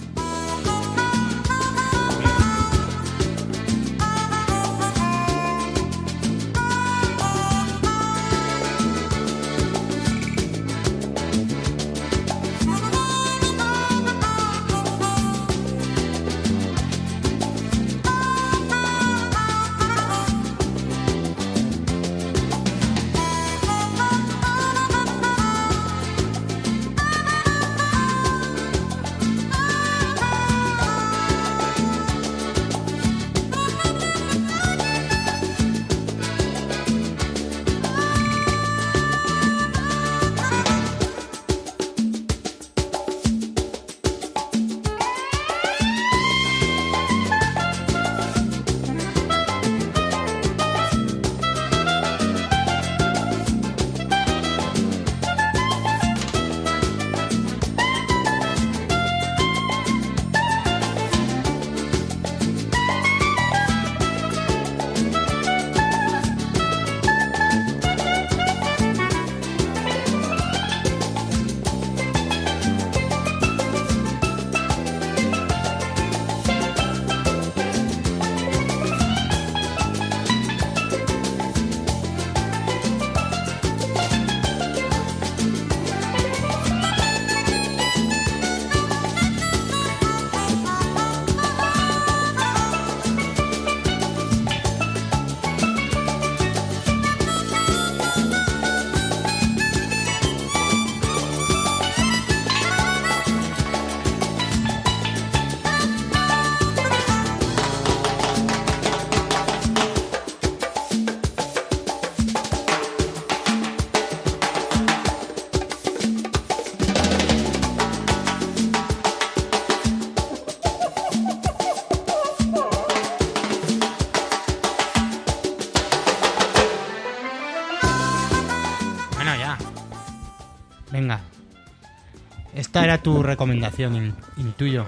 [SPEAKER 2] Bueno, ya. Venga. Esta era tu recomendación, intuyo,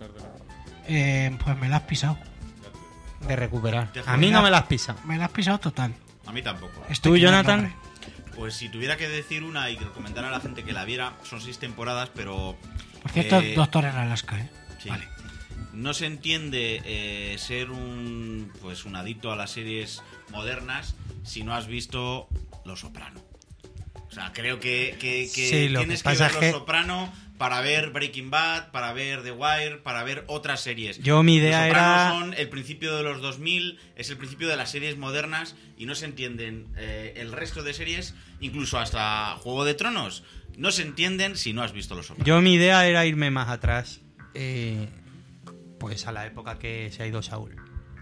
[SPEAKER 6] Pues me la has pisado.
[SPEAKER 2] de recuperar.
[SPEAKER 5] Déjame
[SPEAKER 2] A mí no
[SPEAKER 5] mirar.
[SPEAKER 2] me la has pisado.
[SPEAKER 6] Me la has pisado total.
[SPEAKER 5] A mí tampoco.
[SPEAKER 2] ¿Tú,
[SPEAKER 6] que era el
[SPEAKER 2] Jonathan?
[SPEAKER 6] nombre.
[SPEAKER 5] Pues si tuviera que decir una y que recomendara a la gente que la viera, son 6 temporadas, pero...
[SPEAKER 6] Por cierto,
[SPEAKER 5] eh,
[SPEAKER 6] Doctor en Alaska, ¿eh?
[SPEAKER 5] sí.
[SPEAKER 6] Vale.
[SPEAKER 5] No se entiende ser un adicto a las series modernas si no has visto Los Soprano. O sea, creo que
[SPEAKER 2] Sí, lo
[SPEAKER 5] tienes
[SPEAKER 2] que
[SPEAKER 5] que
[SPEAKER 2] pasa
[SPEAKER 5] ver
[SPEAKER 2] es
[SPEAKER 5] Los
[SPEAKER 2] que-
[SPEAKER 5] Soprano para ver Breaking Bad, para ver The Wire, para ver otras series.
[SPEAKER 2] Yo, mi idea
[SPEAKER 5] Los Soprano
[SPEAKER 2] era-
[SPEAKER 5] son el principio de los 2000, es el principio de las series modernas y no se entienden el resto de series, incluso hasta Juego de Tronos, no se entienden si no has visto Los Soprano.
[SPEAKER 2] Yo mi idea era irme más atrás. Pues a la época que se ha ido Saúl.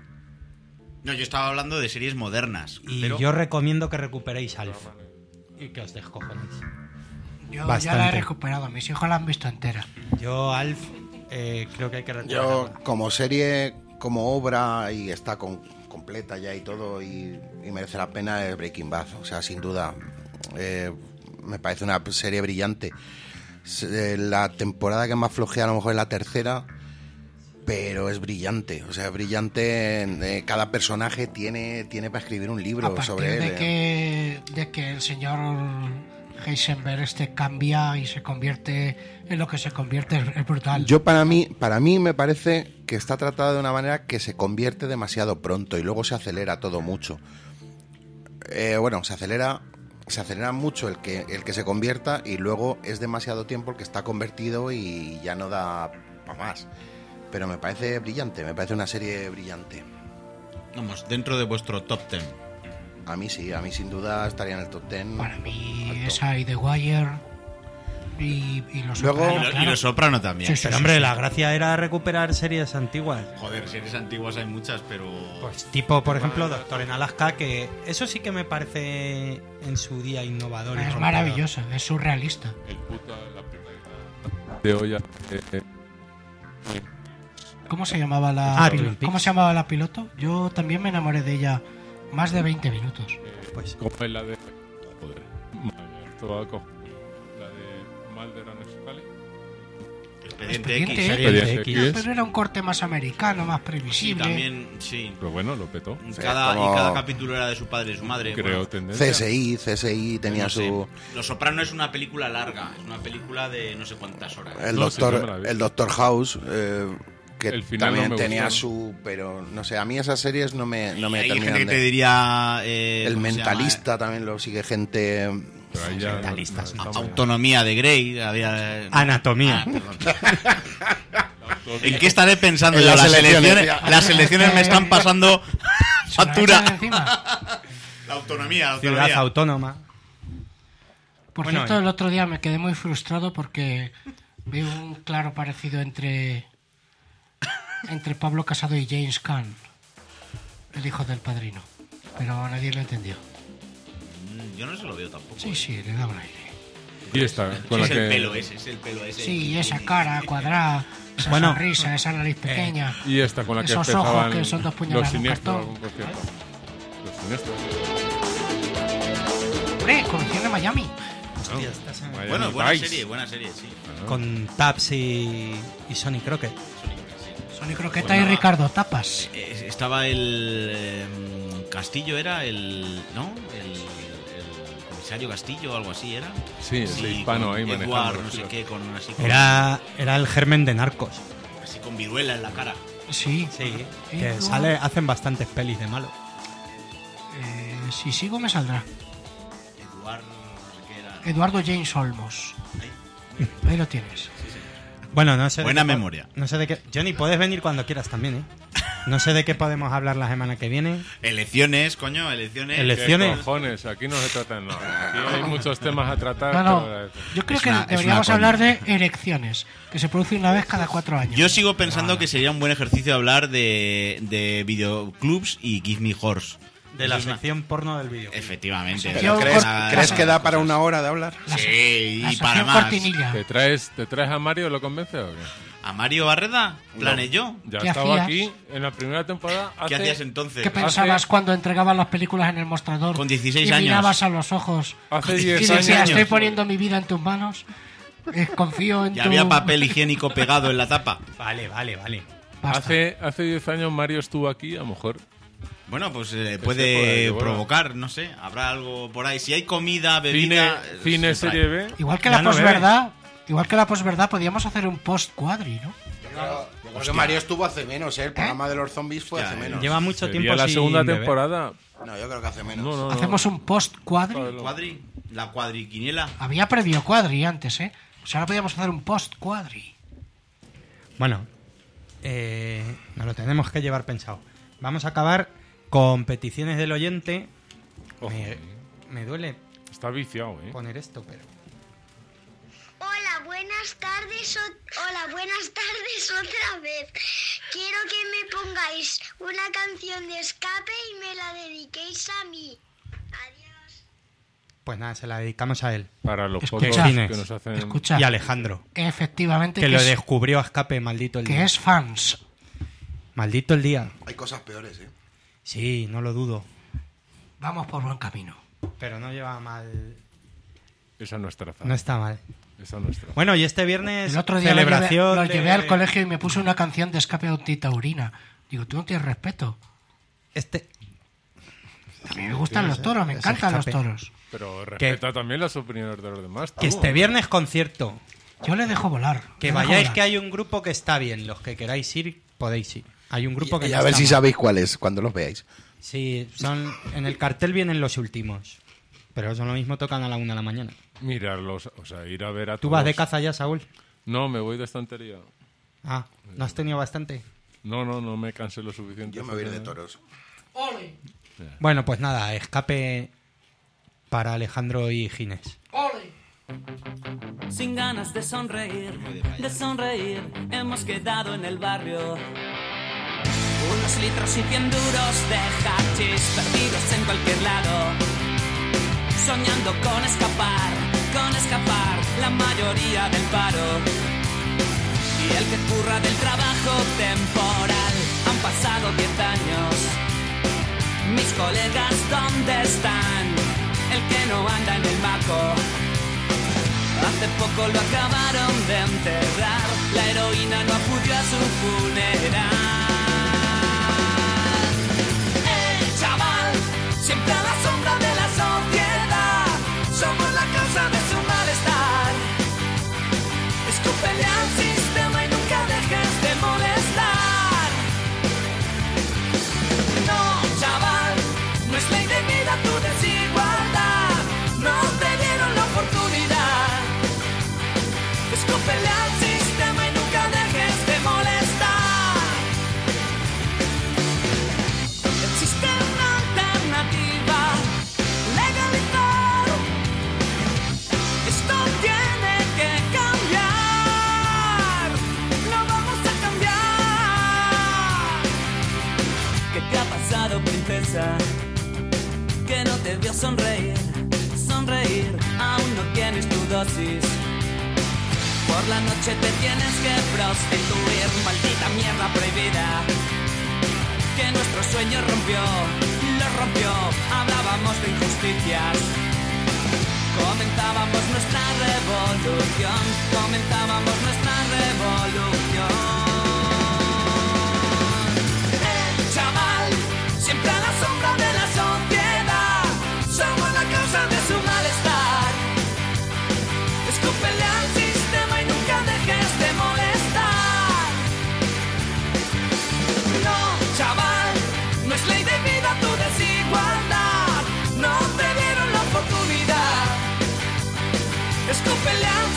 [SPEAKER 5] No, yo estaba hablando de series modernas.
[SPEAKER 2] Y
[SPEAKER 5] pero...
[SPEAKER 2] yo recomiendo que recuperéis Alf. Y que os descojonéis.
[SPEAKER 6] Yo ya
[SPEAKER 2] Bastante.
[SPEAKER 6] la he recuperado. Mis hijos la han visto entera.
[SPEAKER 2] Yo, Alf, creo que hay que
[SPEAKER 7] Yo,
[SPEAKER 2] recuperarla.
[SPEAKER 7] como serie, como obra, y está completa ya y todo, y merece la pena, es Breaking Bad. O sea, sin duda, me parece una serie brillante. La temporada que más flojea a lo mejor es la tercera, pero es brillante. O sea, es brillante. Cada personaje tiene para escribir un libro
[SPEAKER 6] A partir
[SPEAKER 7] sobre él.
[SPEAKER 6] de que el señor Heisenberg cambia y se convierte en lo que se convierte, es brutal.
[SPEAKER 7] Yo para mí me parece que está tratado de una manera que se convierte demasiado pronto y luego se acelera todo mucho. Bueno, se acelera mucho el que se convierta y luego es demasiado tiempo el que está convertido y ya no da para más. Pero me parece brillante, me parece una serie brillante.
[SPEAKER 5] Vamos, dentro de vuestro top 10.
[SPEAKER 7] A mí sí, a mí sin duda estaría en el top 10.
[SPEAKER 6] Para mí
[SPEAKER 7] alto.
[SPEAKER 6] esa y The Wire y Los
[SPEAKER 7] Luego-
[SPEAKER 6] Soprano,
[SPEAKER 5] Y
[SPEAKER 6] claro.
[SPEAKER 5] Los Soprano también.
[SPEAKER 6] Sí, sí,
[SPEAKER 2] Pero
[SPEAKER 6] sí,
[SPEAKER 2] hombre,
[SPEAKER 6] sí.
[SPEAKER 2] la gracia era recuperar series antiguas.
[SPEAKER 5] Joder, series antiguas hay muchas, pero...
[SPEAKER 2] Pues tipo, por ejemplo, Doctor en Alaska, que eso sí que me parece en su día innovador. y
[SPEAKER 6] Es
[SPEAKER 2] rompedor.
[SPEAKER 6] maravilloso, es surrealista.
[SPEAKER 4] El puto, la primera de olla.
[SPEAKER 6] ¿Cómo se llamaba
[SPEAKER 2] Twin Peaks.
[SPEAKER 6] ¿Cómo se llamaba la piloto? Yo también me enamoré de ella más de 20 minutos.
[SPEAKER 2] Pues
[SPEAKER 4] Como es la de... Joder. Madre mía, esto va a la de Mulder and Scully.
[SPEAKER 5] Expediente
[SPEAKER 6] Expediente
[SPEAKER 5] X.
[SPEAKER 2] Expediente X.
[SPEAKER 6] Pero era un corte más americano, más
[SPEAKER 5] Sí,
[SPEAKER 6] previsible.
[SPEAKER 5] también, sí.
[SPEAKER 4] Pero bueno, lo petó.
[SPEAKER 5] Y
[SPEAKER 7] Sí,
[SPEAKER 5] cada
[SPEAKER 7] como-
[SPEAKER 5] capítulo era de su padre y su madre.
[SPEAKER 4] Creo
[SPEAKER 5] Bueno,
[SPEAKER 4] tendencia.
[SPEAKER 7] CSI tenía
[SPEAKER 5] no sé.
[SPEAKER 7] su...
[SPEAKER 5] Los Soprano es una película larga, es una película de no sé cuántas horas.
[SPEAKER 7] El
[SPEAKER 4] Sí, yo me la
[SPEAKER 7] doctor,
[SPEAKER 4] vi.
[SPEAKER 7] el Doctor House, que
[SPEAKER 4] El final
[SPEAKER 7] también
[SPEAKER 4] no me
[SPEAKER 7] tenía
[SPEAKER 4] gustó.
[SPEAKER 7] su... Pero, no sé, a mí esas series no me
[SPEAKER 5] Y hay
[SPEAKER 7] terminan
[SPEAKER 5] gente que te
[SPEAKER 7] de...
[SPEAKER 5] diría...
[SPEAKER 7] El
[SPEAKER 5] ¿cómo se llama?
[SPEAKER 7] Mentalista también lo sigue gente...
[SPEAKER 4] Pero ahí ya
[SPEAKER 2] Mentalistas,
[SPEAKER 4] no,
[SPEAKER 2] no.
[SPEAKER 4] está muy-
[SPEAKER 5] Autonomía de Grey. Había...
[SPEAKER 2] Anatomía.
[SPEAKER 5] ¿En qué estaré pensando
[SPEAKER 7] En
[SPEAKER 5] yo?
[SPEAKER 7] las
[SPEAKER 5] Las
[SPEAKER 7] elecciones,
[SPEAKER 5] elecciones,
[SPEAKER 7] ya.
[SPEAKER 5] las elecciones me están pasando
[SPEAKER 6] Se la echan
[SPEAKER 5] factura.
[SPEAKER 6] encima.
[SPEAKER 5] La autonomía, la
[SPEAKER 2] Ciudad
[SPEAKER 5] autonomía.
[SPEAKER 2] autónoma.
[SPEAKER 6] Por
[SPEAKER 2] Bueno,
[SPEAKER 6] cierto,
[SPEAKER 2] y-
[SPEAKER 6] el otro día me quedé muy frustrado porque vi un claro parecido entre Pablo Casado y James Caan, el hijo del padrino. Pero nadie lo entendió.
[SPEAKER 5] Yo no se lo veo tampoco.
[SPEAKER 6] Sí, sí, le da un aire.
[SPEAKER 4] Y esta, con
[SPEAKER 5] Es
[SPEAKER 4] la
[SPEAKER 5] el
[SPEAKER 4] que...
[SPEAKER 5] pelo ese, es el pelo ese.
[SPEAKER 6] Sí, esa cara cuadrada, esa
[SPEAKER 2] Bueno.
[SPEAKER 6] sonrisa, esa nariz pequeña.
[SPEAKER 4] Y esta con la que
[SPEAKER 6] Esos
[SPEAKER 4] empezaban
[SPEAKER 6] ojos que son dos
[SPEAKER 4] los
[SPEAKER 6] puñaladas en un
[SPEAKER 4] siniestros,
[SPEAKER 6] cartón.
[SPEAKER 4] por cierto. Los siniestros.
[SPEAKER 6] ¡Hombre, Corrupción de Miami!
[SPEAKER 2] Hostia, esta se me-
[SPEAKER 4] Miami
[SPEAKER 5] Bueno, buena
[SPEAKER 4] Vice.
[SPEAKER 5] serie, sí.
[SPEAKER 2] Con Taps y Sonny Crockett.
[SPEAKER 6] Sonny Croqueta
[SPEAKER 5] Bueno,
[SPEAKER 6] y Ricardo Tapas.
[SPEAKER 5] Estaba el Castillo, era el... ¿No? El comisario Castillo o algo así, ¿era?
[SPEAKER 4] Sí, ese hispano
[SPEAKER 5] con
[SPEAKER 4] ahí
[SPEAKER 5] Edward,
[SPEAKER 4] manejando.
[SPEAKER 5] no sé qué, con así con,
[SPEAKER 2] Era el germen de Narcos.
[SPEAKER 5] así con viruela en la cara.
[SPEAKER 6] Sí.
[SPEAKER 2] Sí, que
[SPEAKER 6] Edward.
[SPEAKER 2] hacen bastantes pelis de malo.
[SPEAKER 6] Si sigo me saldrá.
[SPEAKER 5] Edward, no sé qué era.
[SPEAKER 6] Eduardo James Olmos. Ahí lo tienes.
[SPEAKER 2] Bueno, no sé.
[SPEAKER 5] Buena
[SPEAKER 2] de qué
[SPEAKER 5] memoria.
[SPEAKER 2] No sé de qué. Johnny, puedes venir cuando quieras también, ¿eh? No sé de qué podemos hablar la semana que viene.
[SPEAKER 5] Elecciones, coño, elecciones.
[SPEAKER 2] Elecciones.
[SPEAKER 4] ¿Qué cojones? Aquí no se trata de nada. Aquí hay muchos temas a tratar.
[SPEAKER 6] No,
[SPEAKER 4] pero-
[SPEAKER 6] yo creo
[SPEAKER 5] Es
[SPEAKER 6] que
[SPEAKER 5] una- es
[SPEAKER 6] deberíamos
[SPEAKER 5] una
[SPEAKER 6] hablar
[SPEAKER 5] coña.
[SPEAKER 6] de erecciones, que se produce una vez cada 4 años.
[SPEAKER 5] Yo sigo pensando que sería un buen ejercicio hablar de videoclubs y Give Me Horse.
[SPEAKER 2] De la
[SPEAKER 5] Eso es una-
[SPEAKER 2] sección porno del vídeo.
[SPEAKER 5] Efectivamente.
[SPEAKER 6] Yo-
[SPEAKER 7] ¿Crees,
[SPEAKER 5] Una-
[SPEAKER 7] ¿crees que da para una hora de hablar?
[SPEAKER 5] Sí,
[SPEAKER 6] La
[SPEAKER 5] y para
[SPEAKER 6] sección
[SPEAKER 5] más.
[SPEAKER 6] cortinilla.
[SPEAKER 4] ¿Te traes a Mario? ¿Lo convences o qué?
[SPEAKER 5] ¿A Mario Barreda? ¿Planes yo?
[SPEAKER 4] Ya
[SPEAKER 6] ¿Qué
[SPEAKER 4] estaba
[SPEAKER 6] hacías?
[SPEAKER 4] aquí en la primera temporada.
[SPEAKER 5] ¿Qué
[SPEAKER 4] hace-
[SPEAKER 5] hacías entonces?
[SPEAKER 6] ¿Qué pensabas cuando entregabas las películas en el mostrador?
[SPEAKER 5] Con 16
[SPEAKER 6] y
[SPEAKER 5] años.
[SPEAKER 6] mirabas a los ojos.
[SPEAKER 4] Hace
[SPEAKER 6] y
[SPEAKER 4] 10
[SPEAKER 6] decías,
[SPEAKER 4] años.
[SPEAKER 6] estoy poniendo mi vida en tus manos. Confío en
[SPEAKER 5] ¿Y
[SPEAKER 6] tu...
[SPEAKER 5] había papel higiénico pegado en la tapa?
[SPEAKER 2] Vale.
[SPEAKER 6] Basta.
[SPEAKER 4] Hace 10 años Mario estuvo aquí, a lo mejor.
[SPEAKER 5] Bueno, pues
[SPEAKER 4] puede
[SPEAKER 5] puede
[SPEAKER 4] que vuelva.
[SPEAKER 5] provocar, no sé. Habrá algo por ahí. Si hay comida, bebida...
[SPEAKER 4] Cine
[SPEAKER 5] se trae.
[SPEAKER 4] serie B.
[SPEAKER 6] Igual que
[SPEAKER 2] Ya
[SPEAKER 6] la
[SPEAKER 2] no
[SPEAKER 6] posverdad, podíamos hacer un post cuadri, ¿no?
[SPEAKER 7] Porque Mario estuvo hace menos, ¿eh? El programa de los zombies fue
[SPEAKER 5] Hostia,
[SPEAKER 7] hace menos.
[SPEAKER 2] Lleva mucho
[SPEAKER 4] Sería
[SPEAKER 2] tiempo
[SPEAKER 4] la
[SPEAKER 2] sin
[SPEAKER 4] segunda
[SPEAKER 2] beber.
[SPEAKER 4] temporada.
[SPEAKER 7] No, yo creo que hace menos.
[SPEAKER 4] No.
[SPEAKER 6] Hacemos un post cuadri.
[SPEAKER 5] ¿Cuadri? ¿La cuadriquiniela?
[SPEAKER 6] Había previo cuadri antes, ¿eh? Pues ahora podíamos hacer un post cuadri.
[SPEAKER 2] Bueno, nos lo tenemos que llevar pensado. Vamos a acabar con peticiones del oyente.
[SPEAKER 4] Ojo.
[SPEAKER 2] Me duele
[SPEAKER 4] Está viciado, ¿eh?
[SPEAKER 2] poner esto, pero...
[SPEAKER 11] Hola, buenas tardes. Hola, buenas tardes otra vez. Quiero que me pongáis una canción de Escape y me la dediquéis a mí. Adiós.
[SPEAKER 2] Pues nada, se la dedicamos a él.
[SPEAKER 4] Para los
[SPEAKER 6] Escucha.
[SPEAKER 4] pocos que
[SPEAKER 2] Fines.
[SPEAKER 4] nos hacen...
[SPEAKER 6] Escucha,
[SPEAKER 2] Y a Alejandro,
[SPEAKER 6] efectivamente
[SPEAKER 2] que
[SPEAKER 6] que,
[SPEAKER 2] lo
[SPEAKER 6] es,
[SPEAKER 2] descubrió a Escape, maldito el
[SPEAKER 6] que
[SPEAKER 2] día.
[SPEAKER 6] es fans.
[SPEAKER 2] Maldito el día.
[SPEAKER 7] Hay cosas peores, ¿eh?
[SPEAKER 2] Sí, no lo dudo.
[SPEAKER 6] Vamos por buen camino.
[SPEAKER 2] Pero no lleva mal...
[SPEAKER 4] Esa no es traza.
[SPEAKER 2] No está mal.
[SPEAKER 4] Esa no es traza.
[SPEAKER 2] Bueno, y este viernes
[SPEAKER 6] El otro día
[SPEAKER 2] celebración
[SPEAKER 6] lo
[SPEAKER 2] de-
[SPEAKER 6] llevé al colegio y me puso una canción de Escape Autitaurina. Digo, tú no tienes respeto.
[SPEAKER 2] Este...
[SPEAKER 6] A mí me gustan los toros, me
[SPEAKER 2] Es
[SPEAKER 6] encantan los
[SPEAKER 2] Escape.
[SPEAKER 6] toros.
[SPEAKER 4] Pero respeta también las opiniones de los demás.
[SPEAKER 2] Que
[SPEAKER 4] tú.
[SPEAKER 2] este viernes concierto.
[SPEAKER 6] Yo le dejo volar.
[SPEAKER 2] Que
[SPEAKER 6] le dejo
[SPEAKER 2] vayáis,
[SPEAKER 6] volar.
[SPEAKER 2] que hay un grupo que está bien. Los que queráis ir, podéis ir. Hay un grupo que
[SPEAKER 7] Y
[SPEAKER 2] no
[SPEAKER 7] a ver
[SPEAKER 2] está
[SPEAKER 7] si
[SPEAKER 2] mal.
[SPEAKER 7] sabéis cuál es, cuando los veáis.
[SPEAKER 2] Sí, son... En el cartel vienen los últimos. Pero son lo mismo, tocan a la 1 de la mañana.
[SPEAKER 4] Mirarlos, o sea, ir a ver a
[SPEAKER 2] ¿Tú
[SPEAKER 4] todos.
[SPEAKER 2] vas de caza ya, Saúl?
[SPEAKER 4] No, me voy de estantería.
[SPEAKER 2] Ah, ¿no has tenido bastante?
[SPEAKER 4] No me cansé lo suficiente.
[SPEAKER 7] Yo me voy a ir de toros.
[SPEAKER 6] ¡Ole!
[SPEAKER 2] Bueno, pues nada, Escape para Alejandro y Ginés.
[SPEAKER 6] ¡Ole!
[SPEAKER 12] Sin ganas de sonreír, hemos quedado en el barrio. Unos litros y 100 duros de hachís perdidos en cualquier lado. Soñando con escapar, la mayoría del paro. Y el que curra del trabajo temporal, han pasado 10 años. Mis colegas, ¿dónde están? El que no anda en el maco. Hace poco lo acabaron de enterrar. La heroína no acudió a su funeral. Chaval, siempre a la sombra de la sociedad. Somos la causa de su malestar. Escúpele al sistema y nunca dejes de molestar. No, chaval, no es ley de vida tu desigualdad. No te dieron la oportunidad. Escúpele al sistema y nunca dejes de molestar. Existe una alternativa, legalizar. Esto tiene que cambiar. Lo vamos a cambiar. ¿Qué te ha pasado, princesa? Que no te vio sonreír. Sonreír, aún no tienes tu dosis. Por la noche te tienes que prostituir, maldita mierda prohibida. Que nuestro sueño rompió, lo rompió. Hablábamos de injusticias. Comenzábamos nuestra revolución. Comenzábamos nuestra revolución. Chaval, siempre a la sombra de la sociedad. Somos la causa de su malestar. Escúpele al sistema y nunca dejes de molestar. No, chaval, no es ley de vida tu desigualdad. No te dieron la oportunidad. Escúpele al